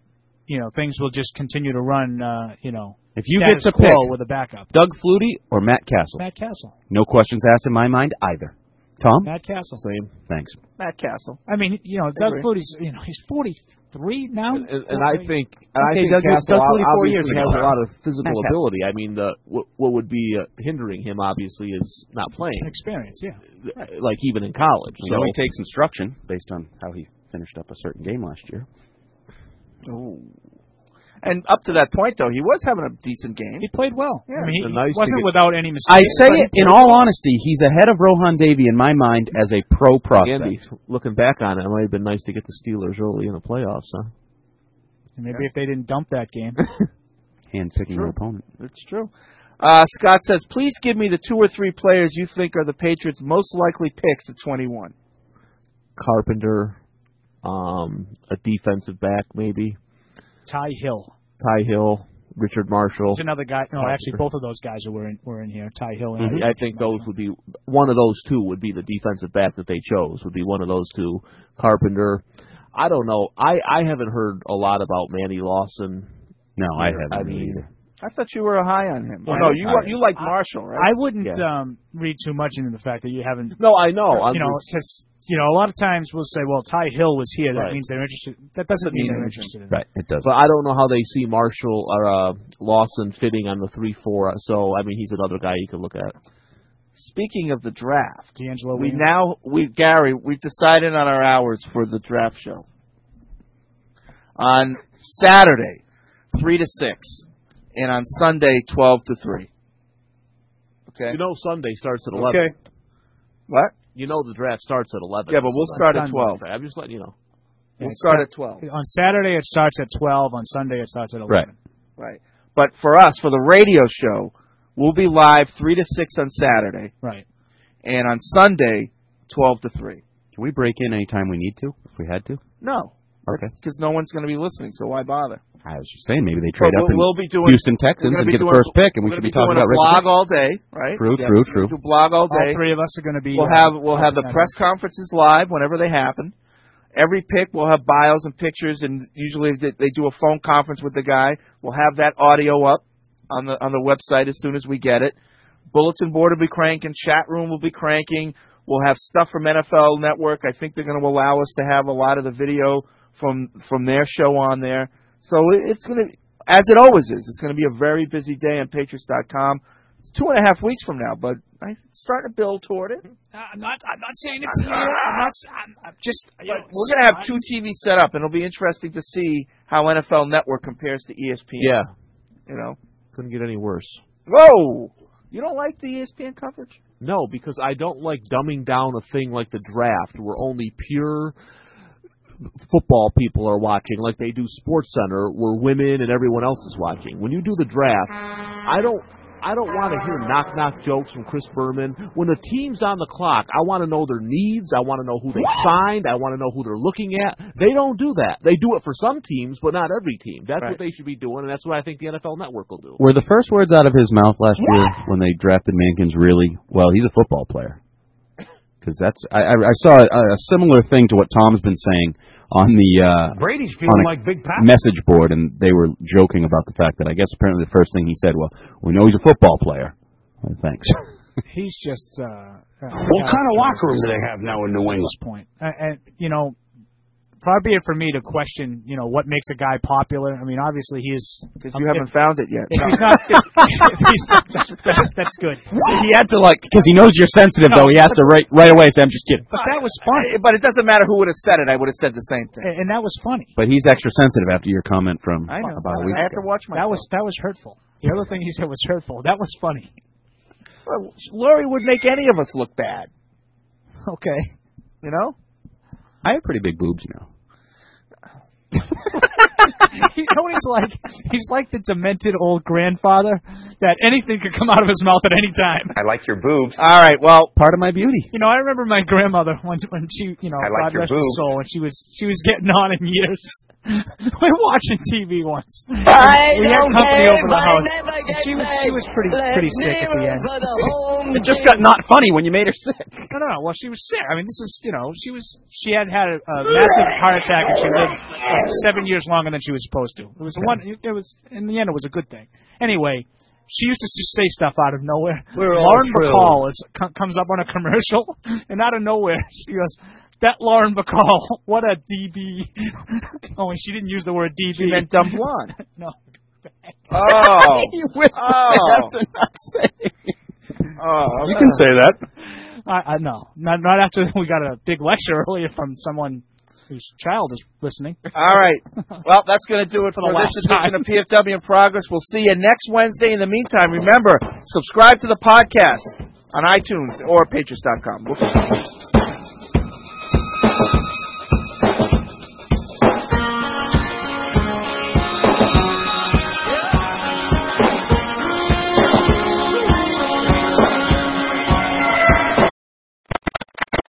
things will just continue to run. If you get to pick with a backup, Doug Flutie or Matt Castle. Matt Castle. No questions asked in my mind either. Tom? Matt Castle. Same. Thanks. Matt Castle. I mean, Doug Flutie's, he's 43 now. And I think Castle obviously has a lot of physical ability. I mean, what would be hindering him, obviously, is not playing. Experience, yeah. Like even in college. So he takes instruction based on how he finished up a certain game last year. Ooh. And up to that point, though, he was having a decent game. He played well. Yeah. I mean, he wasn't without any mistakes. I say it in all honesty, he's ahead of Rohan Davey in my mind as a pro prospect. Andy, looking back on it, it might have been nice to get the Steelers early in the playoffs, huh? Maybe if they didn't dump that game. Hand-picking your opponent. It's true. Scott says, please give me the 2 or 3 players you think are the Patriots' most likely picks at 21. Carpenter, a defensive back maybe. Ty Hill, Richard Marshall. There's another guy. No, actually, both of those guys were in here. Ty Hill. And I think those would be one of those two would be the defensive back that they chose. Would be one of those two. Carpenter. I don't know. I haven't heard a lot about Manny Lawson. No, I haven't either. I thought you were high on him. Well, no, you like Marshall, right? I wouldn't read too much into the fact that you haven't. No, I know. Because a lot of times we'll say, well, Ty Hill was here. That means they're interested. That doesn't mean they're interested in Right, it does. But I don't know how they see Marshall or Lawson fitting on the 3-4. So I mean, he's another guy you could look at. Speaking of the draft, D'Angelo Gary, we've decided on our hours for the draft show. On Saturday, 3 to 6, and on Sunday, 12 to 3. Okay. Sunday starts at 11. Okay. What? The draft starts at 11. Yeah, but we'll start at 12. I'm just letting you know. We'll start at 12. On Saturday it starts at 12. On Sunday it starts at 11. Right. But for us, for the radio show, we'll be live 3 to 6 on Saturday. Right. And on Sunday, 12 to 3. Can we break in anytime we need to, if we had to? No. Okay. Because no one's going to be listening, so why bother? I was just saying, maybe they trade up in doing, Houston Texans and get the first pick, and we should be talking about blog all day, right? True. We'll do blog all day. All three of us are going to be. We'll have the press conferences live whenever they happen. Every pick we'll have bios and pictures, and usually they do a phone conference with the guy. We'll have that audio up on the website as soon as we get it. Bulletin board will be cranking. Chat room will be cranking. We'll have stuff from NFL Network. I think they're going to allow us to have a lot of the video from their show on there. So it's going to, as it always is, it's going to be a very busy day on Patriots.com. It's 2.5 weeks from now, but I'm starting to build toward it. I'm not saying it's here. I'm just. We're going to have 2 TVs set up, and it'll be interesting to see how NFL Network compares to ESPN. Yeah. Couldn't get any worse. Whoa! You don't like the ESPN coverage? No, because I don't like dumbing down a thing like the draft where only pure football people are watching, like they do SportsCenter, where women and everyone else is watching. When you do the draft, I don't want to hear knock-knock jokes from Chris Berman. When the team's on the clock, I want to know their needs. I want to know who they signed. I want to know who they're looking at. They don't do that. They do it for some teams, but not every team. That's what they should be doing, and that's what I think the NFL Network will do. Were the first words out of his mouth last year when they drafted Mankins really, well, he's a football player? Because I saw a similar thing to what Tom's been saying on the Brady's feeling like Big Pat message board, and they were joking about the fact that I guess apparently the first thing he said, well, we know he's a football player. Well, thanks. He's just. What kind of locker room do they have now in New England? Point. And far be it for me to question, what makes a guy popular. I mean, obviously he is. Because you haven't found it yet. That's good. He had to because he knows you're sensitive, though. He has to right away say, I'm just kidding. But that was funny. But it doesn't matter who would have said it. I would have said the same thing. And that was funny. But he's extra sensitive after your comment from about a week ago. I have to watch myself. That was hurtful. The other thing he said was hurtful. That was funny. Well, Laurie would make any of us look bad. Okay. I have pretty big boobs now. Don't he's like the demented old grandfather that anything could come out of his mouth at any time. I like your boobs. All right, well, part of my beauty. You know, I remember my grandmother when she, I like God your rest her boobs. soul, when she was getting on in years. We were watching TV once. We had company over the house. And she was pretty sick at the end. It just got not funny when you made her sick. No. Well, she was sick. I mean, this is, she had a massive heart attack, and she lived like 7 years longer than she was supposed to. It was in the end, it was a good thing. Anyway, she used to just say stuff out of nowhere. Lauren Bacall comes up on a commercial, and out of nowhere, she goes, "That Lauren Bacall, what a DB." Oh, and she didn't use the word DB. She meant dumb blonde. No. Oh. You whispered after not saying. Oh, you can say that. No, not after we got a big lecture earlier from someone whose child is listening. All right. Well, that's going to do it for the this last edition time. of PFW in Progress. We'll see you next Wednesday. In the meantime, remember, subscribe to the podcast on iTunes or Patriots.com.